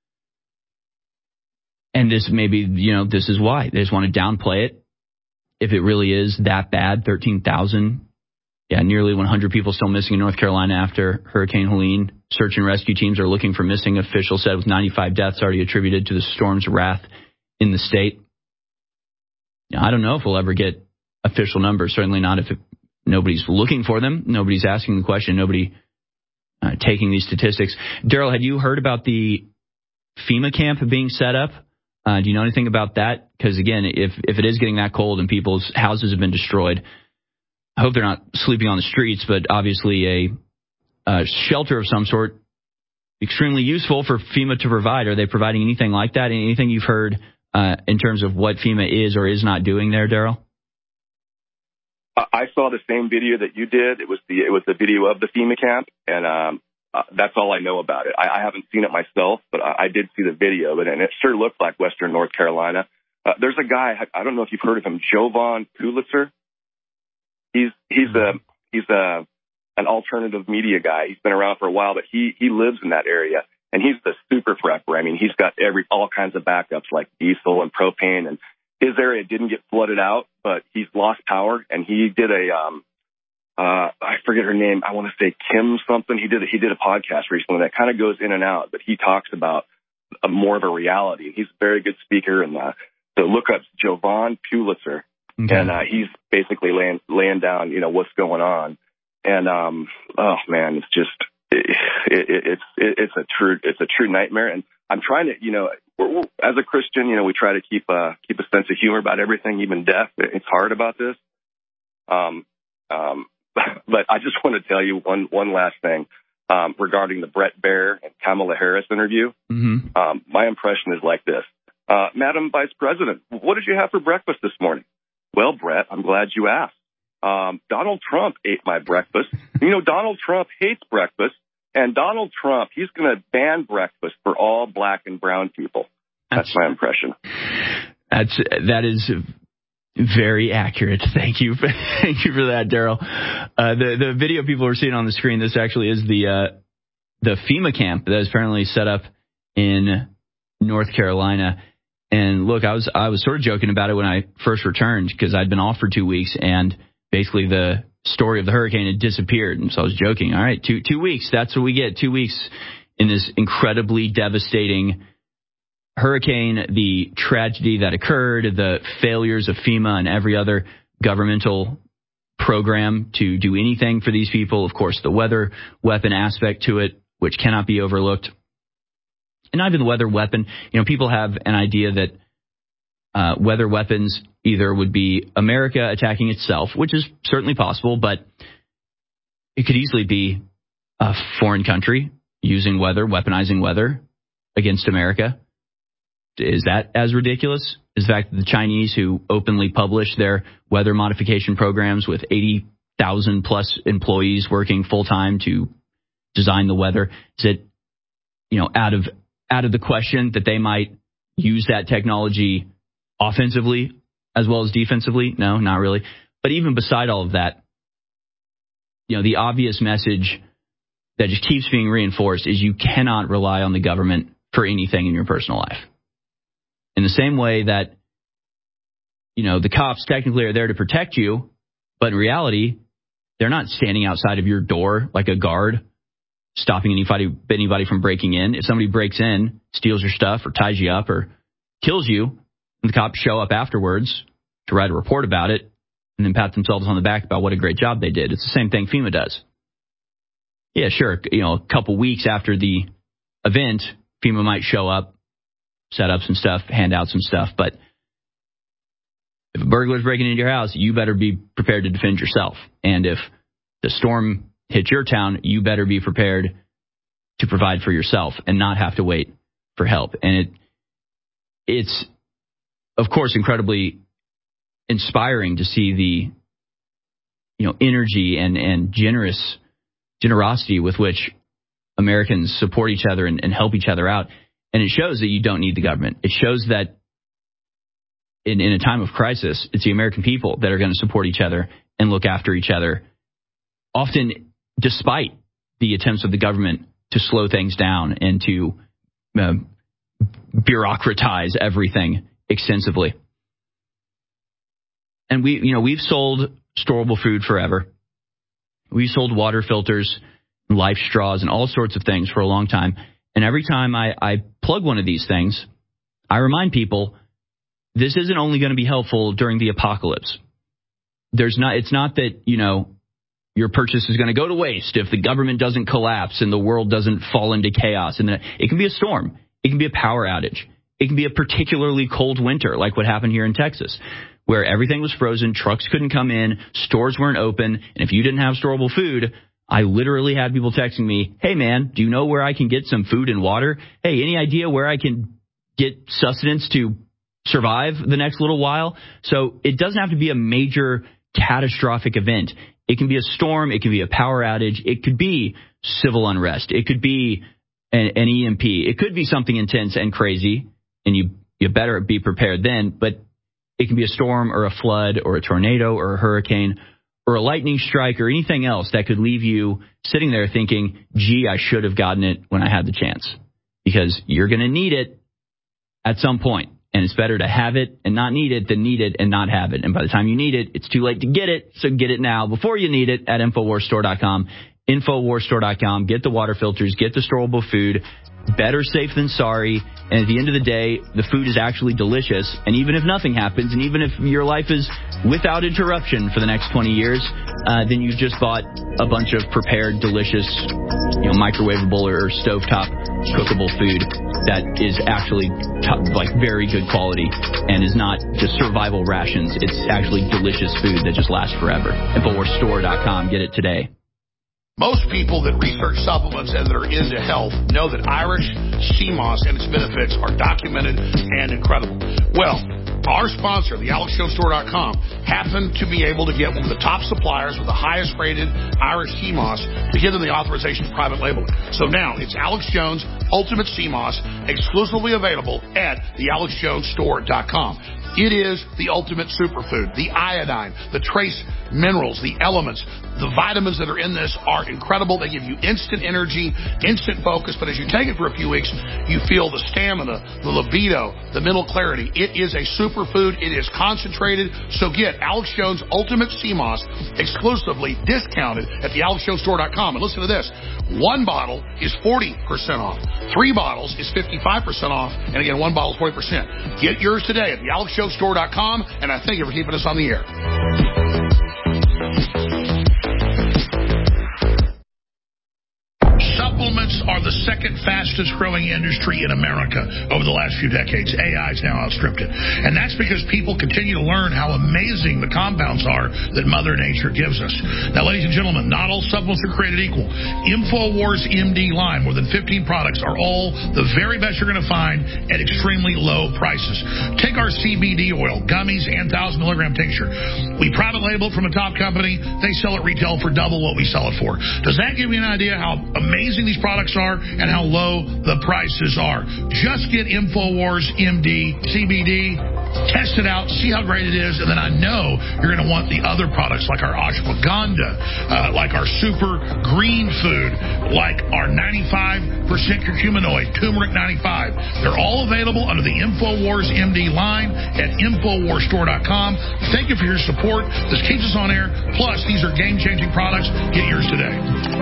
And this maybe, you know, this is why. They just want to downplay it. If it really is that bad, 13,000. Yeah, nearly 100 people still missing in North Carolina after Hurricane Helene. Search and rescue teams are looking for missing, officials said, with 95 deaths already attributed to the storm's wrath in the state. Now, I don't know if we'll ever get official numbers, certainly not if nobody's looking for them, nobody's asking the question, nobody taking these statistics. Daryl, had you heard about the FEMA camp being set up? Do you know anything about that? Because, again, if it is getting that cold and people's houses have been destroyed, I hope they're not sleeping on the streets, but obviously a shelter of some sort, extremely useful for FEMA to provide. Are they providing anything like that? Anything you've heard in terms of what FEMA is or is not doing there, Daryl? I saw the same video that you did. It was the video of the FEMA camp, and that's all I know about it. I haven't seen it myself, but I did see the video, and it sure looked like Western North Carolina. There's a guy, I don't know if you've heard of him, Jovan Pulitzer. He's an alternative media guy. He's been around for a while, but he lives in that area, and he's the super prepper. I mean, he's got all kinds of backups like diesel and propane, and his area didn't get flooded out, but he's lost power, and he did I forget her name. I want to say Kim something. He did a podcast recently that kind of goes in and out, but he talks about more of a reality. He's a very good speaker, and so look up Jovan Pulitzer. Okay. And he's basically laying down, you know, what's going on. And oh man, it's just it's a true nightmare. And I'm trying to, you know, as a Christian, you know, we try to keep a sense of humor about everything, even death. It's hard about this. But I just want to tell you one last thing regarding the Brett Baier and Kamala Harris interview. Mm-hmm. My impression is like this: Madam Vice President, what did you have for breakfast this morning? Well, Brett, I'm glad you asked. Donald Trump ate my breakfast. You know, Donald Trump hates breakfast, and Donald Trump, he's going to ban breakfast for all black and brown people. That's my impression. That is very accurate. Thank you. Thank you for that, Daryl. The video people are seeing on the screen, this actually is the FEMA camp that is apparently set up in North Carolina. And look, I was sort of joking about it when I first returned because I'd been off for 2 weeks and basically the story of the hurricane had disappeared. And so I was joking. All right, 2 weeks. That's what we get. 2 weeks in this incredibly devastating hurricane, the tragedy that occurred, the failures of FEMA and every other governmental program to do anything for these people. Of course, the weather weapon aspect to it, which cannot be overlooked. And not even the weather weapon. People have an idea that weather weapons either would be America attacking itself, which is certainly possible, but it could easily be a foreign country using weather, weaponizing weather against America. Is that as ridiculous as the fact that the Chinese, who openly publish their weather modification programs with 80,000 plus employees working full time to design the weather, is it, out of the question that they might use that technology offensively as well as defensively? No, not really. But even beside all of that, the obvious message that just keeps being reinforced is you cannot rely on the government for anything in your personal life. In the same way that, the cops technically are there to protect you, but in reality, they're not standing outside of your door like a guard, stopping anybody from breaking in. If somebody breaks in, steals your stuff, or ties you up, or kills you, and the cops show up afterwards to write a report about it, and then pat themselves on the back about what a great job they did. It's the same thing FEMA does. Yeah, sure, a couple weeks after the event, FEMA might show up, set up some stuff, hand out some stuff, but if a burglar's breaking into your house, you better be prepared to defend yourself. And if the storm hits your town, you better be prepared to provide for yourself and not have to wait for help. And it's, of course, incredibly inspiring to see the, energy and generosity with which Americans support each other and help each other out. And it shows that you don't need the government. It shows that in a time of crisis, it's the American people that are going to support each other and look after each other, often despite the attempts of the government to slow things down and to bureaucratize everything extensively. And we've sold storable food forever. We've sold water filters, life straws, and all sorts of things for a long time. And every time I plug one of these things, I remind people this isn't only going to be helpful during the apocalypse. It's not that, your purchase is going to go to waste if the government doesn't collapse and the world doesn't fall into chaos. And it can be a storm. It can be a power outage. It can be a particularly cold winter, like what happened here in Texas, where everything was frozen, trucks couldn't come in, stores weren't open, and if you didn't have storable food, I literally had people texting me, hey, man, do you know where I can get some food and water? Hey, any idea where I can get sustenance to survive the next little while? So it doesn't have to be a major catastrophic event. It can be a storm. It can be a power outage. It could be civil unrest. It could be an EMP. It could be something intense and crazy, and you better be prepared then. But it can be a storm or a flood or a tornado or a hurricane or a lightning strike or anything else that could leave you sitting there thinking, gee, I should have gotten it when I had the chance. Because you're going to need it at some point. And it's better to have it and not need it than need it and not have it. And by the time you need it, it's too late to get it. So get it now before you need it at InfoWarsStore.com. InfoWarsStore.com. Get the water filters. Get the storable food. Better safe than sorry. And at the end of the day, the food is actually delicious. And even if nothing happens, and even if your life is without interruption for the next 20 years, then you've just bought a bunch of prepared, delicious, microwavable or stovetop cookable food that is actually very good quality and is not just survival rations. It's actually delicious food that just lasts forever. InfoWarsStore.com. Get it today. Most people that research supplements and that are into health know that Irish sea moss and its benefits are documented and incredible. Well, our sponsor, the AlexJonesStore.com, happened to be able to get one of the top suppliers with the highest rated Irish sea moss to give them the authorization for private labeling. So now it's Alex Jones Ultimate Sea Moss, exclusively available at the AlexJonesStore.com. It is the ultimate superfood, the iodine, the trace minerals, the elements, The vitamins that are in this are incredible. They give you instant energy, instant focus, but as you take it for a few weeks, you feel the stamina, the libido, the mental clarity. It is a superfood. It is concentrated. So get Alex Jones Ultimate Sea Moss exclusively discounted at the AlexJonesStore.com. And listen to this. 1 bottle is 40% off. 3 bottles is 55% off. And again, 1 bottle is 40%. Get yours today at the AlexJonesStore.com. And I thank you for keeping us on the air. Supplements are the second fastest growing industry in America over the last few decades. AI's now outstripped it. And that's because people continue to learn how amazing the compounds are that Mother Nature gives us. Now, ladies and gentlemen, not all supplements are created equal. InfoWars MD line, more than 15 products, are all the very best you're going to find at extremely low prices. Take our CBD oil, gummies, and 1,000 milligram tincture. We private label it from a top company. They sell it retail for double what we sell it for. Does that give you an idea how amazing these products are and how low the prices are? Just get InfoWars MD CBD, test it out, see how great it is, and then I know you're going to want the other products like our ashwagandha, like our super green food, like our 95% curcuminoid, turmeric 95. They're all available under the InfoWars MD line at InfoWarsStore.com. Thank you for your support. This keeps us on air. Plus, these are game-changing products. Get yours today.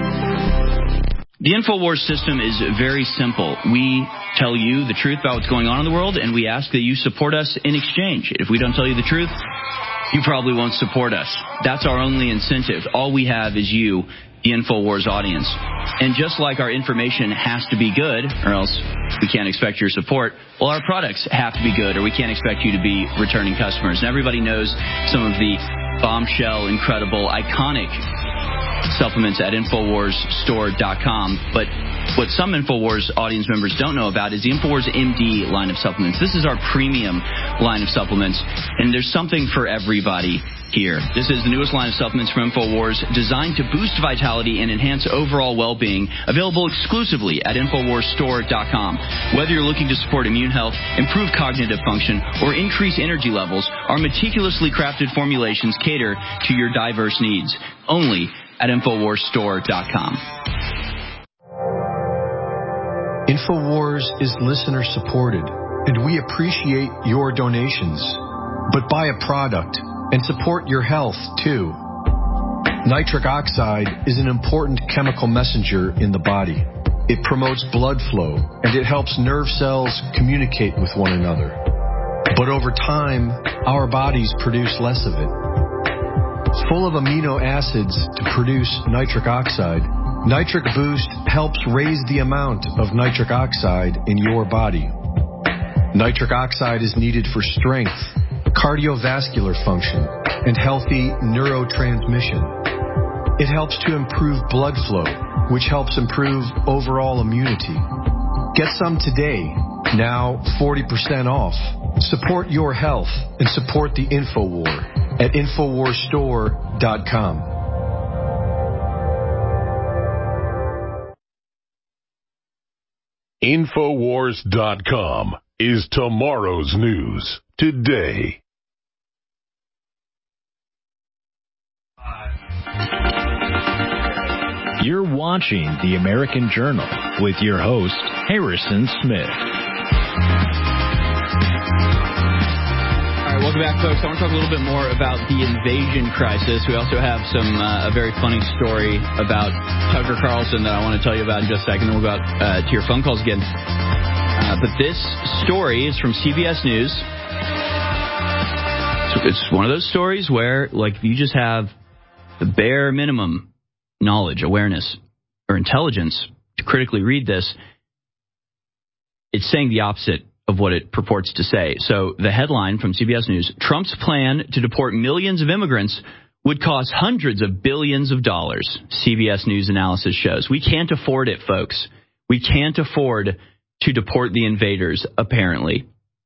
The InfoWars system is very simple. We tell you the truth about what's going on in the world, and we ask that you support us in exchange. If we don't tell you the truth, you probably won't support us. That's our only incentive. All we have is you, the InfoWars audience. And just like our information has to be good, or else we can't expect your support, well, our products have to be good, or we can't expect you to be returning customers. And everybody knows some of the bombshell, incredible, iconic supplements at InfoWarsStore.com. But what some InfoWars audience members don't know about is the InfoWars MD line of supplements. This is our premium line of supplements, and there's something for everybody here. This is the newest line of supplements from InfoWars, designed to boost vitality and enhance overall well-being, available exclusively at InfoWarsStore.com. Whether you're looking to support immune health, improve cognitive function, or increase energy levels, our meticulously crafted formulations cater to your diverse needs. Only at InfoWarsStore.com. InfoWars is listener supported, and we appreciate your donations. But buy a product and support your health too. Nitric oxide is an important chemical messenger in the body. It promotes blood flow, and it helps nerve cells communicate with one another. But over time, our bodies produce less of it. Full of amino acids to produce nitric oxide, Nitric Boost helps raise the amount of nitric oxide in your body. Nitric oxide is needed for strength, cardiovascular function, and healthy neurotransmission. It helps to improve blood flow, which helps improve overall immunity. Get some today, now 40% off. Support your health and support the InfoWar at InfoWarsStore.com. InfoWars.com is tomorrow's news today. You're watching The American Journal with your host, Harrison Smith. All right, welcome back, folks. I want to talk a little bit more about the invasion crisis. We also have a very funny story about Tucker Carlson that I want to tell you about in just a second. We'll go out to your phone calls again. But this story is from CBS News. So it's one of those stories where, like, if you just have the bare minimum knowledge, awareness, or intelligence to critically read this, it's saying the opposite of what it purports to say. So the headline from CBS News, Trump's plan to deport millions of immigrants would cost hundreds of billions of dollars, CBS News analysis shows. We can't afford it, folks. We can't afford to deport the invaders, apparently.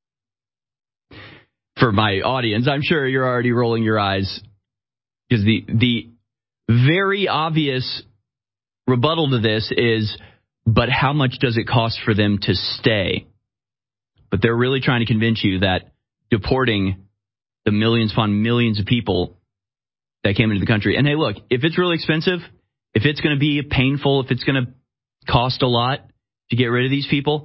For my audience, I'm sure you're already rolling your eyes, because the very obvious rebuttal to this is, but how much does it cost for them to stay? But they're really trying to convince you that deporting the millions upon millions of people that came into the country. And hey, look, if it's really expensive, if it's going to be painful, if it's going to cost a lot to get rid of these people,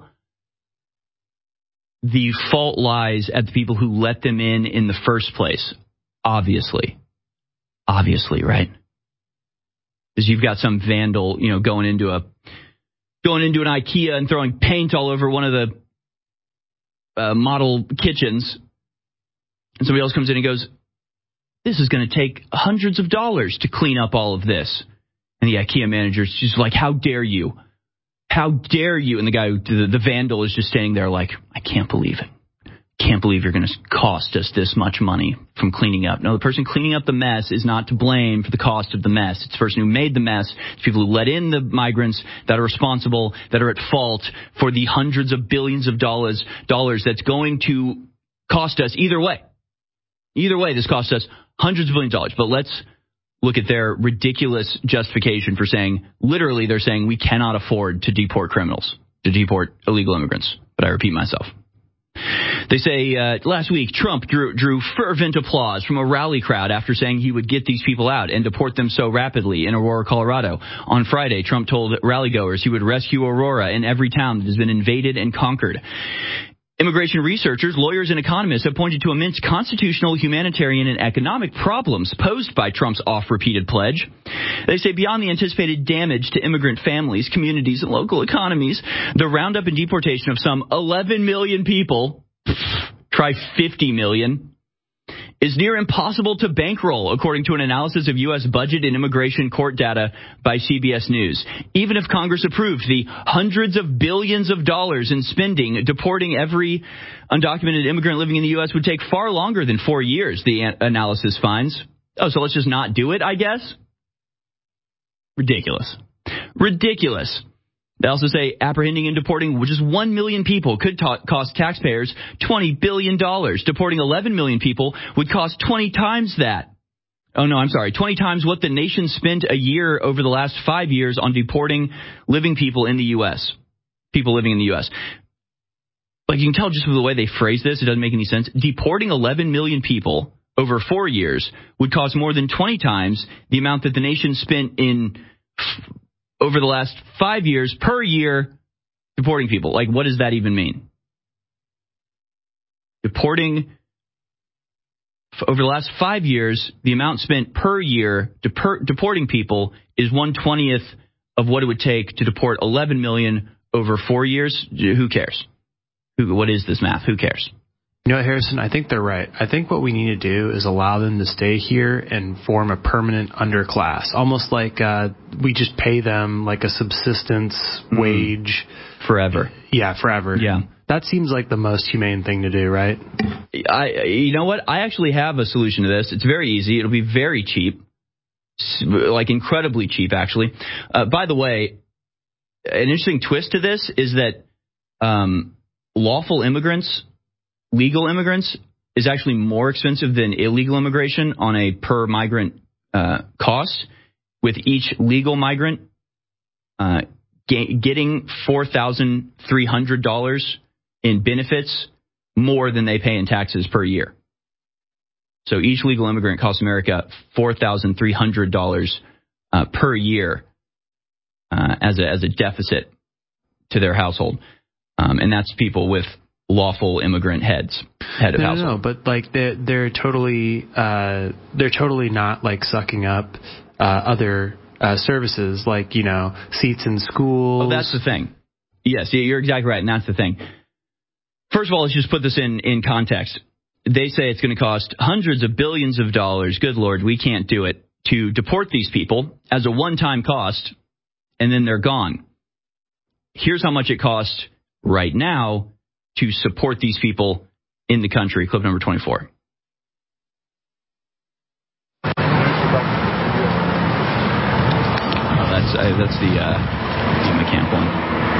the fault lies at the people who let them in the first place. Obviously, right? Because you've got some vandal, going into an IKEA and throwing paint all over one of the model kitchens, and somebody else comes in and goes, "This is going to take hundreds of dollars to clean up all of this," and the IKEA manager's just like, "How dare you? How dare you?" And the guy, the vandal, is just standing there like, "I can't believe it. Can't believe you're going to cost us this much money from cleaning up." No, the person cleaning up the mess is not to blame for the cost of the mess. It's the person who made the mess. It's people who let in the migrants that are responsible, that are at fault for the hundreds of billions of dollars that's going to cost us either way. Either way, this costs us hundreds of billions of dollars. But let's look at their ridiculous justification for saying, literally, they're saying we cannot afford to deport criminals, to deport illegal immigrants. But I repeat myself. They say last week Trump drew fervent applause from a rally crowd after saying he would get these people out and deport them so rapidly in Aurora, Colorado. On Friday, Trump told rallygoers he would rescue Aurora in every town that has been invaded and conquered. Immigration researchers, lawyers, and economists have pointed to immense constitutional, humanitarian, and economic problems posed by Trump's oft-repeated pledge. They say beyond the anticipated damage to immigrant families, communities, and local economies, the roundup and deportation of some 11 million people, try 50 million, is near impossible to bankroll, according to an analysis of U.S. budget and immigration court data by CBS News. Even if Congress approved the hundreds of billions of dollars in spending, deporting every undocumented immigrant living in the U.S. would take far longer than 4 years, the analysis finds. Oh, so let's just not do it, I guess? Ridiculous. They also say apprehending and deporting just 1 million people could cost taxpayers $20 billion. Deporting 11 million people would cost 20 times that. 20 times what the nation spent a year over the last 5 years on deporting living people in the U.S. People living in the U.S. Like, you can tell just from the way they phrase this, it doesn't make any sense. Deporting 11 million people over 4 years would cost more than 20 times the amount that the nation spent in over the last 5 years per year deporting people. Like, what does that even mean? Deporting over the last 5 years, the amount spent per year deporting people is 1/20th of what it would take to deport 11 million over 4 years. Who cares? What is this math? Who cares? You know what, Harrison, I think they're right. I think what we need to do is allow them to stay here and form a permanent underclass, almost like we just pay them like a subsistence wage. Forever. Yeah, forever. Yeah. That seems like the most humane thing to do, right? You know what? I actually have a solution to this. It's very easy. It'll be very cheap, like incredibly cheap, actually. By the way, an interesting twist to this is that lawful immigrants, legal immigrants, is actually more expensive than illegal immigration on a per migrant cost, with each legal migrant getting $4,300 in benefits more than they pay in taxes per year. So each legal immigrant costs America $4,300 per year as a deficit to their household, and that's people with lawful immigrant head of household. No, but like they're totally not like sucking up other services like, you know, seats in schools. Oh, that's the thing. Yes, you're exactly right, and that's the thing. First of all, let's just put this in context. They say it's going to cost hundreds of billions of dollars. Good Lord, we can't do it, to deport these people as a one-time cost, and then they're gone. Here's how much it costs right now to support these people in the country. Clip number 24. That's the McCamp one.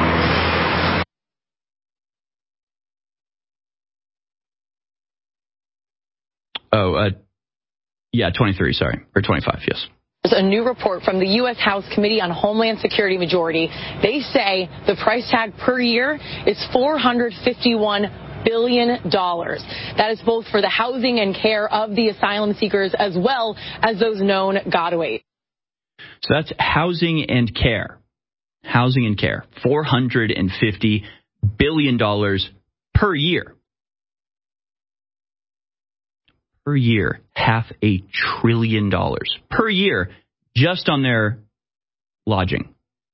Oh, 23, sorry. Or 25, yes. There's a new report from the U.S. House Committee on Homeland Security majority. They say the price tag per year is $451 billion. That is both for the housing and care of the asylum seekers as well as those known gotaways. So that's housing and care. Housing and care. $450 billion per year. Per year. $500 billion per year just on their lodging.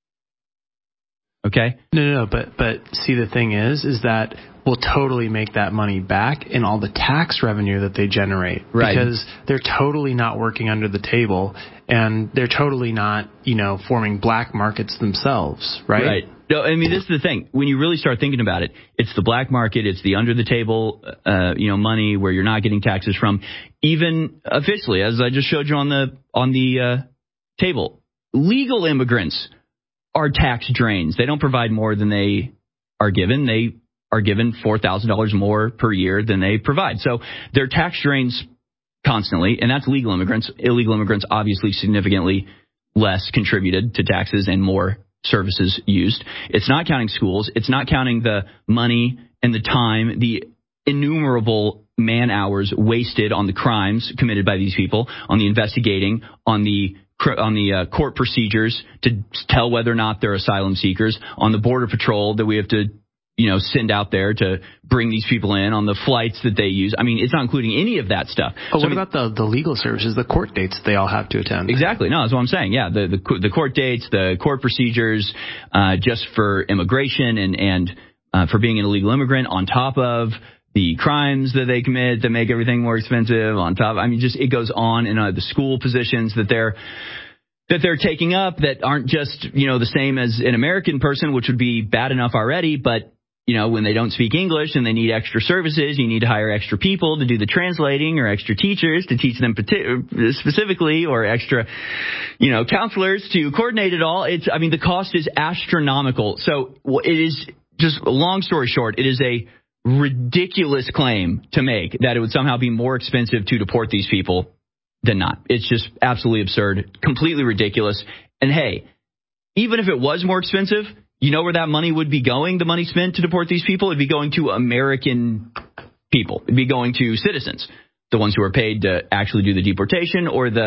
Okay? No, but see, the thing is that we'll totally make that money back in all the tax revenue that they generate. Right. Because they're totally not working under the table, and they're totally not, forming black markets themselves, right? Right. No, I mean, this is the thing. When you really start thinking about it, it's the black market, it's the under the table, money where you're not getting taxes from. Even officially, as I just showed you on the table, legal immigrants are tax drains. They don't provide more than they are given. They are given $4,000 more per year than they provide. So they're tax drains constantly, and that's legal immigrants. Illegal immigrants obviously significantly less contributed to taxes and more services used. It's not counting schools. It's not counting the money and the time, the innumerable man hours wasted on the crimes committed by these people, on the investigating, on the court procedures to tell whether or not they're asylum seekers, on the border patrol that we have to, send out there to bring these people in, on the flights that they use. I mean, it's not including any of that stuff. Oh, so what about the legal services, the court dates they all have to attend? Exactly. No, that's what I'm saying. Yeah, the court dates, the court procedures, just for immigration and for being an illegal immigrant, on top of the crimes that they commit that make everything more expensive, on top. I mean, just it goes on, and the school positions that they're taking up that aren't just, the same as an American person, which would be bad enough already, but when they don't speak English and they need extra services, you need to hire extra people to do the translating, or extra teachers to teach them specifically, or extra, counselors to coordinate it all. The cost is astronomical. So it is, just long story short, it is a ridiculous claim to make that it would somehow be more expensive to deport these people than not. It's just absolutely absurd, completely ridiculous. And hey, even if it was more expensive, you know where that money would be going? The money spent to deport these people, it'd be going to American people. It'd be going to citizens, the ones who are paid to actually do the deportation, or the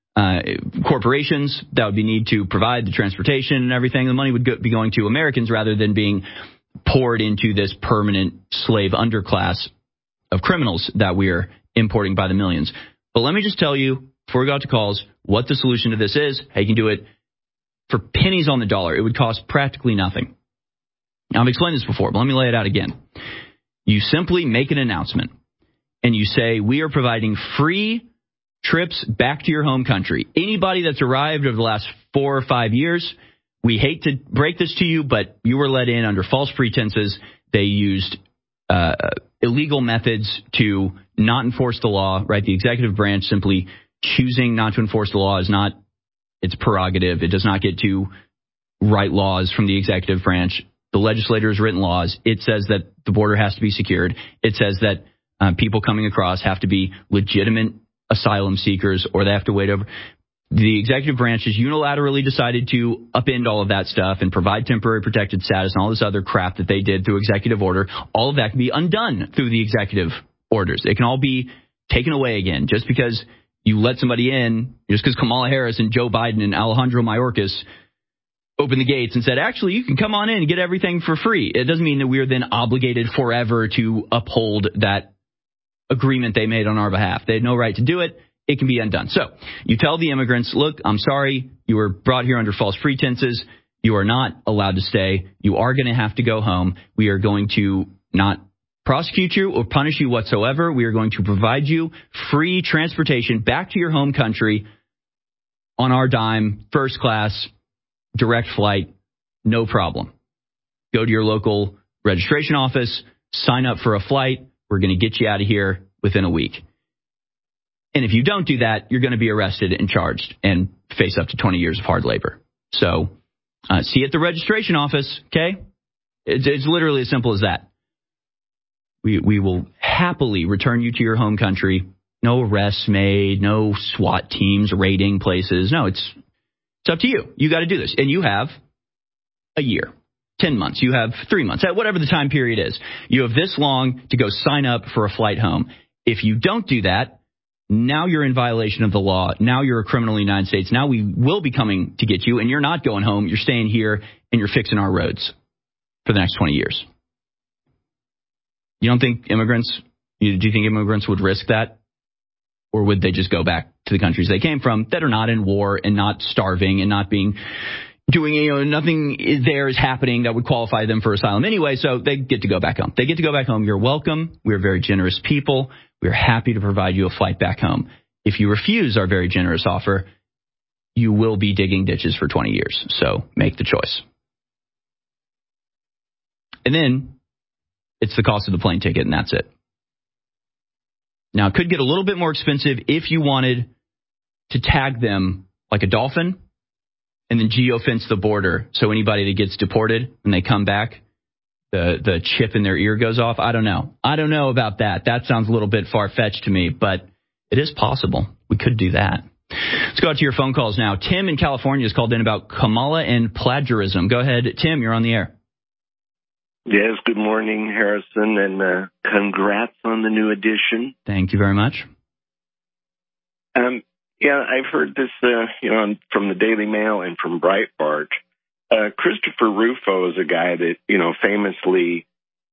corporations that would need to provide the transportation and everything. The money would be going to Americans rather than being poured into this permanent slave underclass of criminals that we're importing by the millions. But let me just tell you, before we go out to calls, what the solution to this is. How you can do it for pennies on the dollar. It would cost practically nothing. Now, I've explained this before, but let me lay it out again. You simply make an announcement, and you say, we are providing free trips back to your home country. Anybody that's arrived over the last 4 or 5 years, we hate to break this to you, but you were let in under false pretenses. They used illegal methods to not enforce the law, right? The executive branch simply choosing not to enforce the law is not its prerogative. It does not get to write laws from the executive branch. The legislature has written laws. It says that the border has to be secured. It says that people coming across have to be legitimate asylum seekers, or they have to wait over. The executive branch has unilaterally decided to upend all of that stuff and provide temporary protected status and all this other crap that they did through executive order. All of that can be undone through the executive orders. It can all be taken away again just because you let somebody in, just because Kamala Harris and Joe Biden and Alejandro Mayorkas opened the gates and said, actually, you can come on in and get everything for free. It doesn't mean that we are then obligated forever to uphold that agreement they made on our behalf. They had no right to do it. It can be undone. So you tell the immigrants, look, I'm sorry, you were brought here under false pretenses. You are not allowed to stay. You are going to have to go home. We are going to not prosecute you or punish you whatsoever. We are going to provide you free transportation back to your home country on our dime, first class, direct flight, no problem. Go to your local registration office, sign up for a flight. We're going to get you out of here within a week. And if you don't do that, you're going to be arrested and charged and face up to 20 years of hard labor. So see you at the registration office, okay? It's literally as simple as that. We will happily return you to your home country. No arrests made, no SWAT teams raiding places. No, it's up to you. You got to do this. And you have a year. 10 months. You have 3 months, whatever the time period is. You have this long to go sign up for a flight home. If you don't do that, now you're in violation of the law. Now you're a criminal in the United States. Now we will be coming to get you, and you're not going home. You're staying here, and you're fixing our roads for the next 20 years. You don't think immigrants, do you think immigrants would risk that? Or would they just go back to the countries they came from that are not in war and not starving and not doing, nothing there is happening that would qualify them for asylum anyway, so they get to go back home. They get to go back home. You're welcome. We're very generous people. We're happy to provide you a flight back home. If you refuse our very generous offer, you will be digging ditches for 20 years. So make the choice. And then it's the cost of the plane ticket, and that's it. Now, it could get a little bit more expensive if you wanted to tag them like a dolphin and then geofence the border so anybody that gets deported when they come back, the chip in their ear goes off. I don't know. I don't know about that. That sounds a little bit far-fetched to me, but it is possible. We could do that. Let's go out to your phone calls now. Tim in California has called in about Kamala and plagiarism. Go ahead, Tim. You're on the air. Yes, good morning, Harrison, and congrats on the new edition. Thank you very much. Yeah, I've heard this, from the Daily Mail and from Breitbart. Christopher Rufo is a guy that, famously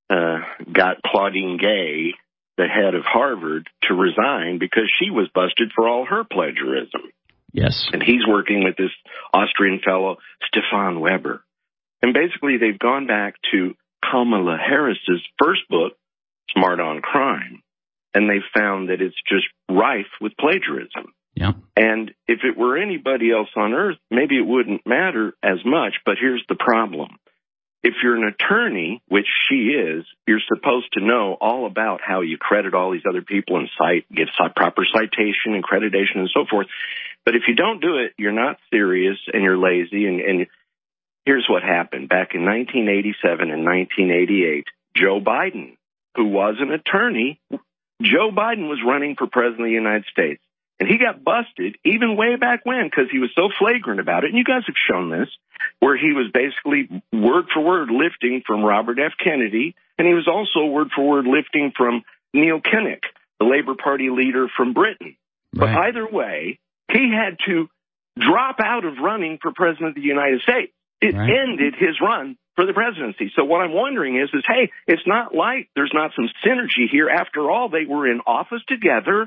got Claudine Gay, the head of Harvard, to resign because she was busted for all her plagiarism. Yes. And he's working with this Austrian fellow, Stefan Weber. And basically they've gone back to Kamala Harris's first book, Smart on Crime, and they found that it's just rife with plagiarism. Yeah. And if it were anybody else on earth, maybe it wouldn't matter as much, but here's the problem. If you're an attorney, which she is, you're supposed to know all about how you credit all these other people and get proper citation and accreditation and so forth. But if you don't do it, you're not serious and you're lazy. And here's what happened. Back in 1987 and 1988, Joe Biden, who was an attorney, Joe Biden was running for president of the United States. And he got busted even way back when because he was so flagrant about it. And you guys have shown this, where he was basically word for word lifting from Robert F. Kennedy. And he was also word for word lifting from Neil Kinnock, the Labor Party leader from Britain. Right. But either way, he had to drop out of running for president of the United States. It ended his run for the presidency. So what I'm wondering is, hey, it's not like there's not some synergy here. After all, they were in office together.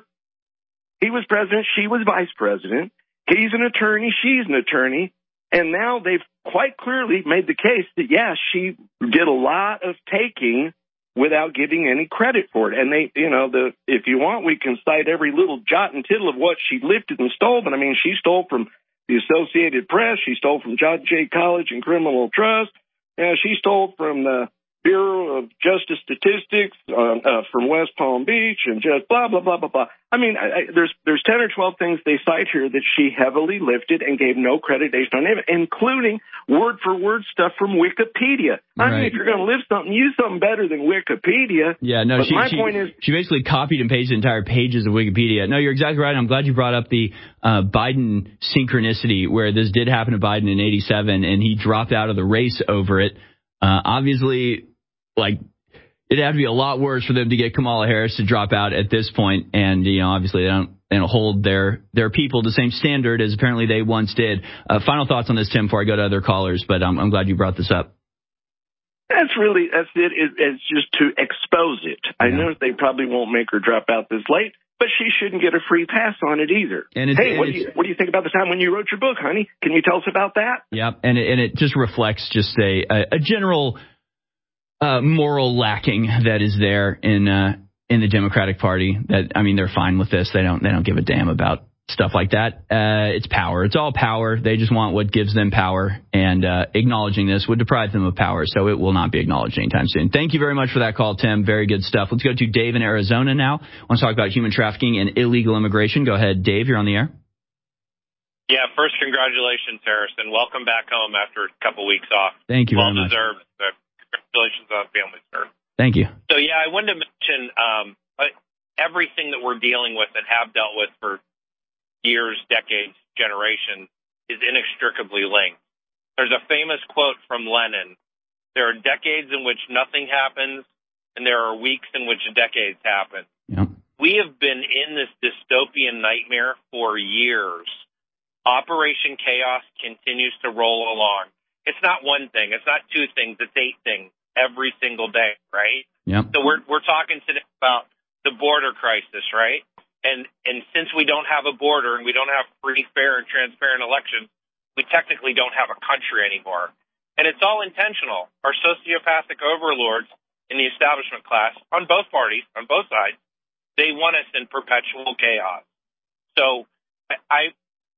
He was president. She was vice president. He's an attorney. She's an attorney. And now they've quite clearly made the case that, yes, she did a lot of taking without giving any credit for it. And they, if you want, we can cite every little jot and tittle of what she lifted and stole. But I mean, she stole from the Associated Press. She stole from John Jay College and Criminal Trust. She stole from the Bureau of Justice Statistics from West Palm Beach and just blah, blah, blah, blah, blah. I mean, there's 10 or 12 things they cite here that she heavily lifted and gave no accreditation on it, including word-for-word stuff from Wikipedia. I mean, if you're going to lift something, use something better than Wikipedia. Yeah, no, but my point is, she basically copied and pasted entire pages of Wikipedia. No, you're exactly right. I'm glad you brought up the Biden synchronicity, where this did happen to Biden in 87, and he dropped out of the race over it. Obviously, it'd have to be a lot worse for them to get Kamala Harris to drop out at this point. And, obviously they don't hold their people to the same standard as apparently they once did. Final thoughts on this, Tim, before I go to other callers, but I'm glad you brought this up. That's it. It's just to expose it. Yeah. I know they probably won't make her drop out this late, but she shouldn't get a free pass on it either. What do you think about the time when you wrote your book, honey? Can you tell us about that? Yep, and it just reflects just a general moral lacking that is there in the Democratic Party. That, I mean, they're fine with this. They don't give a damn about stuff like that. It's power. It's all power. They just want what gives them power, and acknowledging this would deprive them of power. So it will not be acknowledged anytime soon. Thank you very much for that call, Tim. Very good stuff. Let's go to Dave in Arizona now. I want to talk about human trafficking and illegal immigration. Go ahead, Dave. You're on the air. Yeah, first, congratulations, Harrison. Welcome back home after a couple weeks off. Thank you very much. Well-deserved. Congratulations on family, sir. Thank you. So, yeah, I wanted to mention everything that we're dealing with and have dealt with for years, decades, generations is inextricably linked. There's a famous quote from Lenin There are decades in which nothing happens, and there are weeks in which decades happen. Yep. We have been in this dystopian nightmare for years. Operation Chaos continues to roll along. It's not one thing. It's not two things. It's 8 things every single day, right? Yep. So we're talking today about the border crisis, right? And since we don't have a border and we don't have free, fair, and transparent elections, we technically don't have a country anymore. And it's all intentional. Our sociopathic overlords in the establishment class, on both parties, on both sides, they want us in perpetual chaos. So I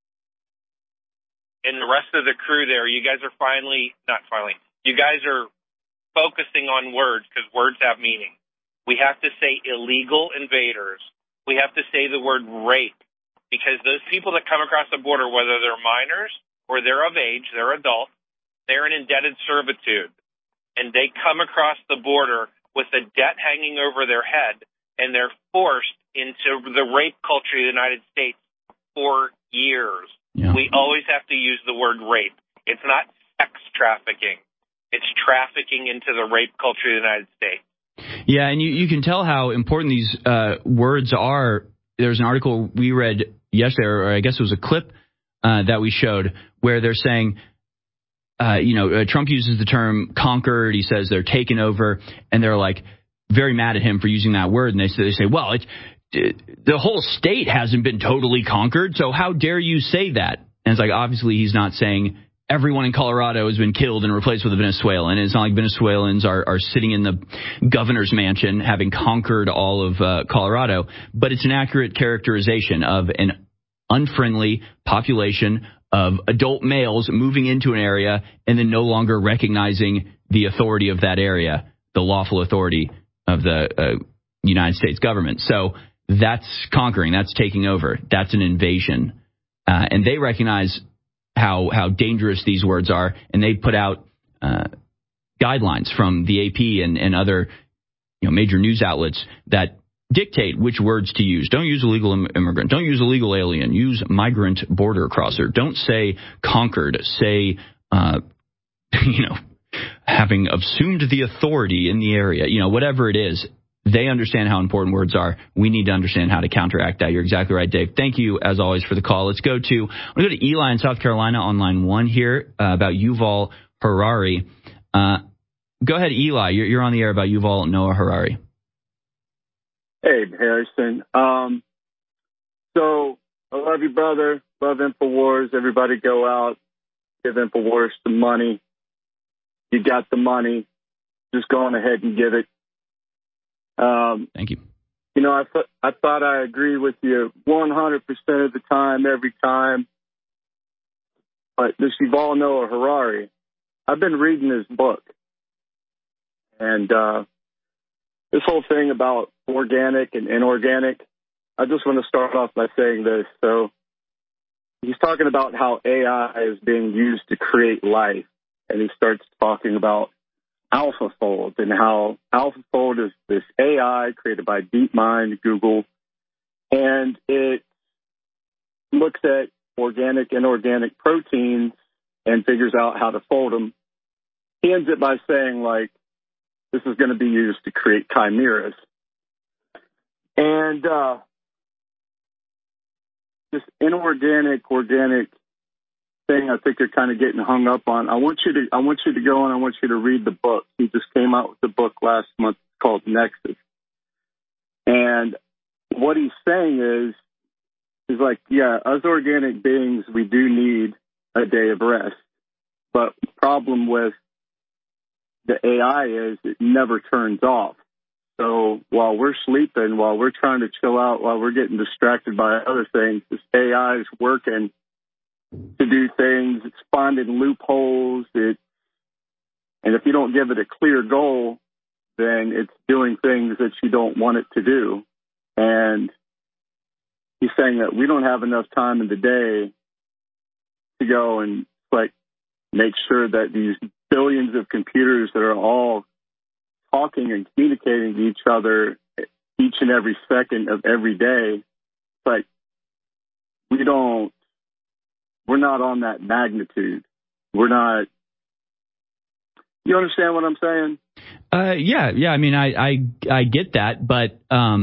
and the rest of the crew there, you guys are you guys are focusing on words because words have meaning. We have to say illegal invaders. We have to say the word rape because those people that come across the border, whether they're minors or they're of age, they're adults, they're in indebted servitude. And they come across the border with a debt hanging over their head, and they're forced into the rape culture of the United States for years. Yeah. We always have to use the word rape. It's not sex trafficking. It's trafficking into the rape culture of the United States. Yeah, and you can tell how important these words are. There's an article we read yesterday, or I guess it was a clip that we showed, where they're saying, Trump uses the term conquered. He says they're taken over, and they're like very mad at him for using that word. And they say, well, the whole state hasn't been totally conquered, so how dare you say that? And it's like, obviously he's not saying everyone in Colorado has been killed and replaced with a Venezuelan. And it's not like Venezuelans are sitting in the governor's mansion having conquered all of Colorado. But it's an accurate characterization of an unfriendly population of adult males moving into an area and then no longer recognizing the authority of that area, the lawful authority of the United States government. So that's conquering. That's taking over. That's an invasion. And they recognize how dangerous these words are, and they put out guidelines from the AP and other major news outlets that dictate which words to use. Don't use illegal immigrant. Don't use illegal alien. Use migrant border crosser. Don't say conquered. Say, having assumed the authority in the area. Whatever it is. They understand how important words are. We need to understand how to counteract that. You're exactly right, Dave. Thank you, as always, for the call. Let's go to Eli in South Carolina on line 1 here about Yuval Harari. Go ahead, Eli. You're on the air about Yuval Noah Harari. Hey, Harrison. So I love you, brother. Love InfoWars. Everybody go out, give InfoWars some money. You got the money. Just go on ahead and give it. Thank you. I thought I agree with you 100% of the time, every time. But this Yuval Noah Harari, I've been reading his book. And this whole thing about organic and inorganic, I just want to start off by saying this. So he's talking about how AI is being used to create life. And he starts talking about AlphaFold and how AlphaFold is this AI created by DeepMind, Google, and it looks at organic and inorganic proteins and figures out how to fold them. He ends it by saying, this is going to be used to create chimeras. And this inorganic, organic thing I think you're kind of getting hung up on. I want you to go and I want you to read the book. He just came out with the book last month called Nexus. And what he's saying is us organic beings, we do need a day of rest. But the problem with the AI is it never turns off. So while we're sleeping, while we're trying to chill out, while we're getting distracted by other things, this AI is working to do things. It's finding loopholes. And if you don't give it a clear goal, then it's doing things that you don't want it to do. And he's saying that we don't have enough time in the day to go and make sure that these billions of computers that are all talking and communicating to each other each and every second of every day, we're not on that magnitude. We're not, You understand what I'm saying? Yeah. I mean, I get that, but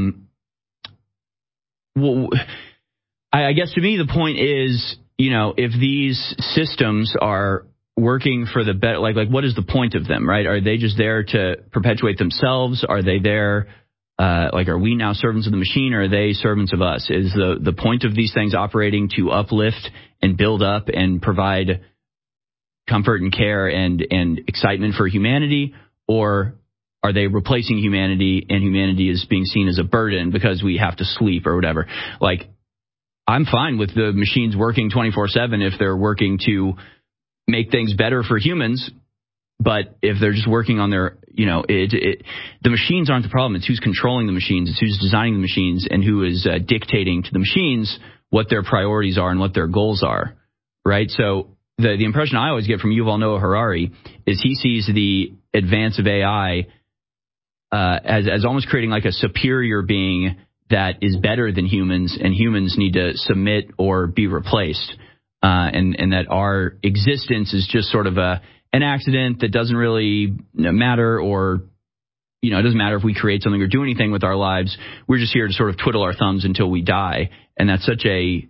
well, I guess to me the point is, if these systems are working for the better, like what is the point of them, right? Are they just there to perpetuate themselves? Are they there? Are we now servants of the machine, or are they servants of us? Is the point of these things operating to uplift and build up and provide comfort and care and excitement for humanity, or are they replacing humanity and humanity is being seen as a burden because we have to sleep or whatever? Like, I'm fine with the machines working 24/7 if they're working to make things better for humans. But if they're just working on their, the machines aren't the problem. It's who's controlling the machines. It's who's designing the machines and who is dictating to the machines what their priorities are and what their goals are, right? So the impression I always get from Yuval Noah Harari is he sees the advance of AI as almost creating like a superior being that is better than humans, and humans need to submit or be replaced, and that our existence is just sort of an accident that doesn't really matter, or it doesn't matter if we create something or do anything with our lives. We're just here to sort of twiddle our thumbs until we die, and that's such a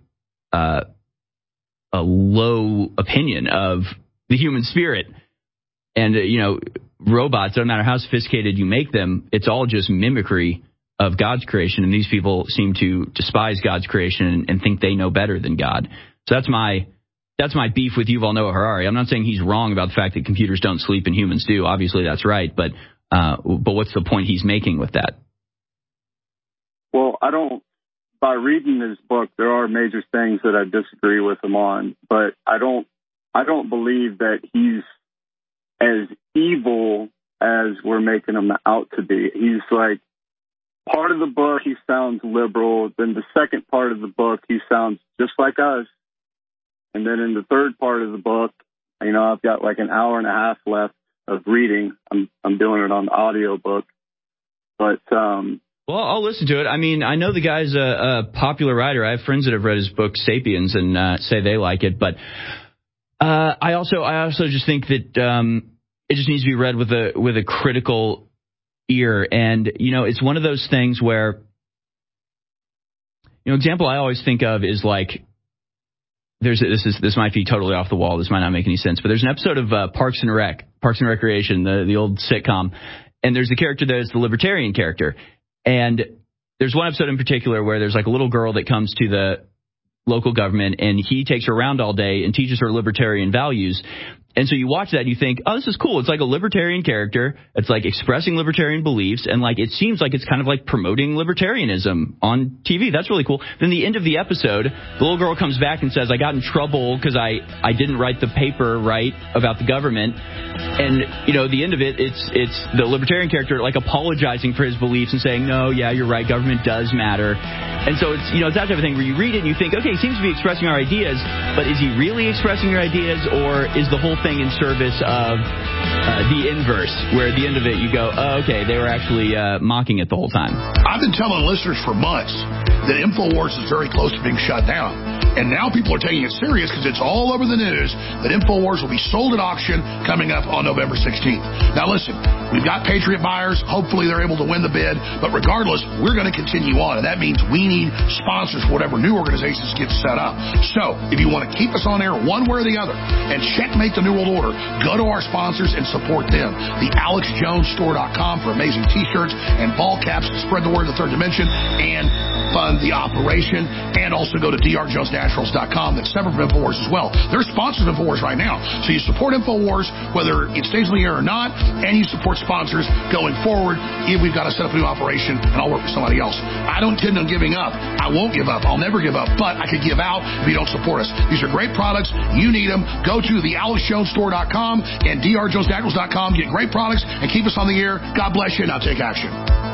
low opinion of the human spirit. And robots, no matter how sophisticated you make them, it's all just mimicry of God's creation, and these people seem to despise God's creation and think they know better than God. So that's my beef with Yuval Noah Harari. I'm not saying he's wrong about the fact that computers don't sleep and humans do. Obviously, that's right. But what's the point he's making with that? Well, by reading his book, there are major things that I disagree with him on, but I don't believe that he's as evil as we're making him out to be. He's like, part of the book, he sounds liberal. Then the second part of the book, he sounds just like us. And then in the third part of the book, I've got like an hour and a half left of reading. I'm doing it on the audio book. But well, I'll listen to it. I mean, I know the guy's a popular writer. I have friends that have read his book Sapiens and say they like it. But I also just think that it just needs to be read with a critical ear. And it's one of those things where example I always think of is like, this might be totally off the wall. This might not make any sense, but there's an episode of Parks and Recreation, the old sitcom, and there's a character that is the libertarian character. And there's one episode in particular where there's like a little girl that comes to the local government, and he takes her around all day and teaches her libertarian values. And so you watch that and you think, oh, this is cool. It's like a libertarian character. It's like expressing libertarian beliefs. And like, it seems like it's kind of like promoting libertarianism on TV. That's really cool. Then the end of the episode, the little girl comes back and says, I got in trouble because I didn't write the paper right about the government. And, the end of it, it's the libertarian character like apologizing for his beliefs and saying, no, yeah, you're right. Government does matter. And so it's, it's that type of thing where you read it and you think, okay, he seems to be expressing our ideas, but is he really expressing your ideas, or is the whole thing in service of the inverse, where at the end of it you go, oh, okay, they were actually mocking it the whole time? I've been telling listeners for months that InfoWars is very close to being shut down. And now people are taking it serious because it's all over the news that InfoWars will be sold at auction coming up on November 16th. Now listen, we've got Patriot buyers. Hopefully they're able to win the bid. But regardless, we're going to continue on. And that means we need sponsors for whatever new organizations get set up. So if you want to keep us on air one way or the other and checkmate the New World Order, go to our sponsors and support them. The AlexJonesStore.com for amazing t-shirts and ball caps to spread the word of the third dimension and fund the operation. And also go to drjonesnaturals.com. That's separate from InfoWars as well. They're sponsors of InfoWars right now. So you support InfoWars whether it stays on the air or not, and you support sponsors going forward if we've got to set up a new operation and I'll work with somebody else. I don't intend on giving up. I won't give up. I'll never give up. But I could give out if you don't support us. These are great products. You need them. Go to the AlexJonesStore.com and drjonesnaturals.com. Get great products and keep us on the air. God bless you. Now take action.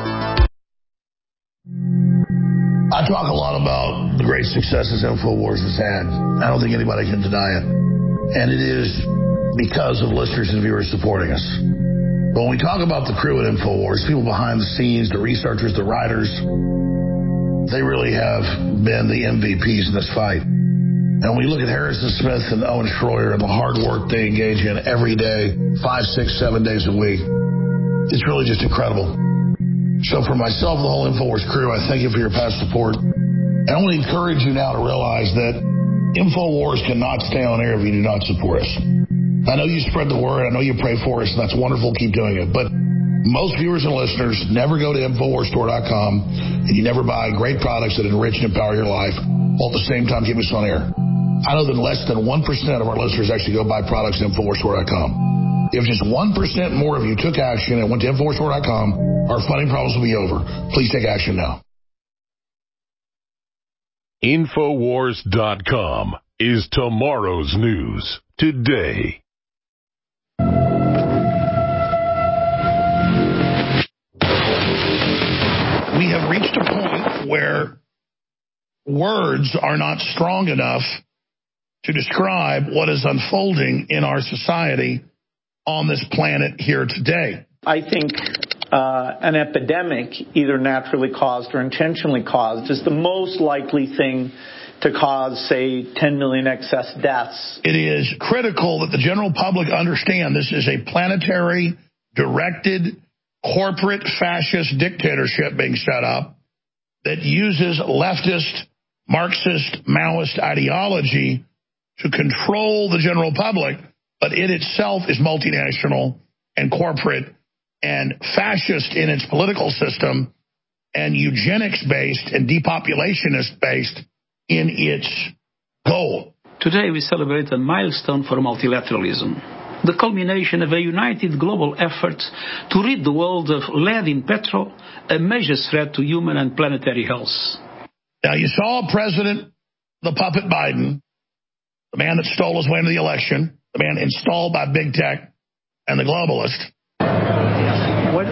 I talk a lot about the great successes InfoWars has had. I don't think anybody can deny it. And it is because of listeners and viewers supporting us. But when we talk about the crew at InfoWars, people behind the scenes, the researchers, the writers, they really have been the MVPs in this fight. And we look at Harrison Smith and Owen Schroyer and the hard work they engage in every day, 5, 6, 7 days a week. It's really just incredible. So for myself and the whole InfoWars crew, I thank you for your past support. And I want to encourage you now to realize that InfoWars cannot stay on air if you do not support us. I know you spread the word. I know you pray for us, and that's wonderful. Keep doing it. But most viewers and listeners never go to InfoWarsStore.com, and you never buy great products that enrich and empower your life while at the same time keep us on air. I know that less than 1% of our listeners actually go buy products at InfoWarsStore.com. If just 1% more of you took action and went to InfoWarsStore.com, our funding problems will be over. Please take action now. Infowars.com is tomorrow's news today. We have reached a point where words are not strong enough to describe what is unfolding in our society on this planet here today. I think an epidemic, either naturally caused or intentionally caused, is the most likely thing to cause, say, 10 million excess deaths. It is critical that the general public understand this is a planetary, directed, corporate fascist dictatorship being set up that uses leftist, Marxist, Maoist ideology to control the general public, but it itself is multinational and corporate and fascist in its political system and eugenics-based and depopulationist-based in its goal. Today we celebrate a milestone for multilateralism, the culmination of a united global effort to rid the world of lead in petrol, a major threat to human and planetary health. Now, you saw President, the puppet Biden, the man that stole his way into the election, the man installed by big tech and the globalist. What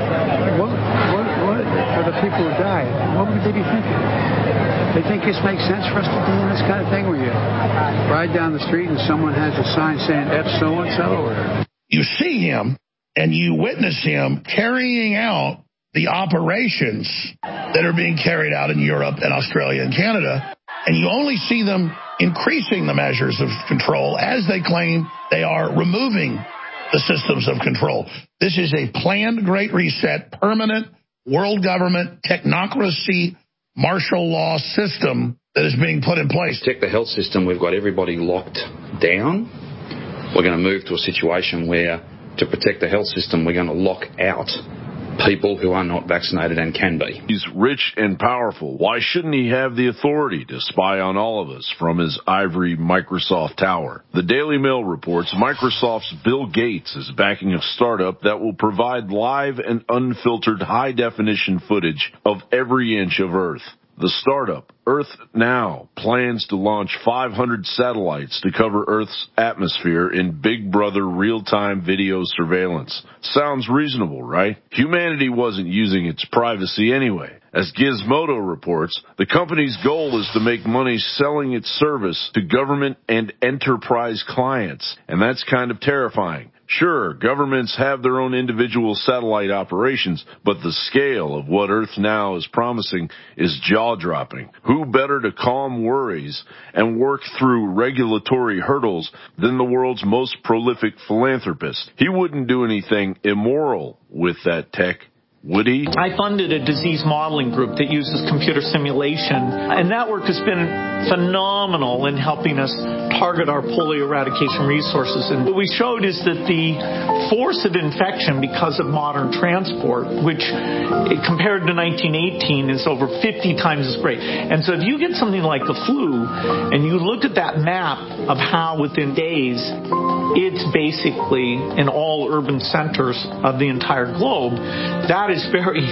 for the people who died? What would they be thinking? They think this makes sense for us to do this kind of thing where you ride down the street and someone has a sign saying F so-and-so? You see him and you witness him carrying out the operations that are being carried out in Europe and Australia and Canada, and you only see them increasing the measures of control as they claim they are removing the systems of control. This is a planned Great Reset, permanent world government, technocracy, martial law system that is being put in place. Protect the health system, we've got everybody locked down. We're going to move to a situation where, to protect the health system, we're going to lock out people who are not vaccinated and can be. He's rich and powerful. Why shouldn't he have the authority to spy on all of us from his ivory Microsoft tower? The Daily Mail reports Microsoft's Bill Gates is backing a startup that will provide live and unfiltered high-definition footage of every inch of Earth. The startup, Earth Now, plans to launch 500 satellites to cover Earth's atmosphere in Big Brother real-time video surveillance. Sounds reasonable, right? Humanity wasn't using its privacy anyway. As Gizmodo reports, the company's goal is to make money selling its service to government and enterprise clients, and that's kind of terrifying. Sure, governments have their own individual satellite operations, but the scale of what Earth Now is promising is jaw-dropping. Who better to calm worries and work through regulatory hurdles than the world's most prolific philanthropist? He wouldn't do anything immoral with that tech, would he? I funded a disease modeling group that uses computer simulation, and that work has been phenomenal in helping us target our polio eradication resources. And what we showed is that the force of infection because of modern transport, which compared to 1918 is over 50 times as great. And so if you get something like the flu and you look at that map of how within days it's basically in all urban centers of the entire globe, that is very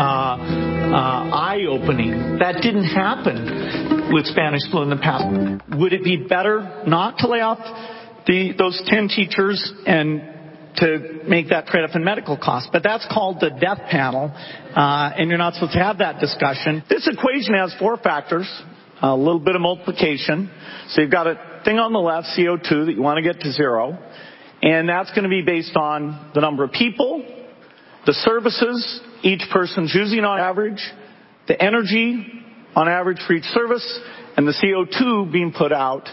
eye-opening. That didn't happen with Spanish flu in the past. Would it be better not to lay off those 10 teachers and to make that trade-off in medical costs? But that's called the death panel, and you're not supposed to have that discussion. This equation has 4 factors, a little bit of multiplication. So you've got a thing on the left, CO2, that you want to get to 0, and that's going to be based on the number of people, the services each person's using on average, the energy on average for each service, and the CO2 being put out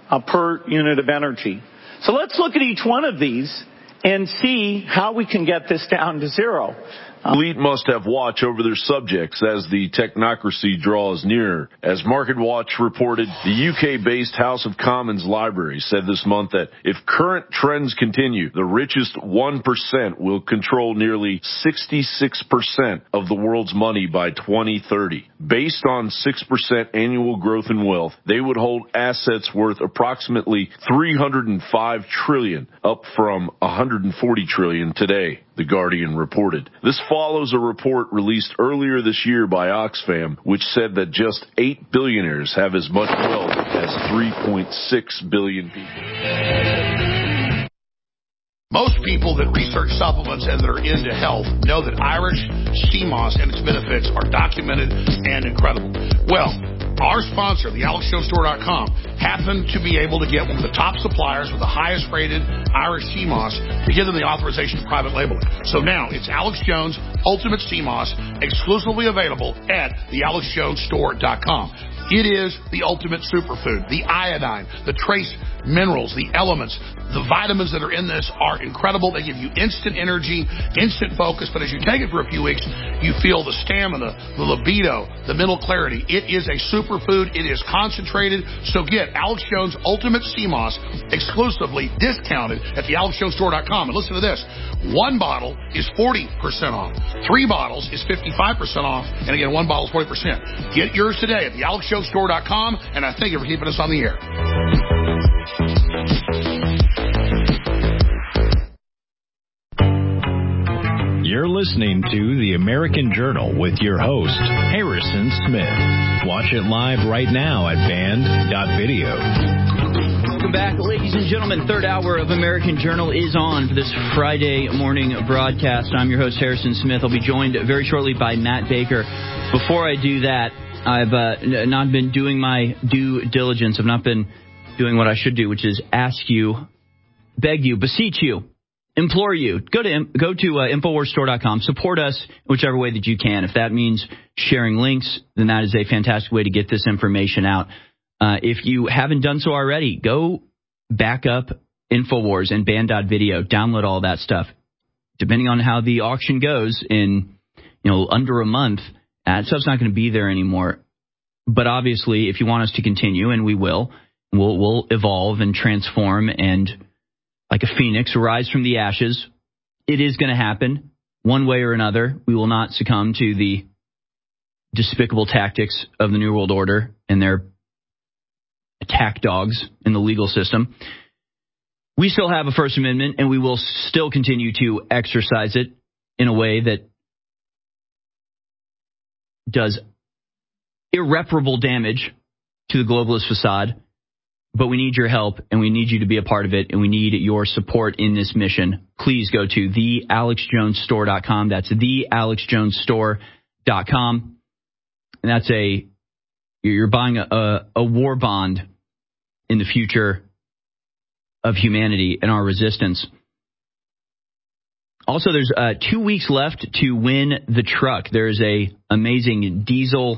per unit of energy. So let's look at each one of these and see how we can get this down to zero. Elite must have watch over their subjects as the technocracy draws nearer. As MarketWatch reported, the UK-based House of Commons Library said this month that if current trends continue, the richest 1% will control nearly 66% of the world's money by 2030. Based on 6% annual growth in wealth, they would hold assets worth approximately $305 trillion, up from $140 trillion today, The Guardian reported. This follows a report released earlier this year by Oxfam, which said that just 8 billionaires have as much wealth as 3.6 billion people. Most people that research supplements and that are into health know that Irish sea moss and its benefits are documented and incredible. Well, our sponsor, the AlexJonesStore.com, happened to be able to get one of the top suppliers with the highest rated Irish sea moss to give them the authorization of private labeling. So now it's Alex Jones Ultimate Sea Moss, exclusively available at the AlexJonesStore.com. It is the ultimate superfood. The iodine, the trace minerals, the elements, the vitamins that are in this are incredible. They give you instant energy, instant focus, but as you take it for a few weeks, you feel the stamina, the libido, the mental clarity. It is a superfood. It is concentrated. So get Alex Jones Ultimate Sea Moss exclusively discounted at the AlexJonesStore.com. And listen to this. 1 bottle is 40% off. 3 bottles is 55% off. And again, 1 bottle is 40%. Get yours today at the AlexJonesStore.com. And I thank you for keeping us on the air. You're listening to The American Journal with your host, Harrison Smith. Watch it live right now at band.video. Welcome back, ladies and gentlemen. Third hour of American Journal is on for this Friday morning broadcast. I'm your host, Harrison Smith. I'll be joined very shortly by Matt Baker. Before I do that, I've not been doing my due diligence. I've not been doing what I should do, which is ask you, beg you, beseech you, implore you. Go to InfoWarsStore.com. Support us whichever way that you can. If that means sharing links, then that is a fantastic way to get this information out. If you haven't done so already, go back up InfoWars and band.video. Download all that stuff. Depending on how the auction goes in, under a month, that stuff's not going to be there anymore. But obviously, if you want us to continue, and we will, we'll evolve and transform and, like a phoenix, rise from the ashes. It is going to happen one way or another. We will not succumb to the despicable tactics of the New World Order and their attack dogs in the legal system. We still have a First Amendment, and we will still continue to exercise it in a way that does irreparable damage to the globalist facade. But we need your help, and we need you to be a part of it, and we need your support in this mission. Please go to thealexjonesstore.com. That's thealexjonesstore.com. And that's you're buying a war bond in the future of humanity and our resistance. Also, there's 2 weeks left to win the truck. There's a amazing diesel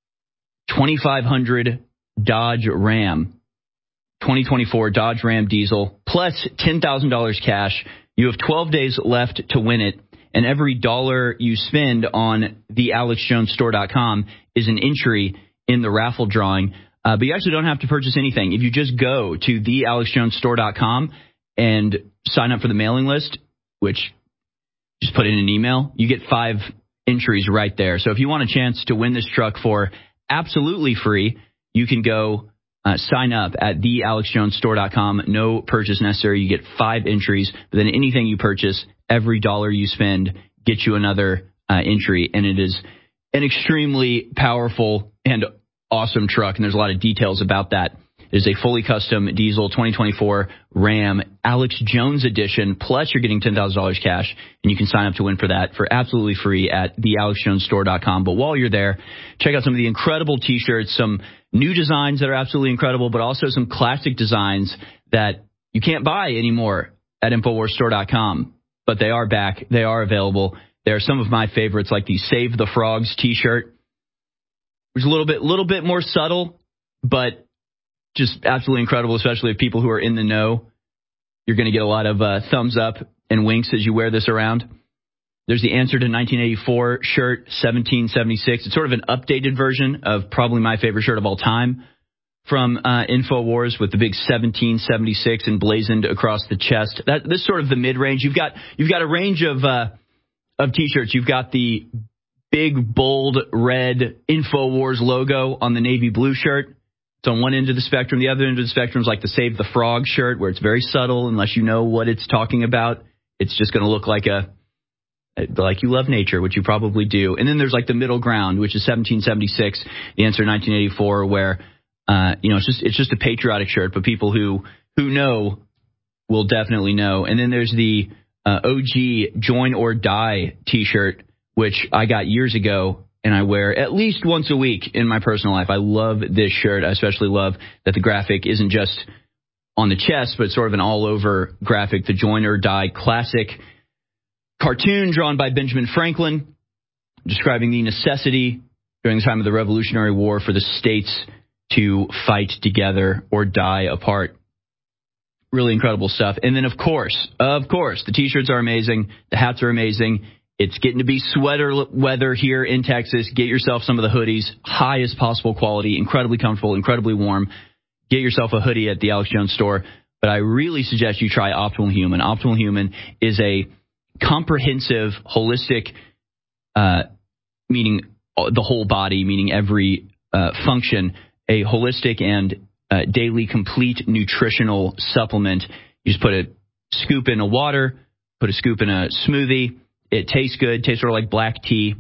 2500 Dodge Ram. 2024 Dodge Ram diesel, plus $10,000 cash. You have 12 days left to win it, and every dollar you spend on thealexjonesstore.com is an entry in the raffle drawing. But you actually don't have to purchase anything. If you just go to thealexjonesstore.com and sign up for the mailing list, which just put in an email, you get 5 entries right there. So if you want a chance to win this truck for absolutely free, you can go sign up at thealexjonesstore.com. No purchase necessary. You get 5 entries. But then anything you purchase, every dollar you spend gets you another entry. And it is an extremely powerful and awesome truck. And there's a lot of details about that. It is a fully custom diesel 2024 Ram Alex Jones edition. Plus, you're getting $10,000 cash, and you can sign up to win for that for absolutely free at thealexjonesstore.com. But while you're there, check out some of the incredible T-shirts, some new designs that are absolutely incredible, but also some classic designs that you can't buy anymore at InfoWarsStore.com. But they are back. They are available. They are some of my favorites, like the Save the Frogs T-shirt. It's a little bit more subtle, but just absolutely incredible, especially if people who are in the know. You're going to get a lot of thumbs up and winks as you wear this around. There's the Answer to 1984 shirt, 1776. It's sort of an updated version of probably my favorite shirt of all time from InfoWars, with the big 1776 emblazoned across the chest. This is sort of the mid-range. You've got a range of T-shirts. You've got the big, bold, red InfoWars logo on the navy blue shirt. It's on one end of the spectrum. The other end of the spectrum is like the Save the Frog shirt, where it's very subtle. Unless you know what it's talking about, it's just going to look like you love nature, which you probably do. And then there's like the middle ground, which is 1776, the Answer 1984, where it's just a patriotic shirt, but people who know will definitely know. And then there's the OG Join or Die T-shirt, which I got years ago, and I wear at least once a week in my personal life. I love this shirt. I especially love that the graphic isn't just on the chest, but it's sort of an all-over graphic. The Join or Die classic cartoon drawn by Benjamin Franklin, describing the necessity during the time of the Revolutionary War for the states to fight together or die apart. Really incredible stuff. And then, of course, the T-shirts are amazing. The hats are amazing. It's getting to be sweater weather here in Texas. Get yourself some of the hoodies, highest possible quality, incredibly comfortable, incredibly warm. Get yourself a hoodie at the Alex Jones store. But I really suggest you try Optimal Human. Optimal Human is a comprehensive, holistic, meaning the whole body, meaning every function, a holistic and daily complete nutritional supplement. You just put a scoop in a water, put a scoop in a smoothie. It tastes good, tastes sort of like black tea,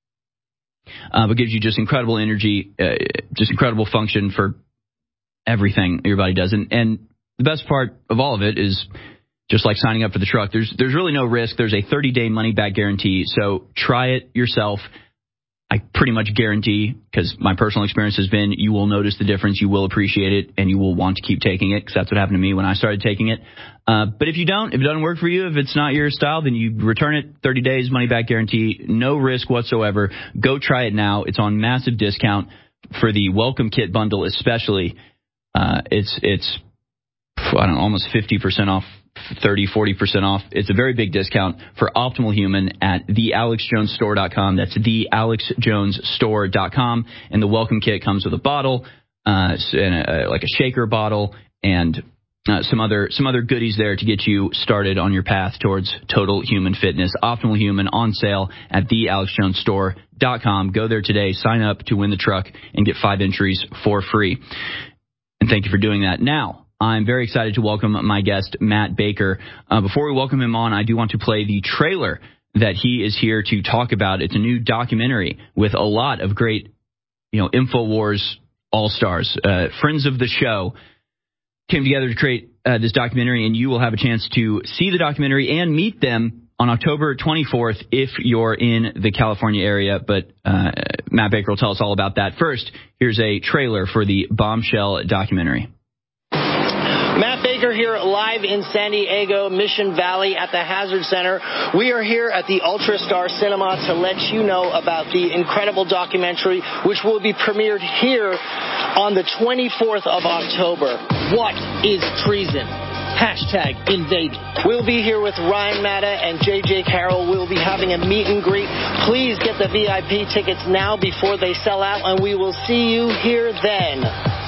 but gives you just incredible energy, just incredible function for everything your body does. And the best part of all of it is just like signing up for the truck. There's really no risk. There's a 30-day money-back guarantee, so try it yourself. I pretty much guarantee, because my personal experience has been, you will notice the difference, you will appreciate it, and you will want to keep taking it, because that's what happened to me when I started taking it. But if it doesn't work for you, if it's not your style, then you return it, 30 days, money-back guarantee, no risk whatsoever. Go try it now. It's on massive discount for the Welcome Kit bundle especially. It's almost 50% off, 30, 40% off. It's a very big discount for Optimal Human at thealexjonesstore.com. That's thealexjonesstore.com. And the welcome kit comes with a bottle, and like a shaker bottle, and some other goodies there to get you started on your path towards total human fitness. Optimal Human on sale at thealexjonesstore.com. Go there today, sign up to win the truck, and get 5 entries for free. And thank you for doing that. Now, I'm very excited to welcome my guest, Matt Baker. Before we welcome him on, I do want to play the trailer that he is here to talk about. It's a new documentary with a lot of great, InfoWars all-stars. Friends of the show came together to create this documentary, and you will have a chance to see the documentary and meet them on October 24th if you're in the California area. But Matt Baker will tell us all about that. First, here's a trailer for the Bombshell documentary. Matt Baker here live in San Diego, Mission Valley at the Hazard Center. We are here at the UltraStar Cinema to let you know about the incredible documentary, which will be premiered here on the 24th of October. What is treason? #invade. We'll be here with Ryan Matta and JJ Carroll. We'll be having a meet and greet. Please get the VIP tickets now before they sell out, and we will see you here then.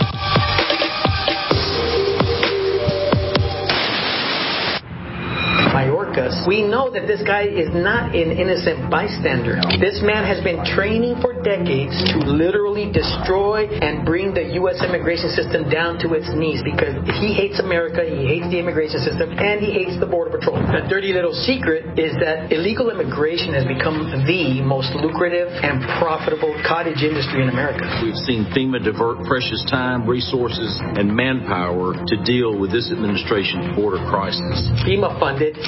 Mayorkas, we know that this guy is not an innocent bystander. This man has been training for decades to literally destroy and bring the U.S. immigration system down to its knees, because he hates America, he hates the immigration system, and he hates the Border Patrol. A dirty little secret is that illegal immigration has become the most lucrative and profitable cottage industry in America. We've seen FEMA divert precious time, resources, and manpower to deal with this administration's border crisis. FEMA funded, but who funds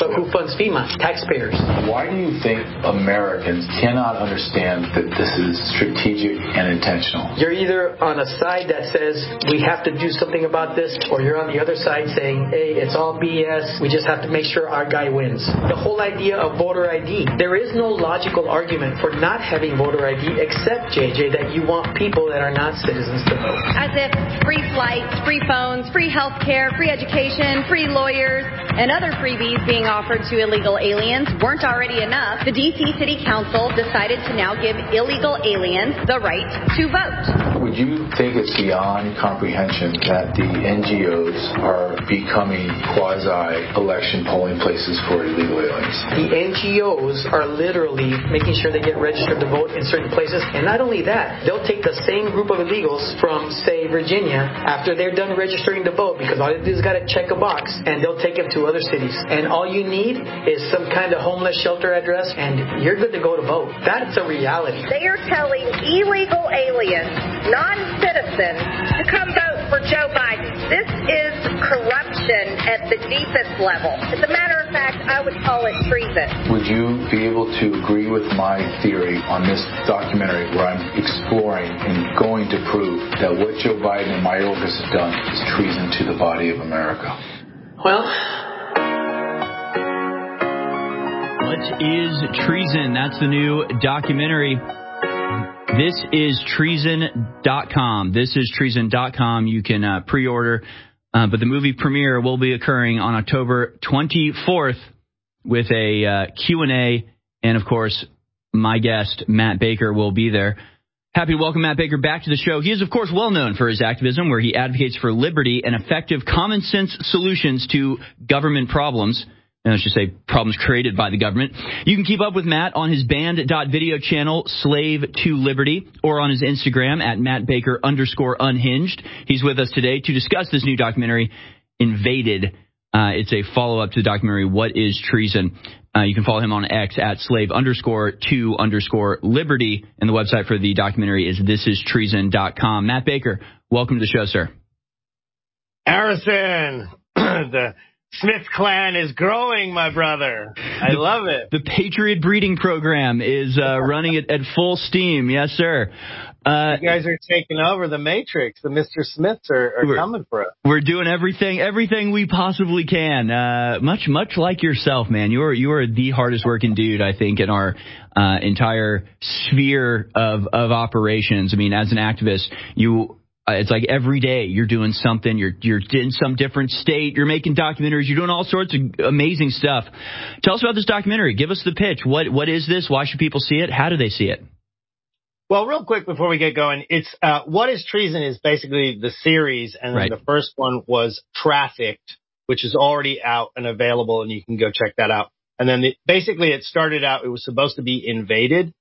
funds FEMA? Taxpayers. Why do you think Americans cannot understand that this is strategic and intentional? You're either on a side that says we have to do something about this, or you're on the other side saying, hey, it's all BS. We just have to make sure our guy wins. The whole idea of voter ID, there is no logical argument for not having voter ID except, JJ, that you want people that are not citizens to vote. As if free flights, free phones, free health care, free education, free lawyers, and other freebies being offered to illegal aliens weren't already enough, the D.C. City Council decided to now give illegal aliens the right to vote. Would you think it's beyond comprehension that the NGOs are becoming quasi-election polling places for illegal aliens? The NGOs are literally making sure they get registered to vote in certain places. And not only that, they'll take the same group of illegals from, say, Virginia after they're done registering to vote, because all they do is got to check a box, and they'll take them to other cities. And all you need is some kind of homeless shelter address, and you're good to go to vote. That's a reality. They are telling illegal aliens, non-citizens, to come vote for Joe Biden. This is corruption at the deepest level. As a matter of fact, I would call it treason. Would you be able to agree with my theory on this documentary where I'm exploring and going to prove that what Joe Biden and Mayorkas have done is treason to the body of America? Well, what is treason? That's the new documentary. This is treason.com. This is treason.com. You can pre-order, but the movie premiere will be occurring on October 24th with a Q&A, and of course, my guest, Matt Baker, will be there. Happy to welcome Matt Baker back to the show. He is, of course, well known for his activism, where he advocates for liberty and effective common sense solutions to government problems. And let's just say problems created by the government. You can keep up with Matt on his band.video channel, Slave to Liberty, or on his Instagram at @Matt_Baker_unhinged. He's with us today to discuss this new documentary, Invaded. It's a follow-up to the documentary, What is Treason? You can follow him on X at slave_to_liberty. And the website for the documentary is thisistrueson.com. Matt Baker, welcome to the show, sir. Harrison, the Smith clan is growing, my brother. I love it. The Patriot Breeding Program is running at full steam. Yes, sir. You guys are taking over the Matrix. The Mr. Smiths are coming for us. We're doing everything we possibly can. Much like yourself, man. You are the hardest working dude, I think, in our entire sphere of operations. I mean, as an activist, it's like every day you're doing something. You're in some different state. You're making documentaries. You're doing all sorts of amazing stuff. Tell us about this documentary. Give us the pitch. What is this? Why should people see it? How do they see it? Well, real quick before we get going, it's What is Treason is basically the series, and then the first one was Trafficked, which is already out and available, and you can go check that out. And then basically it started out, it was supposed to be Invaded,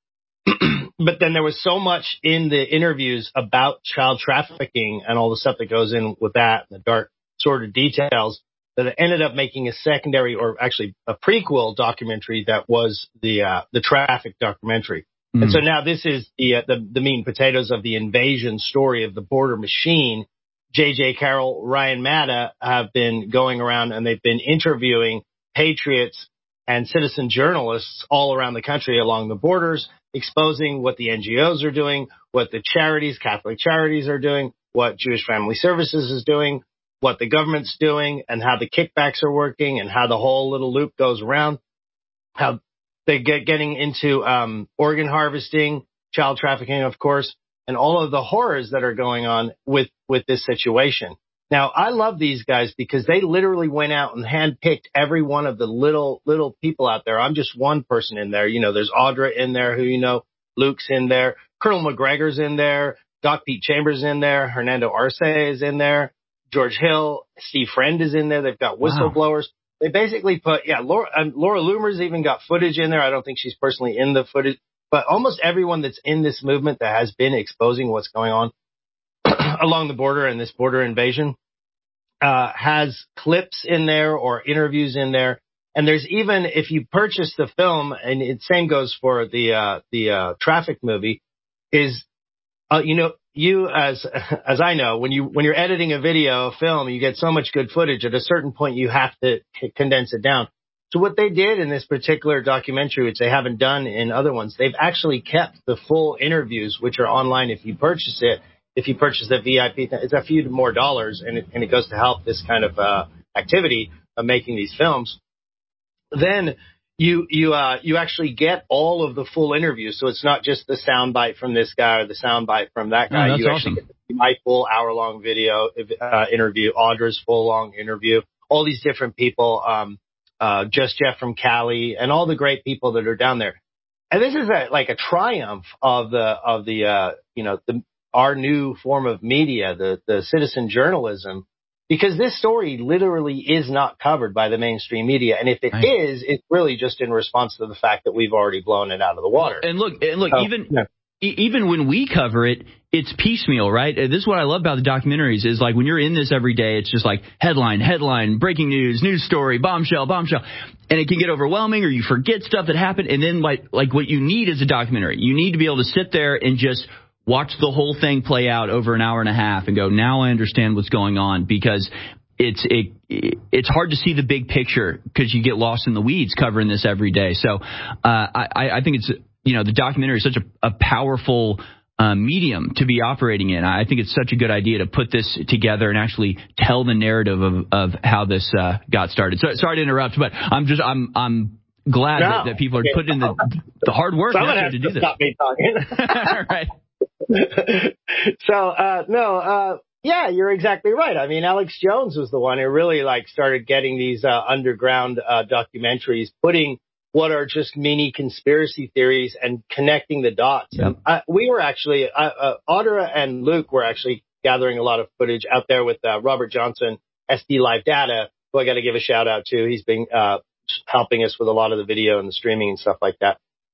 but then there was so much in the interviews about child trafficking and all the stuff that goes in with that, and the dark sort of details, that it ended up making a secondary, or actually a prequel documentary that was the Traffic documentary. And so now this is the meat and potatoes of the invasion story of the border machine. J.J. Carroll, Ryan Matta have been going around, and they've been interviewing patriots and citizen journalists all around the country along the borders, exposing what the NGOs are doing, what the charities, Catholic charities are doing, what Jewish Family Services is doing, what the government's doing, and how the kickbacks are working, and how the whole little loop goes around, how they getting into organ harvesting, child trafficking, of course, and all of the horrors that are going on with this situation. Now, I love these guys because they literally went out and handpicked every one of the little people out there. I'm just one person in there. You know, there's Audra in there, who you know, Luke's in there, Colonel McGregor's in there, Doc Pete Chambers in there, Hernando Arce is in there, George Hill, Steve Friend is in there. They've got whistleblowers. Wow. They basically put, Laura Loomer's even got footage in there. I don't think she's personally in the footage, but almost everyone that's in this movement that has been exposing what's going on along the border and this border invasion has clips in there or interviews in there. And there's even, if you purchase the film, and the same goes for the Traffic movie, is, you as I know, when you're editing a video, a film, you get so much good footage. At a certain point, you have to condense it down. So what they did in this particular documentary, which they haven't done in other ones, they've actually kept the full interviews, which are online if you purchase it. If you purchase the VIP, it's a few more dollars, and it goes to help this kind of activity of making these films. Then you actually get all of the full interview, so it's not just the soundbite from this guy or the soundbite from that guy. Oh, that's you actually awesome. get to see my full hour-long video interview, Audra's full-long interview, all these different people, Just Jeff from Cali, and all the great people that are down there. And this is like a triumph of our new form of media, the citizen journalism, because this story literally is not covered by the mainstream media. And if it is, it's really just in response to the fact that we've already blown it out of the water. And look, even when we cover it, it's piecemeal, right? This is what I love about the documentaries is like when you're in this every day, it's just like headline, breaking news story, bombshell. And it can get overwhelming or you forget stuff that happened. And then like what you need is a documentary. You need to be able to sit there and just watch the whole thing play out over an hour and a half and go, now I understand what's going on, because it's hard to see the big picture because you get lost in the weeds covering this every day. So I think it's, the documentary is such a powerful medium to be operating in. I think it's such a good idea to put this together and actually tell the narrative of how this got started. So, sorry to interrupt, but I'm glad that people are putting in the hard work to do this. Stop me talking. Right. So, yeah, you're exactly right. I mean, Alex Jones was the one who really started getting these underground documentaries, putting what are just mini conspiracy theories and connecting the dots. Yep. We were actually, Audra and Luke were actually gathering a lot of footage out there with Robert Johnson, SD Live Data, who I got to give a shout out to. He's been helping us with a lot of the video and the streaming and stuff like that.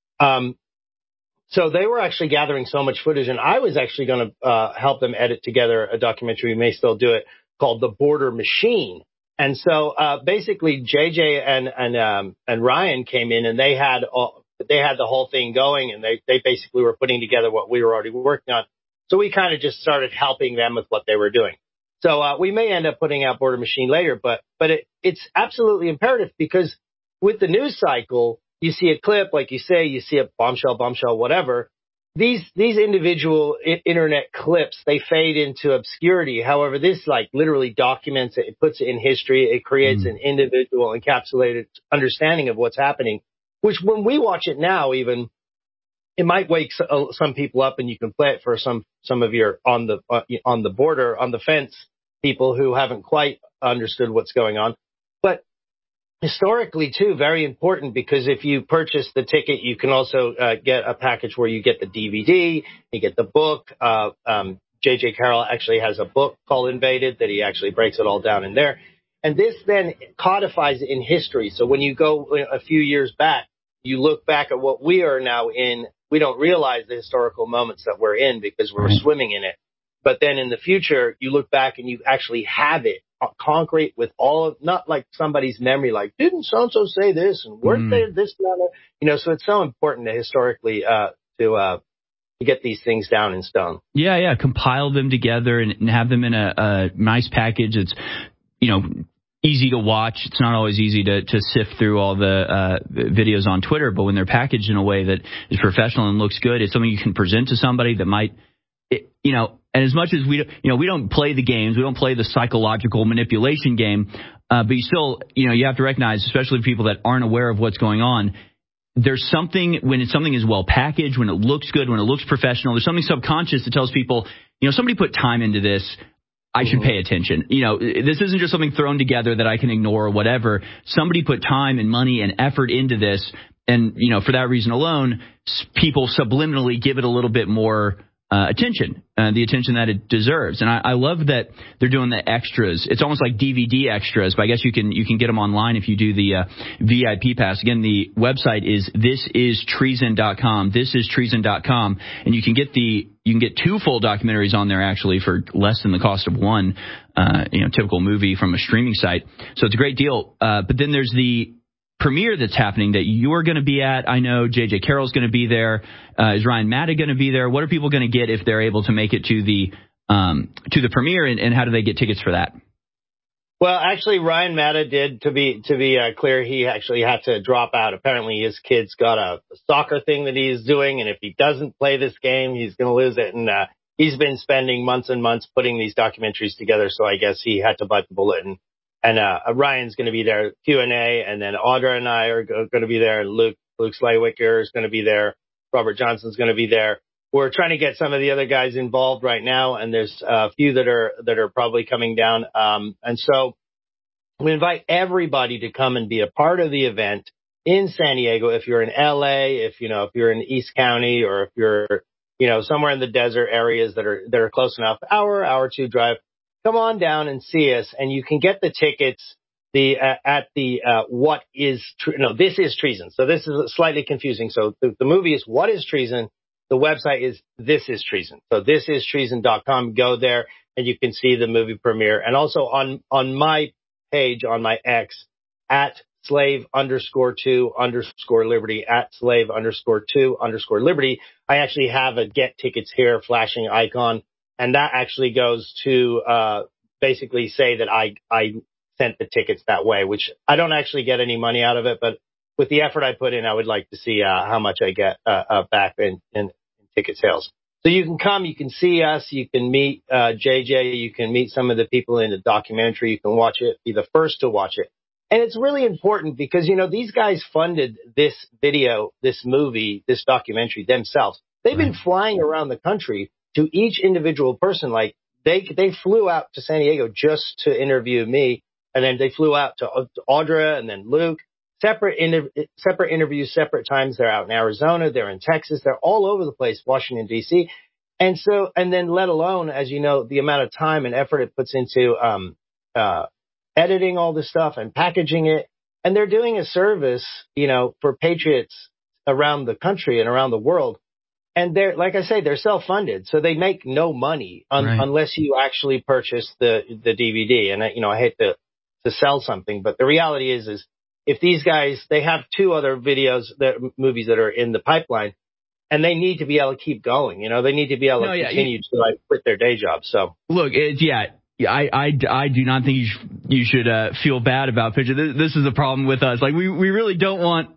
So they were actually gathering so much footage, and I was actually going to help them edit together a documentary. We may still do it, called The Border Machine. And so basically, JJ and Ryan came in, and they had the whole thing going, and they basically were putting together what we were already working on. So we kind of just started helping them with what they were doing. So we may end up putting out Border Machine later, but it's absolutely imperative, because with the news cycle, you see a clip, like you say, you see a bombshell, whatever. These individual internet clips, they fade into obscurity. However, this literally documents it. It puts it in history. It creates an individual encapsulated understanding of what's happening, which when we watch it now, even it might wake some people up, and you can play it for some of your on the border, on the fence people who haven't quite understood what's going on. But historically, too, very important, because if you purchase the ticket, you can also get a package where you get the DVD, you get the book. J.J. Carroll actually has a book called Invaded that he actually breaks it all down in there. And this then codifies it in history. So when you go a few years back, you look back at what we are now in, we don't realize the historical moments that we're in because we're swimming in it. But then in the future, you look back and you actually have it concrete with all of, not like somebody's memory, like, didn't so-and-so say this, and weren't they this and that? So it's so important to historically to get these things down in stone. Yeah, compile them together and have them in a nice package. It's, easy to watch. It's not always easy to sift through all the videos on Twitter, but when they're packaged in a way that is professional and looks good, it's something you can present to somebody that might, and as much as we don't play the games, we don't play the psychological manipulation game, but you still, you have to recognize, especially people that aren't aware of what's going on, there's something, when something is well packaged, when it looks good, when it looks professional, there's something subconscious that tells people, somebody put time into this, I should pay attention. This isn't just something thrown together that I can ignore or whatever. Somebody put time and money and effort into this, and, for that reason alone, people subliminally give it a little bit more attention, the attention that it deserves. And I love that they're doing the extras. It's almost like DVD extras, but I guess you can get them online if you do the VIP pass. Again, the website is thisistreason.com, thisistreason.com, and you can get two full documentaries on there actually for less than the cost of one, typical movie from a streaming site. So it's a great deal. But then there's the premiere that's happening that you're going to be at. I know J.J. Carroll's going to be there. Is Ryan Matta going to be there? What are people going to get if they're able to make it to the premiere, and how do they get tickets for that? Well, actually, Ryan Matta did, to be clear, he actually had to drop out. Apparently, his kid's got a soccer thing that he's doing, and if he doesn't play this game, he's going to lose it. And he's been spending months and months putting these documentaries together, so I guess he had to bite the bullet. And Ryan's going to be there, Q&A, and then Audra and I are going to be there, and Luke Slaywicker is going to be there, Robert Johnson's going to be there. We're trying to get some of the other guys involved right now, and there's a few that are probably coming down. And so we invite everybody to come and be a part of the event in San Diego. If you're in LA, if you're in East County, or if you're, somewhere in the desert areas that are close enough, hour or two drive, come on down and see us. And you can get the tickets at the What is This is Treason. So this is slightly confusing. So the movie is What is Treason? The website is This is Treason. So thisistreason.com. Go there and you can see the movie premiere. And also on my page, on my X, at @slave_2_liberty, at @slave_2_liberty, I actually have a get tickets here flashing icon. And that actually goes to basically say that I sent the tickets that way, which I don't actually get any money out of it, but with the effort I put in, I would like to see how much I get back in ticket sales. So you can come, you can see us, you can meet JJ, you can meet some of the people in the documentary, you can watch it, be the first to watch it. And it's really important because, these guys funded this video, this movie, this documentary themselves. They've been flying around the country to each individual person. Like they flew out to San Diego just to interview me. And then they flew out to Audra and then Luke. Separate interviews, separate times. They're out in Arizona. They're in Texas. They're all over the place, Washington, D.C. And then let alone, as you know, the amount of time and effort it puts into editing all this stuff and packaging it. And they're doing a service, for patriots around the country and around the world. And they're, like I say, they're self-funded. So they make no money unless you actually purchase the DVD. And, I hate to sell something, but the reality is if these guys, they have two other movies that are in the pipeline, and they need to be able to keep going. They need to be able to continue to quit their day job. So look, I do not think you should feel bad about Pitcher. This is a problem with us. Like we really don't want,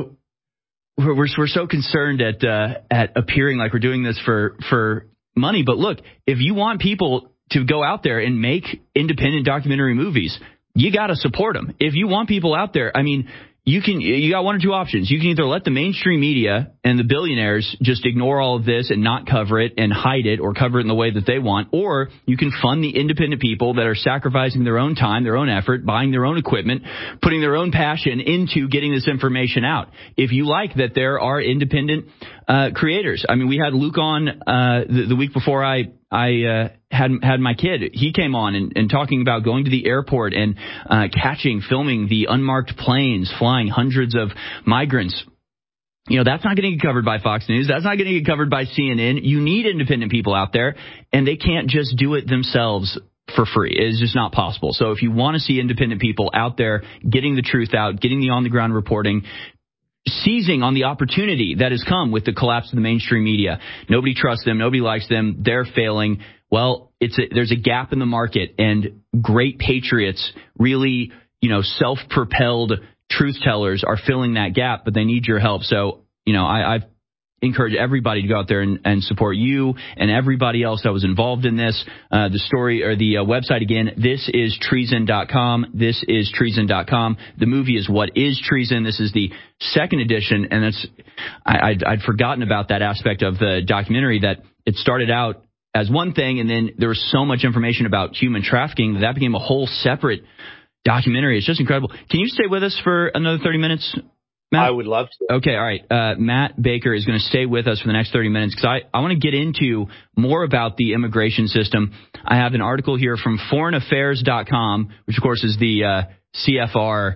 we're so concerned at appearing like we're doing this for money. But look, if you want people to go out there and make independent documentary movies, you got to support them. If you want people out there, you got one or two options. You can either let the mainstream media and the billionaires just ignore all of this and not cover it and hide it or cover it in the way that they want, or you can fund the independent people that are sacrificing their own time, their own effort, buying their own equipment, putting their own passion into getting this information out. If you like that there are independent creators. We had Luke on the week before I had my kid. He came on and talking about going to the airport and filming the unmarked planes flying hundreds of migrants. That's not going to get covered by Fox News. That's not going to get covered by CNN. You need independent people out there, and they can't just do it themselves for free. It's just not possible. So if you want to see independent people out there getting the truth out, getting the on-the-ground reporting, seizing on the opportunity that has come with the collapse of the mainstream media. Nobody trusts them. Nobody likes them. They're failing. Well, there's a gap in the market, and great patriots, really, self-propelled truth tellers are filling that gap, but they need your help. So, I've encourage everybody to go out there and support you and everybody else that was involved in this. The story or the website again, thisistreason.com. Thisistreason.com. The movie is What is Treason? This is the second edition, and I'd forgotten about that aspect of the documentary, that it started out as one thing, and then there was so much information about human trafficking that became a whole separate documentary. It's just incredible. Can you stay with us for another 30 minutes, Matt? I would love to. Okay, all right. Matt Baker is going to stay with us for the next 30 minutes because I want to get into more about the immigration system. I have an article here from foreignaffairs.com, which, of course, is the CFR,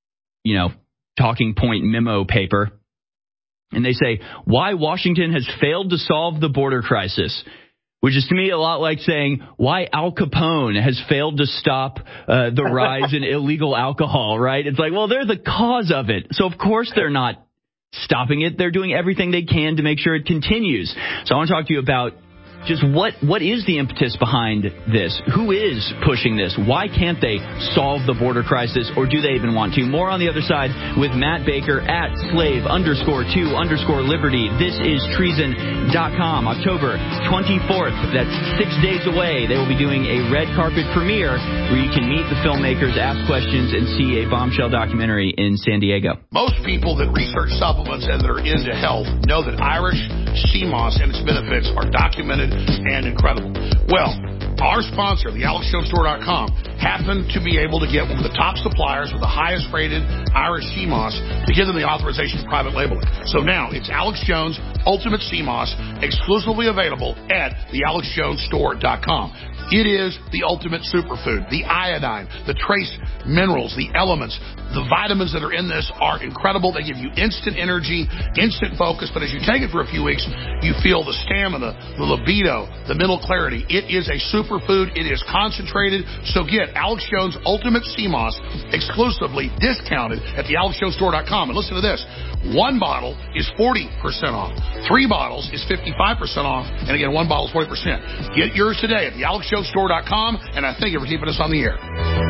talking point memo paper. And they say, why Washington has failed to solve the border crisis, which is to me a lot like saying why Al Capone has failed to stop the rise in illegal alcohol, right? It's like, well, they're the cause of it. So, of course, they're not stopping it. They're doing everything they can to make sure it continues. So I want to talk to you about just what is the impetus behind this? Who is pushing this? Why can't they solve the border crisis, or do they even want to? More on the other side with Matt Baker at slave_2_liberty. This is treason.com. October 24th. That's 6 days away. They will be doing a red carpet premiere where you can meet the filmmakers, ask questions, and see a bombshell documentary in San Diego. Most people that research supplements and that are into health know that Irish sea moss and its benefits are documented and incredible. Well, our sponsor, the AlexJonesStore.com, happened to be able to get one of the top suppliers with the highest rated Irish sea moss to give them the authorization for private labeling. So now it's Alex Jones Ultimate Sea Moss, exclusively available at the AlexJonesStore.com. It is the ultimate superfood. The iodine, the trace minerals, the elements, the vitamins that are in this are incredible. They give you instant energy, instant focus, but as you take it for a few weeks, you feel the stamina, the libido, the mental clarity. It is a superfood. It is concentrated. So get Alex Jones Ultimate Sea Moss exclusively discounted at the AlexJonesStore.com. And listen to this. 1 bottle is 40% off. 3 bottles is 55% off. And again, 1 bottle is 40%. Get yours today at the AlexJonesStore.com. And I thank you for keeping us on the air.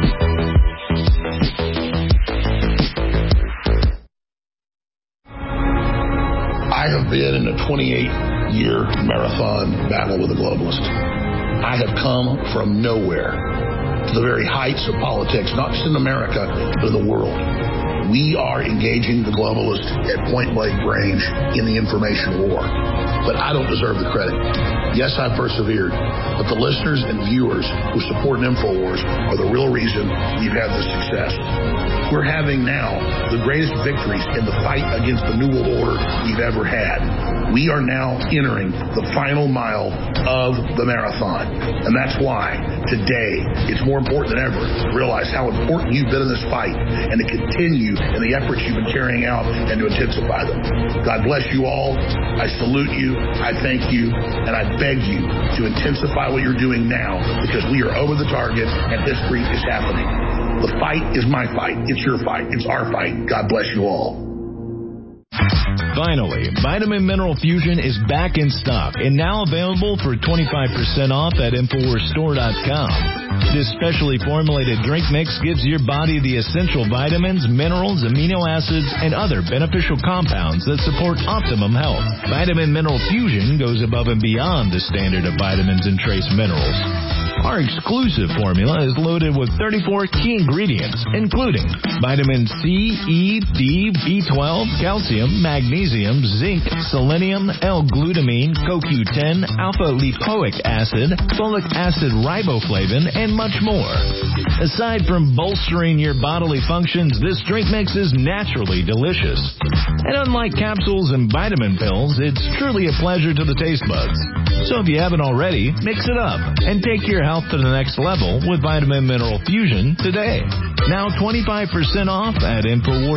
I have been in a 28-year marathon battle with a globalist. I have come from nowhere to the very heights of politics, not just in America, but in the world. We are engaging the globalist at point-blank range in the information war. But I don't deserve the credit. Yes, I persevered, but the listeners and viewers who support InfoWars are the real reason we've had this success. We're having now the greatest victories in the fight against the New World Order we've ever had. We are now entering the final mile of the marathon. And that's why today it's more important than ever to realize how important you've been in this fight and to continue in the efforts you've been carrying out and to intensify them. God bless you all. I salute you. I thank you. And I beg you to intensify what you're doing now because we are over the target and history is happening. The fight is my fight. It's your fight. It's our fight. God bless you all. Finally, Vitamin Mineral Fusion is back in stock and now available for 25% off at InfoWarsStore.com. This specially formulated drink mix gives your body the essential vitamins, minerals, amino acids, and other beneficial compounds that support optimum health. Vitamin Mineral Fusion goes above and beyond the standard of vitamins and trace minerals. Our exclusive formula is loaded with 34 key ingredients, including vitamin C, E, D, B12, calcium, magnesium, zinc, selenium, L-glutamine, CoQ10, alpha-lipoic acid, folic acid riboflavin, and much more. Aside from bolstering your bodily functions, this drink mix is naturally delicious. And unlike capsules and vitamin pills, it's truly a pleasure to the taste buds. So if you haven't already, mix it up and take your health to the next level with Vitamin Mineral Fusion today. Now 25% off at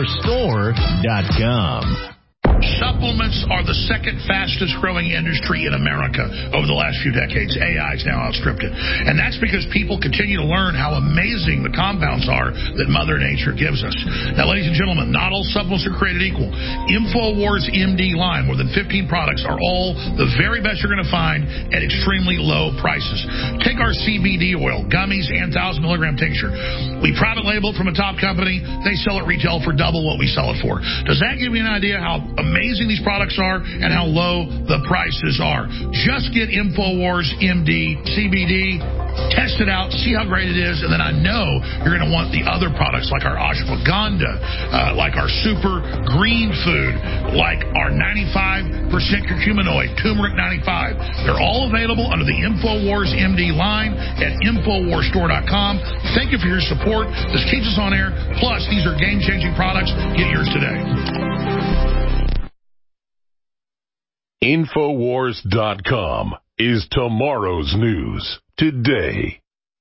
InfoWarsStore.com. Supplements are the second fastest growing industry in America over the last few decades. AI has now outstripped it. And that's because people continue to learn how amazing the compounds are that Mother Nature gives us. Now, ladies and gentlemen, not all supplements are created equal. InfoWars MD line, more than 15 products, are all the very best you're going to find at extremely low prices. Take our CBD oil, gummies, and 1,000 milligram tincture. We private label it from a top company. They sell it retail for double what we sell it for. Does that give you an idea how amazing these products are and how low the prices are? Just get InfoWars MD CBD, test it out, see how great it is, and then I know you're going to want the other products like our ashwagandha, like our super green food, like our 95% curcuminoid, turmeric 95. They're all available under the InfoWars MD line at InfoWarsStore.com. Thank you for your support. This keeps us on air. Plus, these are game-changing products. Get yours today. InfoWars.com is tomorrow's news today.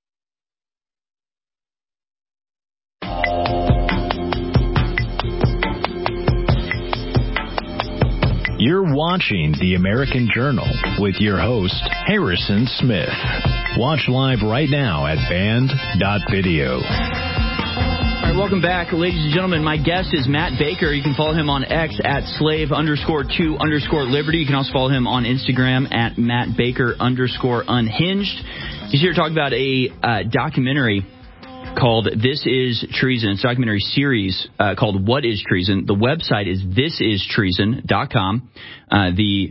You're watching The American Journal with your host, Harrison Smith. Watch live right now at band.video. right, welcome back, ladies and gentlemen. My guest is Matt Baker. You can follow him on X at slave_2_liberty. You can also follow him on Instagram at MattBaker_unhinged. He's here to talk about a documentary called This Is Treason. It's a documentary series called What Is Treason. The website is thisistreason.com. The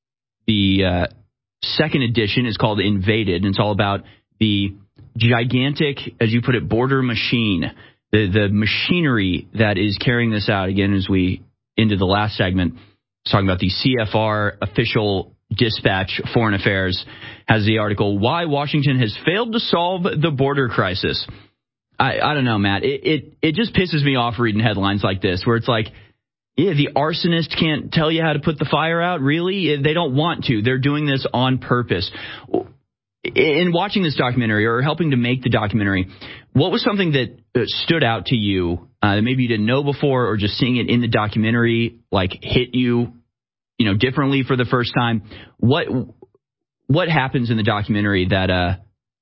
second edition is called Invaded, and it's all about the gigantic, as you put it, border machine, the machinery that is carrying this out. Again, as we into the last segment, talking about the CFR official dispatch, Foreign Affairs, has the article, Why Washington Has Failed to Solve the Border Crisis. I don't know, Matt. It just pisses me off reading headlines like this, where it's like, yeah, the arsonist can't tell you how to put the fire out. Really? They don't want to. They're doing this on purpose. In watching this documentary or helping to make the documentary, what was something that stood out to you that maybe you didn't know before, or just seeing it in the documentary like hit you, differently for the first time? What happens in the documentary that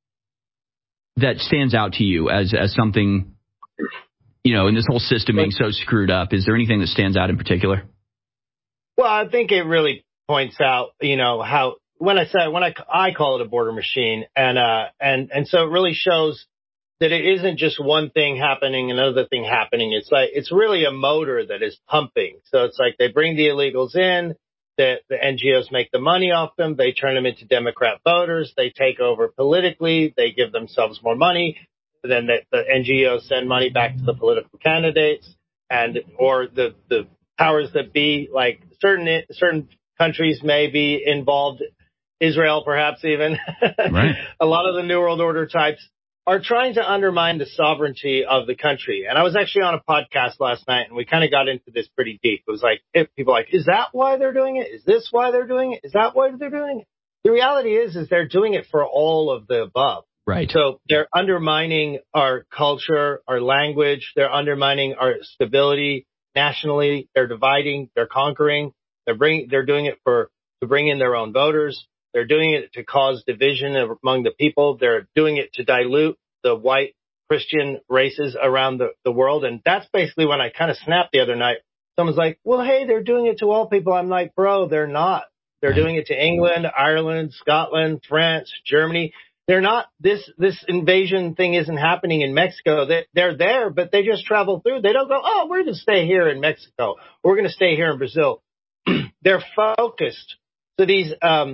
stands out to you as something, in this whole system being so screwed up? Is there anything that stands out in particular? Well, I think it really points out, how when I call it a border machine, and so it really shows that it isn't just one thing happening, another thing happening. It's really a motor that is pumping. So it's like they bring the illegals in, the NGOs make the money off them, they turn them into Democrat voters, they take over politically, they give themselves more money, then the NGOs send money back to the political candidates, or the powers that be, like certain countries may be involved, Israel perhaps even, right. A lot of the New World Order types are trying to undermine the sovereignty of the country. And I was actually on a podcast last night, and we kind of got into this pretty deep. It was like, people are like, is that why they're doing it? Is this why they're doing it? Is that why they're doing it? The reality is they're doing it for all of the above. Right. So they're undermining our culture, our language. They're undermining our stability nationally. They're dividing. They're conquering. They're doing it to bring in their own voters. They're doing it to cause division among the people. They're doing it to dilute the white Christian races around the world. And that's basically when I kind of snapped the other night. Someone's like, well, hey, they're doing it to all people. I'm like, bro, they're not. They're doing it to England, Ireland, Scotland, France, Germany. They're not. This invasion thing isn't happening in Mexico. They're there, but they just travel through. They don't go, oh, we're going to stay here in Mexico. We're going to stay here in Brazil. They're focused. So these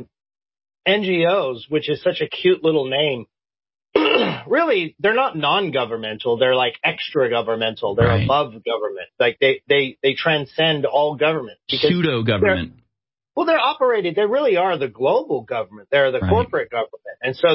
NGOs, which is such a cute little name, really, they're not non-governmental. They're like extra governmental. They're right. Above government. Like they transcend all government. Pseudo-government. They're operated. They really are the global government. They're the right. Corporate government. And so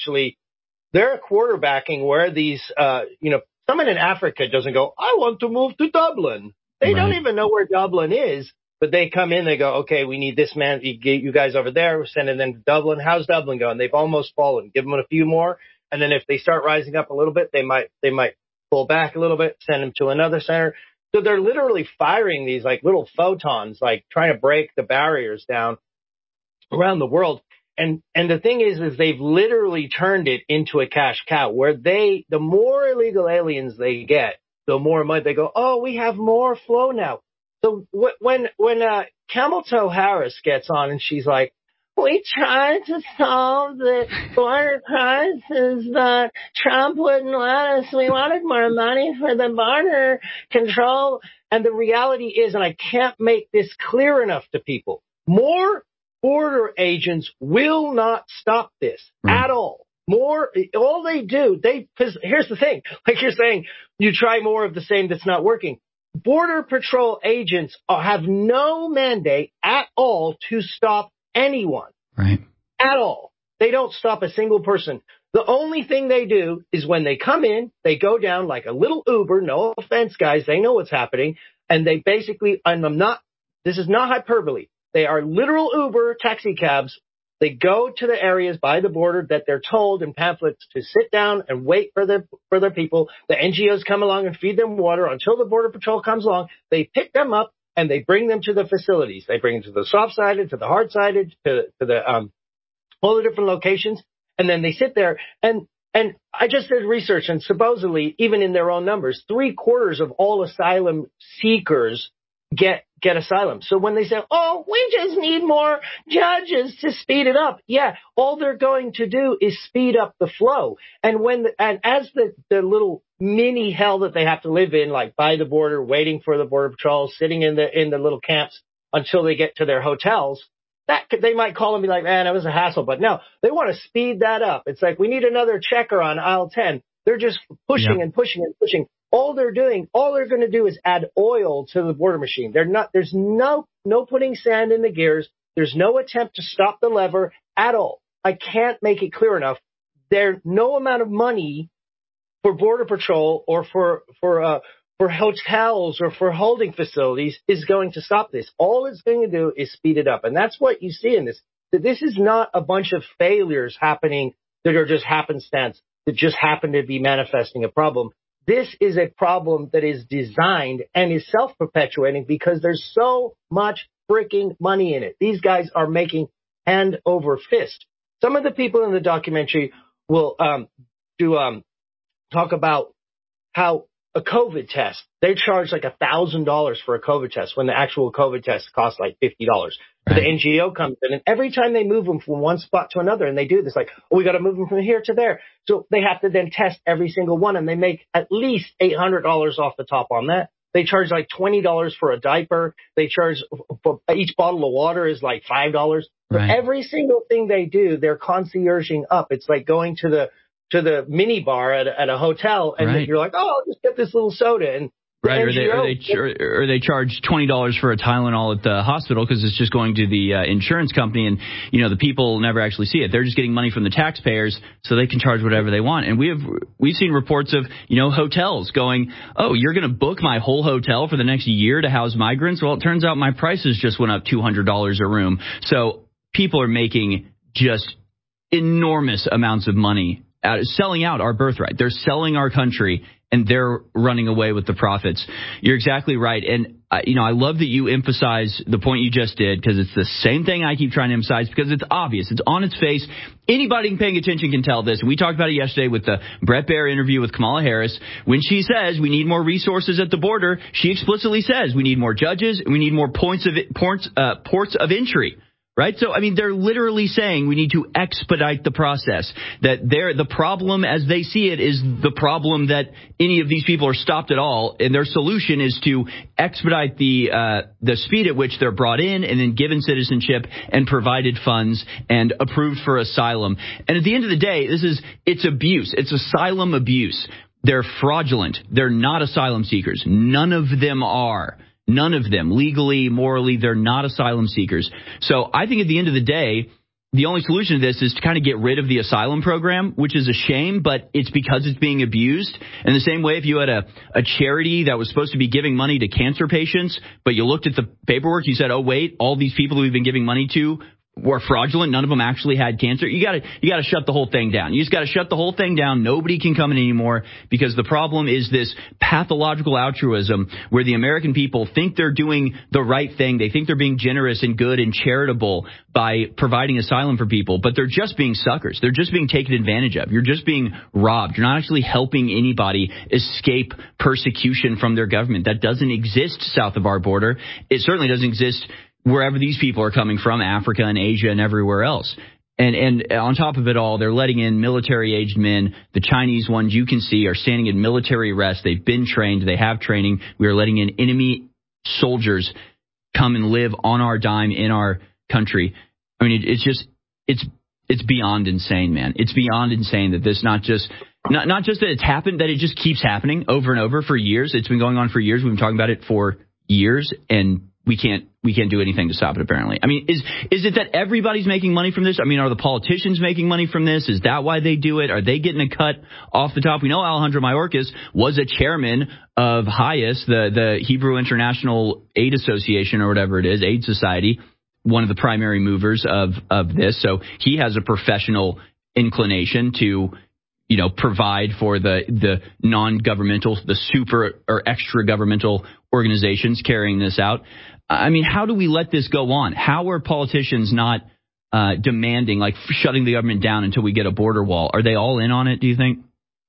they're quarterbacking where these, someone in Africa doesn't go, I want to move to Dublin. They right. don't even know where Dublin is. But they come in, they go, okay, we need this man, you guys over there, we're sending them to Dublin. How's Dublin going? They've almost fallen. Give them a few more. And then if they start rising up a little bit, they might pull back a little bit, send them to another center. So they're literally firing these like little photons, like trying to break the barriers down around the world. And the thing is they've literally turned it into a cash cow where the more illegal aliens they get, the more money they go, oh, we have more flow now. So when Camel Toe Harris gets on and she's like, we tried to solve the border crisis, but Trump wouldn't let us. We wanted more money for the border control. And the reality is, and I can't make this clear enough to people, more border agents will not stop this at all. All they do, because here's the thing, like you're saying, you try more of the same that's not working. Border Patrol agents have no mandate at all to stop anyone. Right. At all. They don't stop a single person. The only thing they do is when they come in, they go down like a little Uber. No offense, guys. They know what's happening. And they basically, this is not hyperbole. They are literal Uber taxi cabs. They go to the areas by the border that they're told in pamphlets to sit down and wait for their people. The NGOs come along and feed them water until the Border Patrol comes along. They pick them up and they bring them to the facilities. They bring them to the soft-sided, to the hard-sided, to the all the different locations. And then they sit there. And And I just did research, and supposedly, even in their own numbers, 3/4 of all asylum seekers get asylum. So when they say, oh, we just need more judges to speed it up. Yeah, all they're going to do is speed up the flow. And as the little mini hell that they have to live in, like by the border, waiting for the Border Patrol, sitting in the little camps until they get to their hotels, they might call and be like, man, it was a hassle. But no, they want to speed that up. It's like, we need another checker on aisle 10. They're just pushing and pushing and pushing. All they're going to do is add oil to the border machine. There's no putting sand in the gears. There's no attempt to stop the lever at all. I can't make it clear enough. There's no amount of money for Border Patrol or for hotels or for holding facilities is going to stop this. All it's going to do is speed it up. And that's what you see in this. That this is not a bunch of failures happening that are just happenstance, that just happen to be manifesting a problem. This is a problem that is designed and is self-perpetuating because there's so much freaking money in it. These guys are making hand over fist. Some of the people in the documentary will talk about how a COVID test, they charge like $1,000 for a COVID test when the actual COVID test costs like $50. Right. The NGO comes in, and every time they move them from one spot to another, and they do this, like, oh, we got to move them from here to there. So they have to then test every single one, and they make at least $800 off the top on that. They charge like $20 for a diaper. They charge for each bottle of water is like $5. Right. For every single thing they do, they're concierging up. It's like going to the mini bar at a hotel, and you're like, oh, I'll just get this little soda. And right, or they charge $20 for a Tylenol at the hospital because it's just going to the insurance company, and the people never actually see it. They're just getting money from the taxpayers, so they can charge whatever they want. And we've seen reports of hotels going, oh, you're going to book my whole hotel for the next year to house migrants? Well, it turns out my prices just went up $200 a room. So people are making just enormous amounts of money selling out our birthright. They're selling our country, and they're running away with the profits. You're exactly right. And, I love that you emphasize the point you just did, because it's the same thing I keep trying to emphasize, because it's obvious. It's on its face. Anybody paying attention can tell this. And we talked about it yesterday with the Bret Baier interview with Kamala Harris. When she says we need more resources at the border, she explicitly says we need more judges, and we need more ports of entry. Right? So, they're literally saying we need to expedite the process. That the problem as they see it is the problem that any of these people are stopped at all. And their solution is to expedite the speed at which they're brought in and then given citizenship and provided funds and approved for asylum. And at the end of the day, it's abuse. It's asylum abuse. They're fraudulent. They're not asylum seekers. None of them are. None of them, legally, morally, they're not asylum seekers. So I think at the end of the day, the only solution to this is to kind of get rid of the asylum program, which is a shame, but it's because it's being abused. In the same way, if you had a charity that was supposed to be giving money to cancer patients, but you looked at the paperwork, you said, oh, wait, all these people who we've been giving money to were fraudulent. None of them actually had cancer. You got to shut the whole thing down. You just got to shut the whole thing down. Nobody can come in anymore, because the problem is this pathological altruism where the American people think they're doing the right thing. They think they're being generous and good and charitable by providing asylum for people, but they're just being suckers. They're just being taken advantage of. You're just being robbed. You're not actually helping anybody escape persecution from their government. That doesn't exist south of our border. It certainly doesn't exist wherever these people are coming from, Africa and Asia and everywhere else. And on top of it all, they're letting in military-aged men. The Chinese ones you can see are standing in military arrest. They've been trained. They have training. We are letting in enemy soldiers come and live on our dime in our country. It's beyond insane, man. It's beyond insane that this not just that it's happened, that it just keeps happening over and over for years. It's been going on for years. We've been talking about it for years, and we can't do anything to stop it, apparently. Is it that everybody's making money from this? Are the politicians making money from this? Is that why they do it? Are they getting a cut off the top? We know Alejandro Mayorkas was a chairman of HIAS, the Hebrew International Aid Association, or whatever it is, Aid Society, one of the primary movers of this. So he has a professional inclination to provide for the non-governmental, the super or extra governmental organizations carrying this out. How do we let this go on? How are politicians not demanding, like shutting the government down until we get a border wall. Are they all in on it, do you think?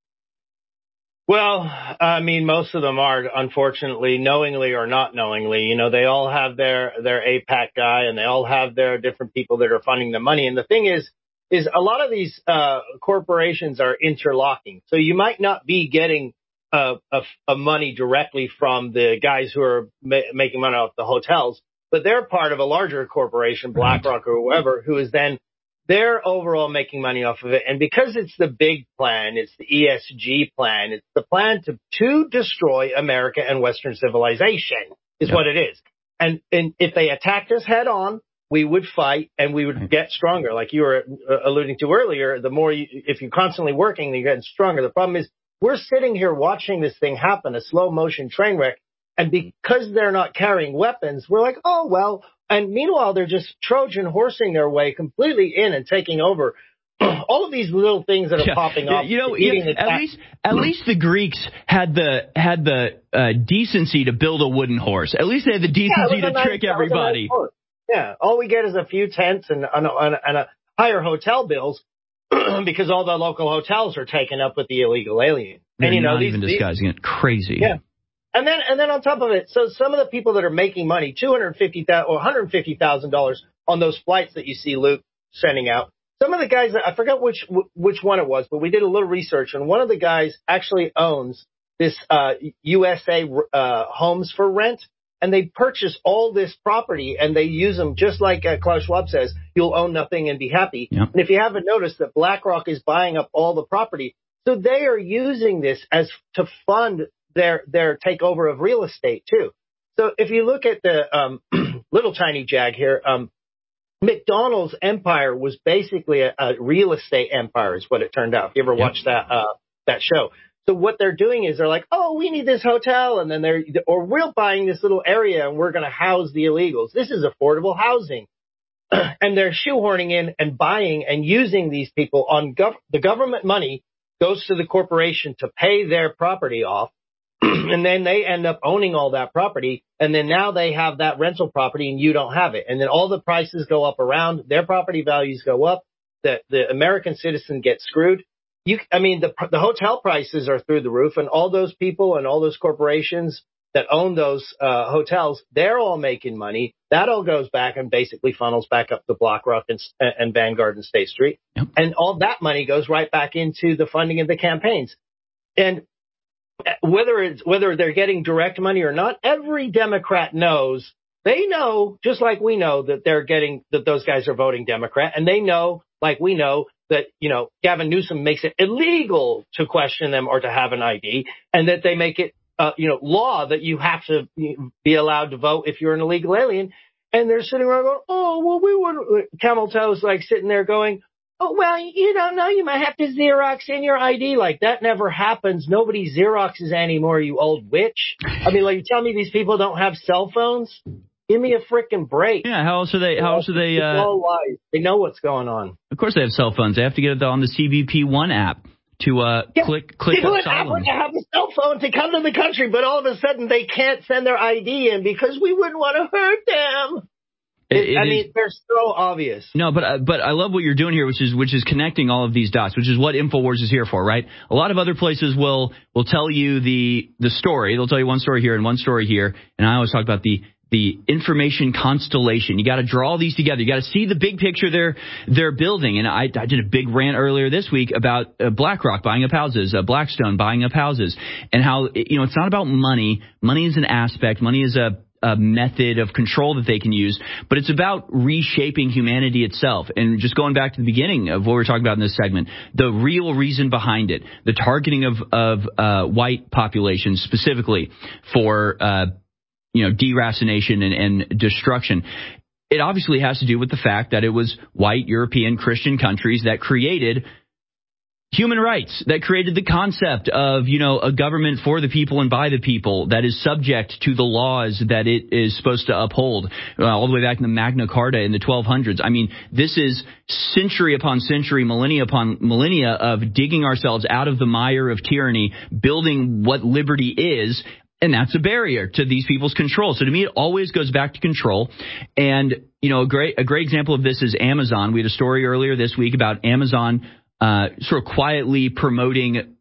Well, I mean, most of them are, unfortunately, knowingly or not knowingly. You know, they all have their AIPAC guy, and they all have their different people that are funding the money. And the thing is a lot of these corporations are interlocking. So you might not be getting a money directly from the guys who are making money off the hotels, but they're part of a larger corporation, BlackRock or whoever, who is then they're overall making money off of it. And because it's the big plan, it's the ESG plan, it's the plan to destroy America and Western civilization is what it is. And if they attacked us head on, we would fight and we would get stronger. Like you were alluding to earlier, the more if you're constantly working, you're getting stronger. The problem is we're sitting here watching this thing happen, a slow motion train wreck. And because they're not carrying weapons, we're like, oh, well. And meanwhile, they're just Trojan horsing their way completely in and taking over all of these little things that are popping up. You know, at least the Greeks had the decency to build a wooden horse. At least they had the decency to trick everybody. Yeah, all we get is a few tents and a higher hotel bills because all the local hotels are taken up with the illegal alien. And you know, not even disguising it. Crazy. Yeah. And then on top of it, so some of the people that are making money, $250,000 or $150,000 on those flights that you see Luke sending out. Some of the guys, I forgot which one it was, but we did a little research, and one of the guys actually owns this USA homes for rent, and they purchase all this property, and they use them just like Klaus Schwab says, you'll own nothing and be happy. Yep. And if you haven't noticed that BlackRock is buying up all the property, so they are using this as to fund their takeover of real estate too. So if you look at the little tiny jag here, McDonald's empire was basically a real estate empire is what it turned out. If you ever watched that show. So what they're doing is they're like, oh, we need this hotel. And then we're buying this little area and we're going to house the illegals. This is affordable housing. And they're shoehorning in and buying and using these people on the government money goes to the corporation to pay their property off. And then they end up owning all that property. And then now they have that rental property and you don't have it. And then all the prices go up around. Their property values go up. The American citizen gets screwed. The hotel prices are through the roof. And all those people and all those corporations that own those hotels, they're all making money. That all goes back and basically funnels back up to BlackRock and Vanguard and State Street. Yep. And all that money goes right back into the funding of the campaigns. And whether they're getting direct money or not, every Democrat knows. They know, just like we know, that that those guys are voting Democrat, and they know, like we know, that Gavin Newsom makes it illegal to question them or to have an ID, and that they make it law that you have to be allowed to vote if you're an illegal alien. And they're sitting around going, oh, well, we wouldn't. Camel Toe's like sitting there going, oh, well, you don't know. You might have to Xerox in your ID. Like, that never happens. Nobody Xeroxes anymore, you old witch. I mean, like, you tell me these people don't have cell phones? Give me a frickin' break. Yeah, how else are they? It's all lies. They know what's going on. Of course they have cell phones. They have to get it on the CBP One app to click people asylum. People have a cell phone to come to the country, but all of a sudden they can't send their ID in because we wouldn't want to hurt them. They're so obvious. No, but I love what you're doing here, which is connecting all of these dots, which is what InfoWars is here for, right? A lot of other places will tell you the story. They'll tell you one story here and one story here, and I always talk about the information constellation. You got to draw these together. You got to see the big picture they're building. And I did a big rant earlier this week about BlackRock buying up houses, Blackstone buying up houses, and how it's not about money. Money is an aspect. Money is a method of control that they can use, but it's about reshaping humanity itself. And just going back to the beginning of what we were talking about in this segment, the real reason behind it, the targeting of white populations specifically for deracination and destruction. It obviously has to do with the fact that it was white European Christian countries that created human rights, that created the concept of, a government for the people and by the people that is subject to the laws that it is supposed to uphold, all the way back in the Magna Carta in the 1200s. I mean, this is century upon century, millennia upon millennia of digging ourselves out of the mire of tyranny, building what liberty is, And that's a barrier to these people's control. So to me, it always goes back to control. And, a great example of this is Amazon. We had a story earlier this week about Amazon sort of quietly promoting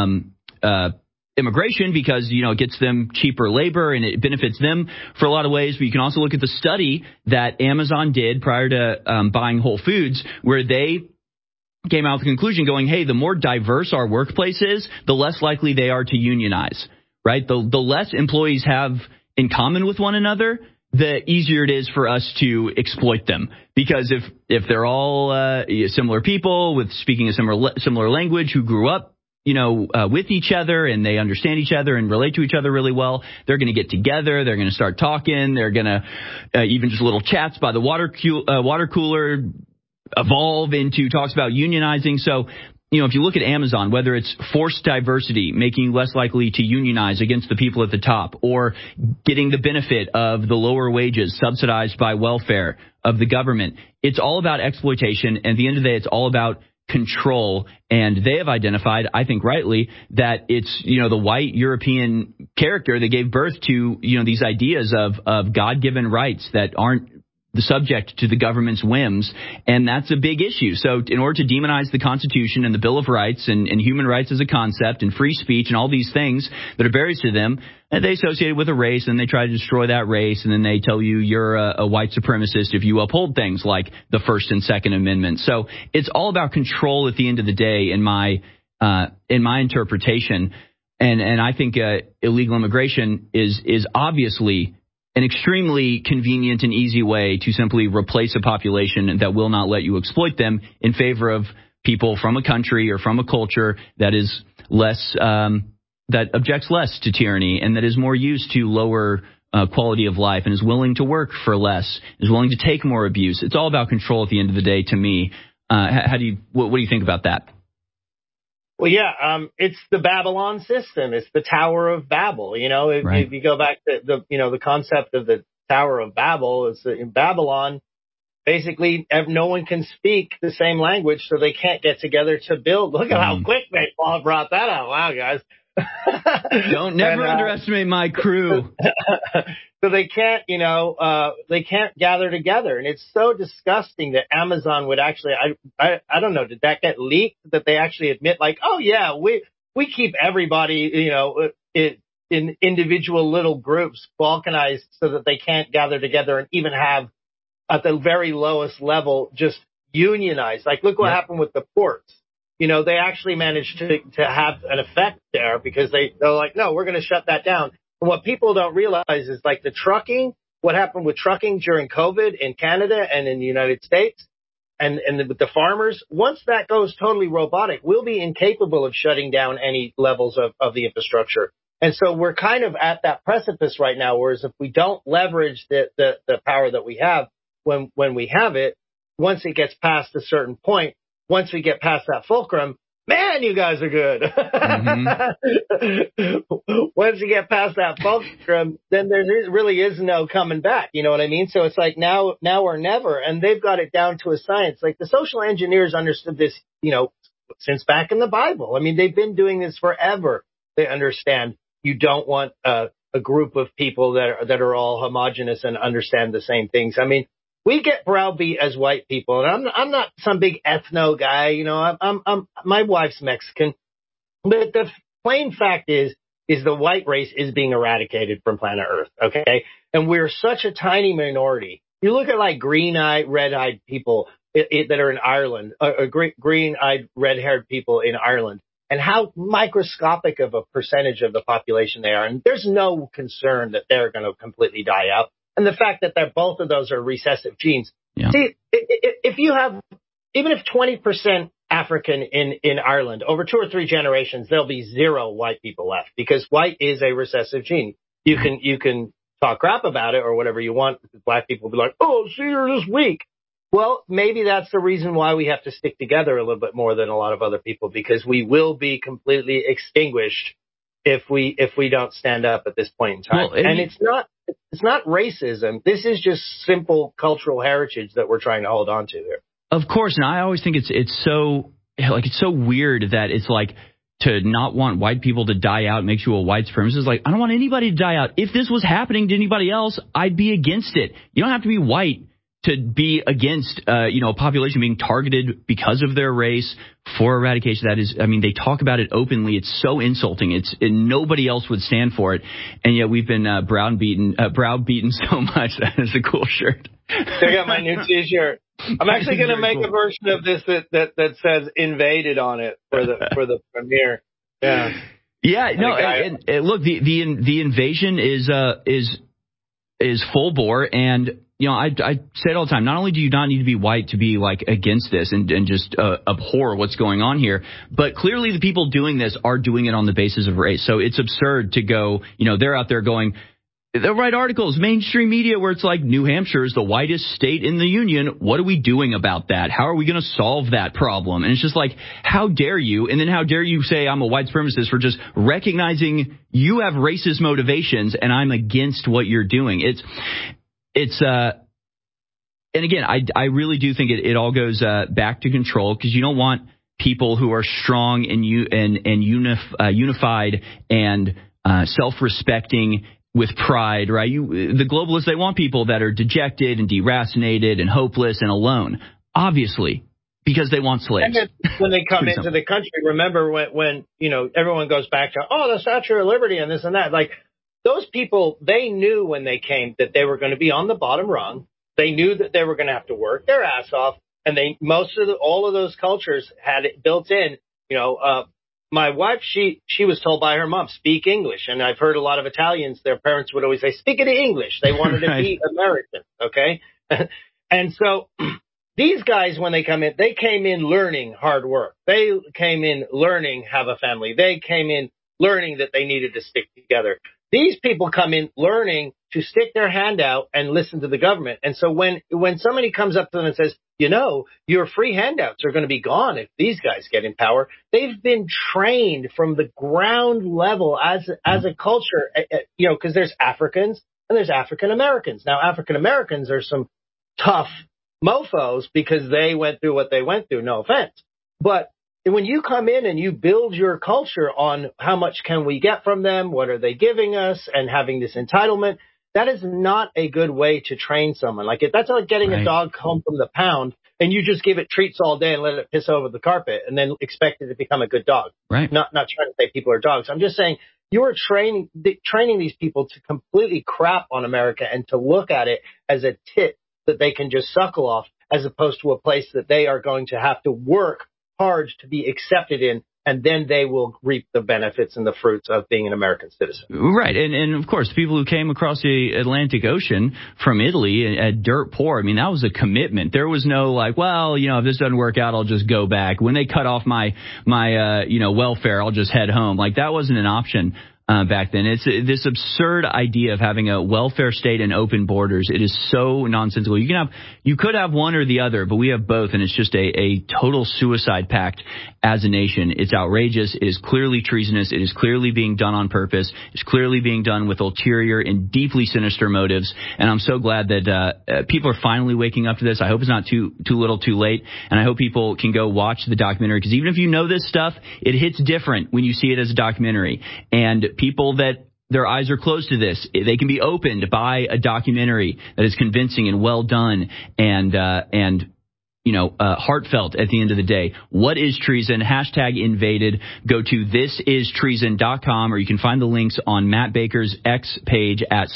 immigration because, it gets them cheaper labor and it benefits them for a lot of ways. But you can also look at the study that Amazon did prior to buying Whole Foods, where they came out with the conclusion going, hey, the more diverse our workplace is, the less likely they are to unionize. Right? The less employees have in common with one another, the easier it is for us to exploit them. Because if they're all similar people with speaking a similar language who grew up, with each other and they understand each other and relate to each other really well, they're going to get together. They're going to start talking. They're going to even just little chats by the water cooler evolve into talks about unionizing. So, if you look at Amazon, whether it's forced diversity, making you less likely to unionize against the people at the top, or getting the benefit of the lower wages subsidized by welfare of the government, it's all about exploitation. And at the end of the day, it's all about control. And they have identified, I think rightly, that it's, the white European character that gave birth to, these ideas of God-given rights that aren't the subject to the government's whims, and that's a big issue. So in order to demonize the Constitution and the Bill of Rights and human rights as a concept and free speech and all these things that are barriers to them, they associate it with a race, and they try to destroy that race, and then they tell you you're a white supremacist if you uphold things like the First and Second Amendment. So it's all about control at the end of the day in my interpretation. And I think illegal immigration is obviously an extremely convenient and easy way to simply replace a population that will not let you exploit them in favor of people from a country or from a culture that is less, that objects less to tyranny and that is more used to lower quality of life and is willing to work for less, is willing to take more abuse. It's all about control at the end of the day to me. What do you think about that? Well, yeah, it's the Babylon system. It's the Tower of Babel. If you go back to the concept of the Tower of Babel, is in Babylon, basically no one can speak the same language, so they can't get together to build. Look at how quick they brought that out. Wow, guys. Don't never underestimate my crew. So they can't, they can't gather together. And it's so disgusting that Amazon would actually, I don't know, did that get leaked that they actually admit like, oh yeah, we keep everybody, in individual little groups balkanized so that they can't gather together and even have at the very lowest level just unionize. Like look what happened with the ports. They actually managed to have an effect there because they're like, no, we're going to shut that down. And what people don't realize is like the trucking, what happened with trucking during COVID in Canada and in the United States and with the farmers, once that goes totally robotic, we'll be incapable of shutting down any levels of the infrastructure. And so we're kind of at that precipice right now, whereas if we don't leverage the power that we have when we have it, once it gets past a certain point, once we get past that fulcrum, man, you guys are good. Once you get past that fulcrum, then there really is no coming back. You know what I mean? So it's like now or never. And they've got it down to a science. Like the social engineers understood this, since back in the Bible. I mean, they've been doing this forever. They understand you don't want a group of people that are all homogenous and understand the same things. I mean, we get browbeat as white people, and I'm not some big ethno guy, I'm my wife's Mexican, but the plain fact is the white race is being eradicated from planet Earth, okay? And we're such a tiny minority. You look at like green-eyed, red-eyed people that are in Ireland, green-eyed, red-haired people in Ireland, and how microscopic of a percentage of the population they are, and there's no concern that they're going to completely die out. And the fact that both of those are recessive genes. Yeah. See, if you have, even if 20% African in Ireland, over 2 or 3 generations, there'll be 0 white people left because white is a recessive gene. You can talk crap about it or whatever you want. Black people will be like, oh, see, you're just weak. Well, maybe that's the reason why we have to stick together a little bit more than a lot of other people, because we will be completely extinguished if we don't stand up at this point in time. Well, and it's not racism. This is just simple cultural heritage that we're trying to hold on to here. Of course, and I always think it's so weird that it's like to not want white people to die out makes you a white supremacist. Like, I don't want anybody to die out. If this was happening to anybody else, I'd be against it. You don't have to be white to be against, a population being targeted because of their race for eradication. That is, I mean, they talk about it openly. It's so insulting. Nobody else would stand for it. And yet we've been browbeaten so much. That is a cool shirt. Check out my new T-shirt. I'm actually going to make a version of this that says "invaded" on it for the premiere. Yeah. Yeah. No. And look, the invasion is full bore, and I say it all the time. Not only do you not need to be white to be like against this and just abhor what's going on here, but clearly the people doing this are doing it on the basis of race. So it's absurd to go. They're out there going. They'll write articles, mainstream media, where it's like New Hampshire is the whitest state in the union. What are we doing about that? How are we going to solve that problem? And it's just like, how dare you? And then how dare you say I'm a white supremacist for just recognizing you have racist motivations and I'm against what you're doing. And again, I really do think it all goes back to control, because you don't want people who are strong and unified and self-respecting with pride, right? The globalists, they want people that are dejected and deracinated and hopeless and alone, obviously, because they want slaves. And when they come into the country, remember when everyone goes back to, the Statue of Liberty and this and that. Like, those people, they knew when they came that they were going to be on the bottom rung. They knew that they were going to have to work their ass off, and all of those cultures had it built in. My wife, she was told by her mom, speak English. And I've heard a lot of Italians, their parents would always say, speak it in English. They wanted to be American, okay? And so these guys, when they come in, they came in learning hard work. They came in learning have a family. They came in learning that they needed to stick together. These people come in learning to stick their hand out and listen to the government. And so when somebody comes up to them and says, your free handouts are going to be gone if these guys get in power, they've been trained from the ground level as a culture, because there's Africans and there's African Americans. Now, African Americans are some tough mofos because they went through what they went through. No offense. But when you come in and you build your culture on how much can we get from them, what are they giving us, and having this entitlement, that is not a good way to train someone. Like, that's like getting a dog home from the pound and you just give it treats all day and let it piss over the carpet and then expect it to become a good dog. Right. Not trying to say people are dogs. I'm just saying you are training these people to completely crap on America and to look at it as a tit that they can just suckle off, as opposed to a place that they are going to have to work hard to be accepted in, and then they will reap the benefits and the fruits of being an American citizen. Right. And of course, people who came across the Atlantic Ocean from Italy at dirt poor, I mean, that was a commitment. There was no like, well, if this doesn't work out, I'll just go back. When they cut off my welfare, I'll just head home. Like, that wasn't an option. Back then. It's this absurd idea of having a welfare state and open borders. It is so nonsensical. You could have one or the other, but we have both, and it's just a total suicide pact as a nation. It's outrageous. It is clearly treasonous. It is clearly being done on purpose. It's clearly being done with ulterior and deeply sinister motives. And I'm so glad that people are finally waking up to this. I hope it's not too little too late, and I hope people can go watch the documentary, because even if you know this stuff, it hits different when you see it as a documentary. And people that their eyes are closed to this, they can be opened by a documentary that is convincing and well done and heartfelt at the end of the day. What is treason? Hashtag invaded. Go to thisistreason.com, or you can find the links on Matt Baker's X page at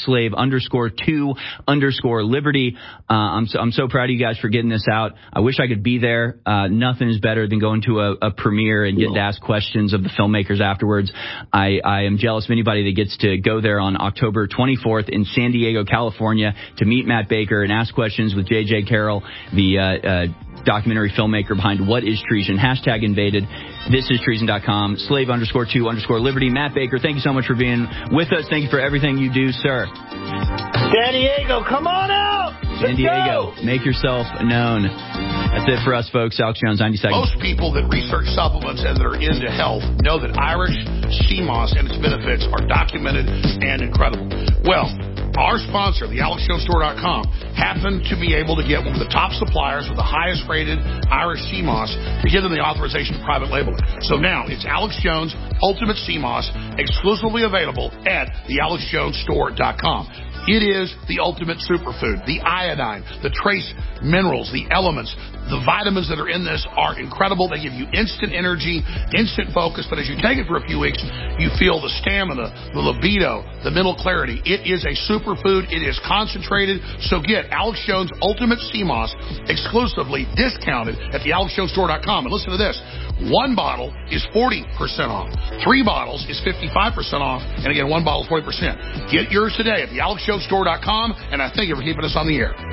slave_2_liberty. I'm so proud of you guys for getting this out. I wish I could be there. Nothing is better than going to a premiere and getting to ask questions of the filmmakers afterwards. I am jealous of anybody that gets to go there on October 24th in San Diego, California, to meet Matt Baker and ask questions with J.J. Carroll, the documentary filmmaker behind What is Treason. Hashtag invaded. Thisistreason.com. Slave_2_liberty. Matt Baker, thank you so much for being with us. Thank you for everything you do, sir. San Diego, come on out. San Diego, make yourself known. That's it for us, folks. Alex Jones, 90 seconds. Most people that research supplements and that are into health know that Irish sea moss and its benefits are documented and incredible. Well, our sponsor, the AlexJonesStore.com, happened to be able to get one of the top suppliers with the highest rated Irish sea moss to give them the authorization to private label it. So now it's Alex Jones Ultimate Sea Moss, exclusively available at the AlexJonesStore.com. It is the ultimate superfood. The iodine, the trace minerals, the elements, the vitamins that are in this are incredible. They give you instant energy, instant focus, but as you take it for a few weeks, you feel the stamina, the libido, the mental clarity. It is a superfood. It is concentrated. So get Alex Jones Ultimate Sea Moss exclusively discounted at the AlexJonesStore.com. And listen to this. 1 bottle is 40% off. 3 bottles is 55% off. And again, 1 bottle is 40%. Get yours today at the AlexJonesStore.com. And I thank you for keeping us on the air.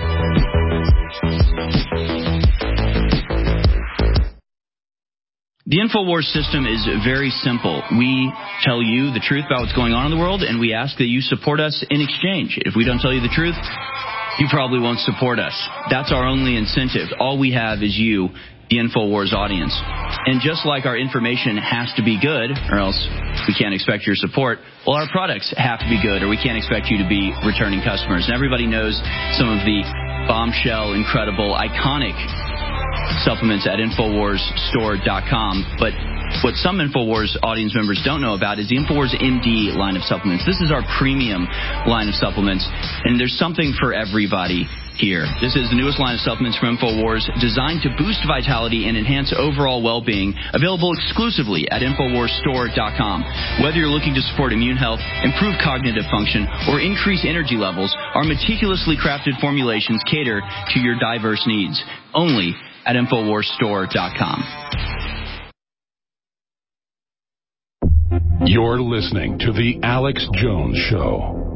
The InfoWars system is very simple. We tell you the truth about what's going on in the world, and we ask that you support us in exchange. If we don't tell you the truth, you probably won't support us. That's our only incentive. All we have is you, the InfoWars audience. And just like our information has to be good, or else we can't expect your support, well, our products have to be good, or we can't expect you to be returning customers. And everybody knows some of the bombshell, incredible, iconic supplements at InfoWarsStore.com. But what some InfoWars audience members don't know about is the InfoWars MD line of supplements. This is our premium line of supplements, and there's something for everybody here. This is the newest line of supplements from InfoWars, designed to boost vitality and enhance overall well-being, available exclusively at InfoWarsStore.com. Whether you're looking to support immune health, improve cognitive function, or increase energy levels, our meticulously crafted formulations cater to your diverse needs. Only at InfoWarsStore.com. You're listening to The Alex Jones Show.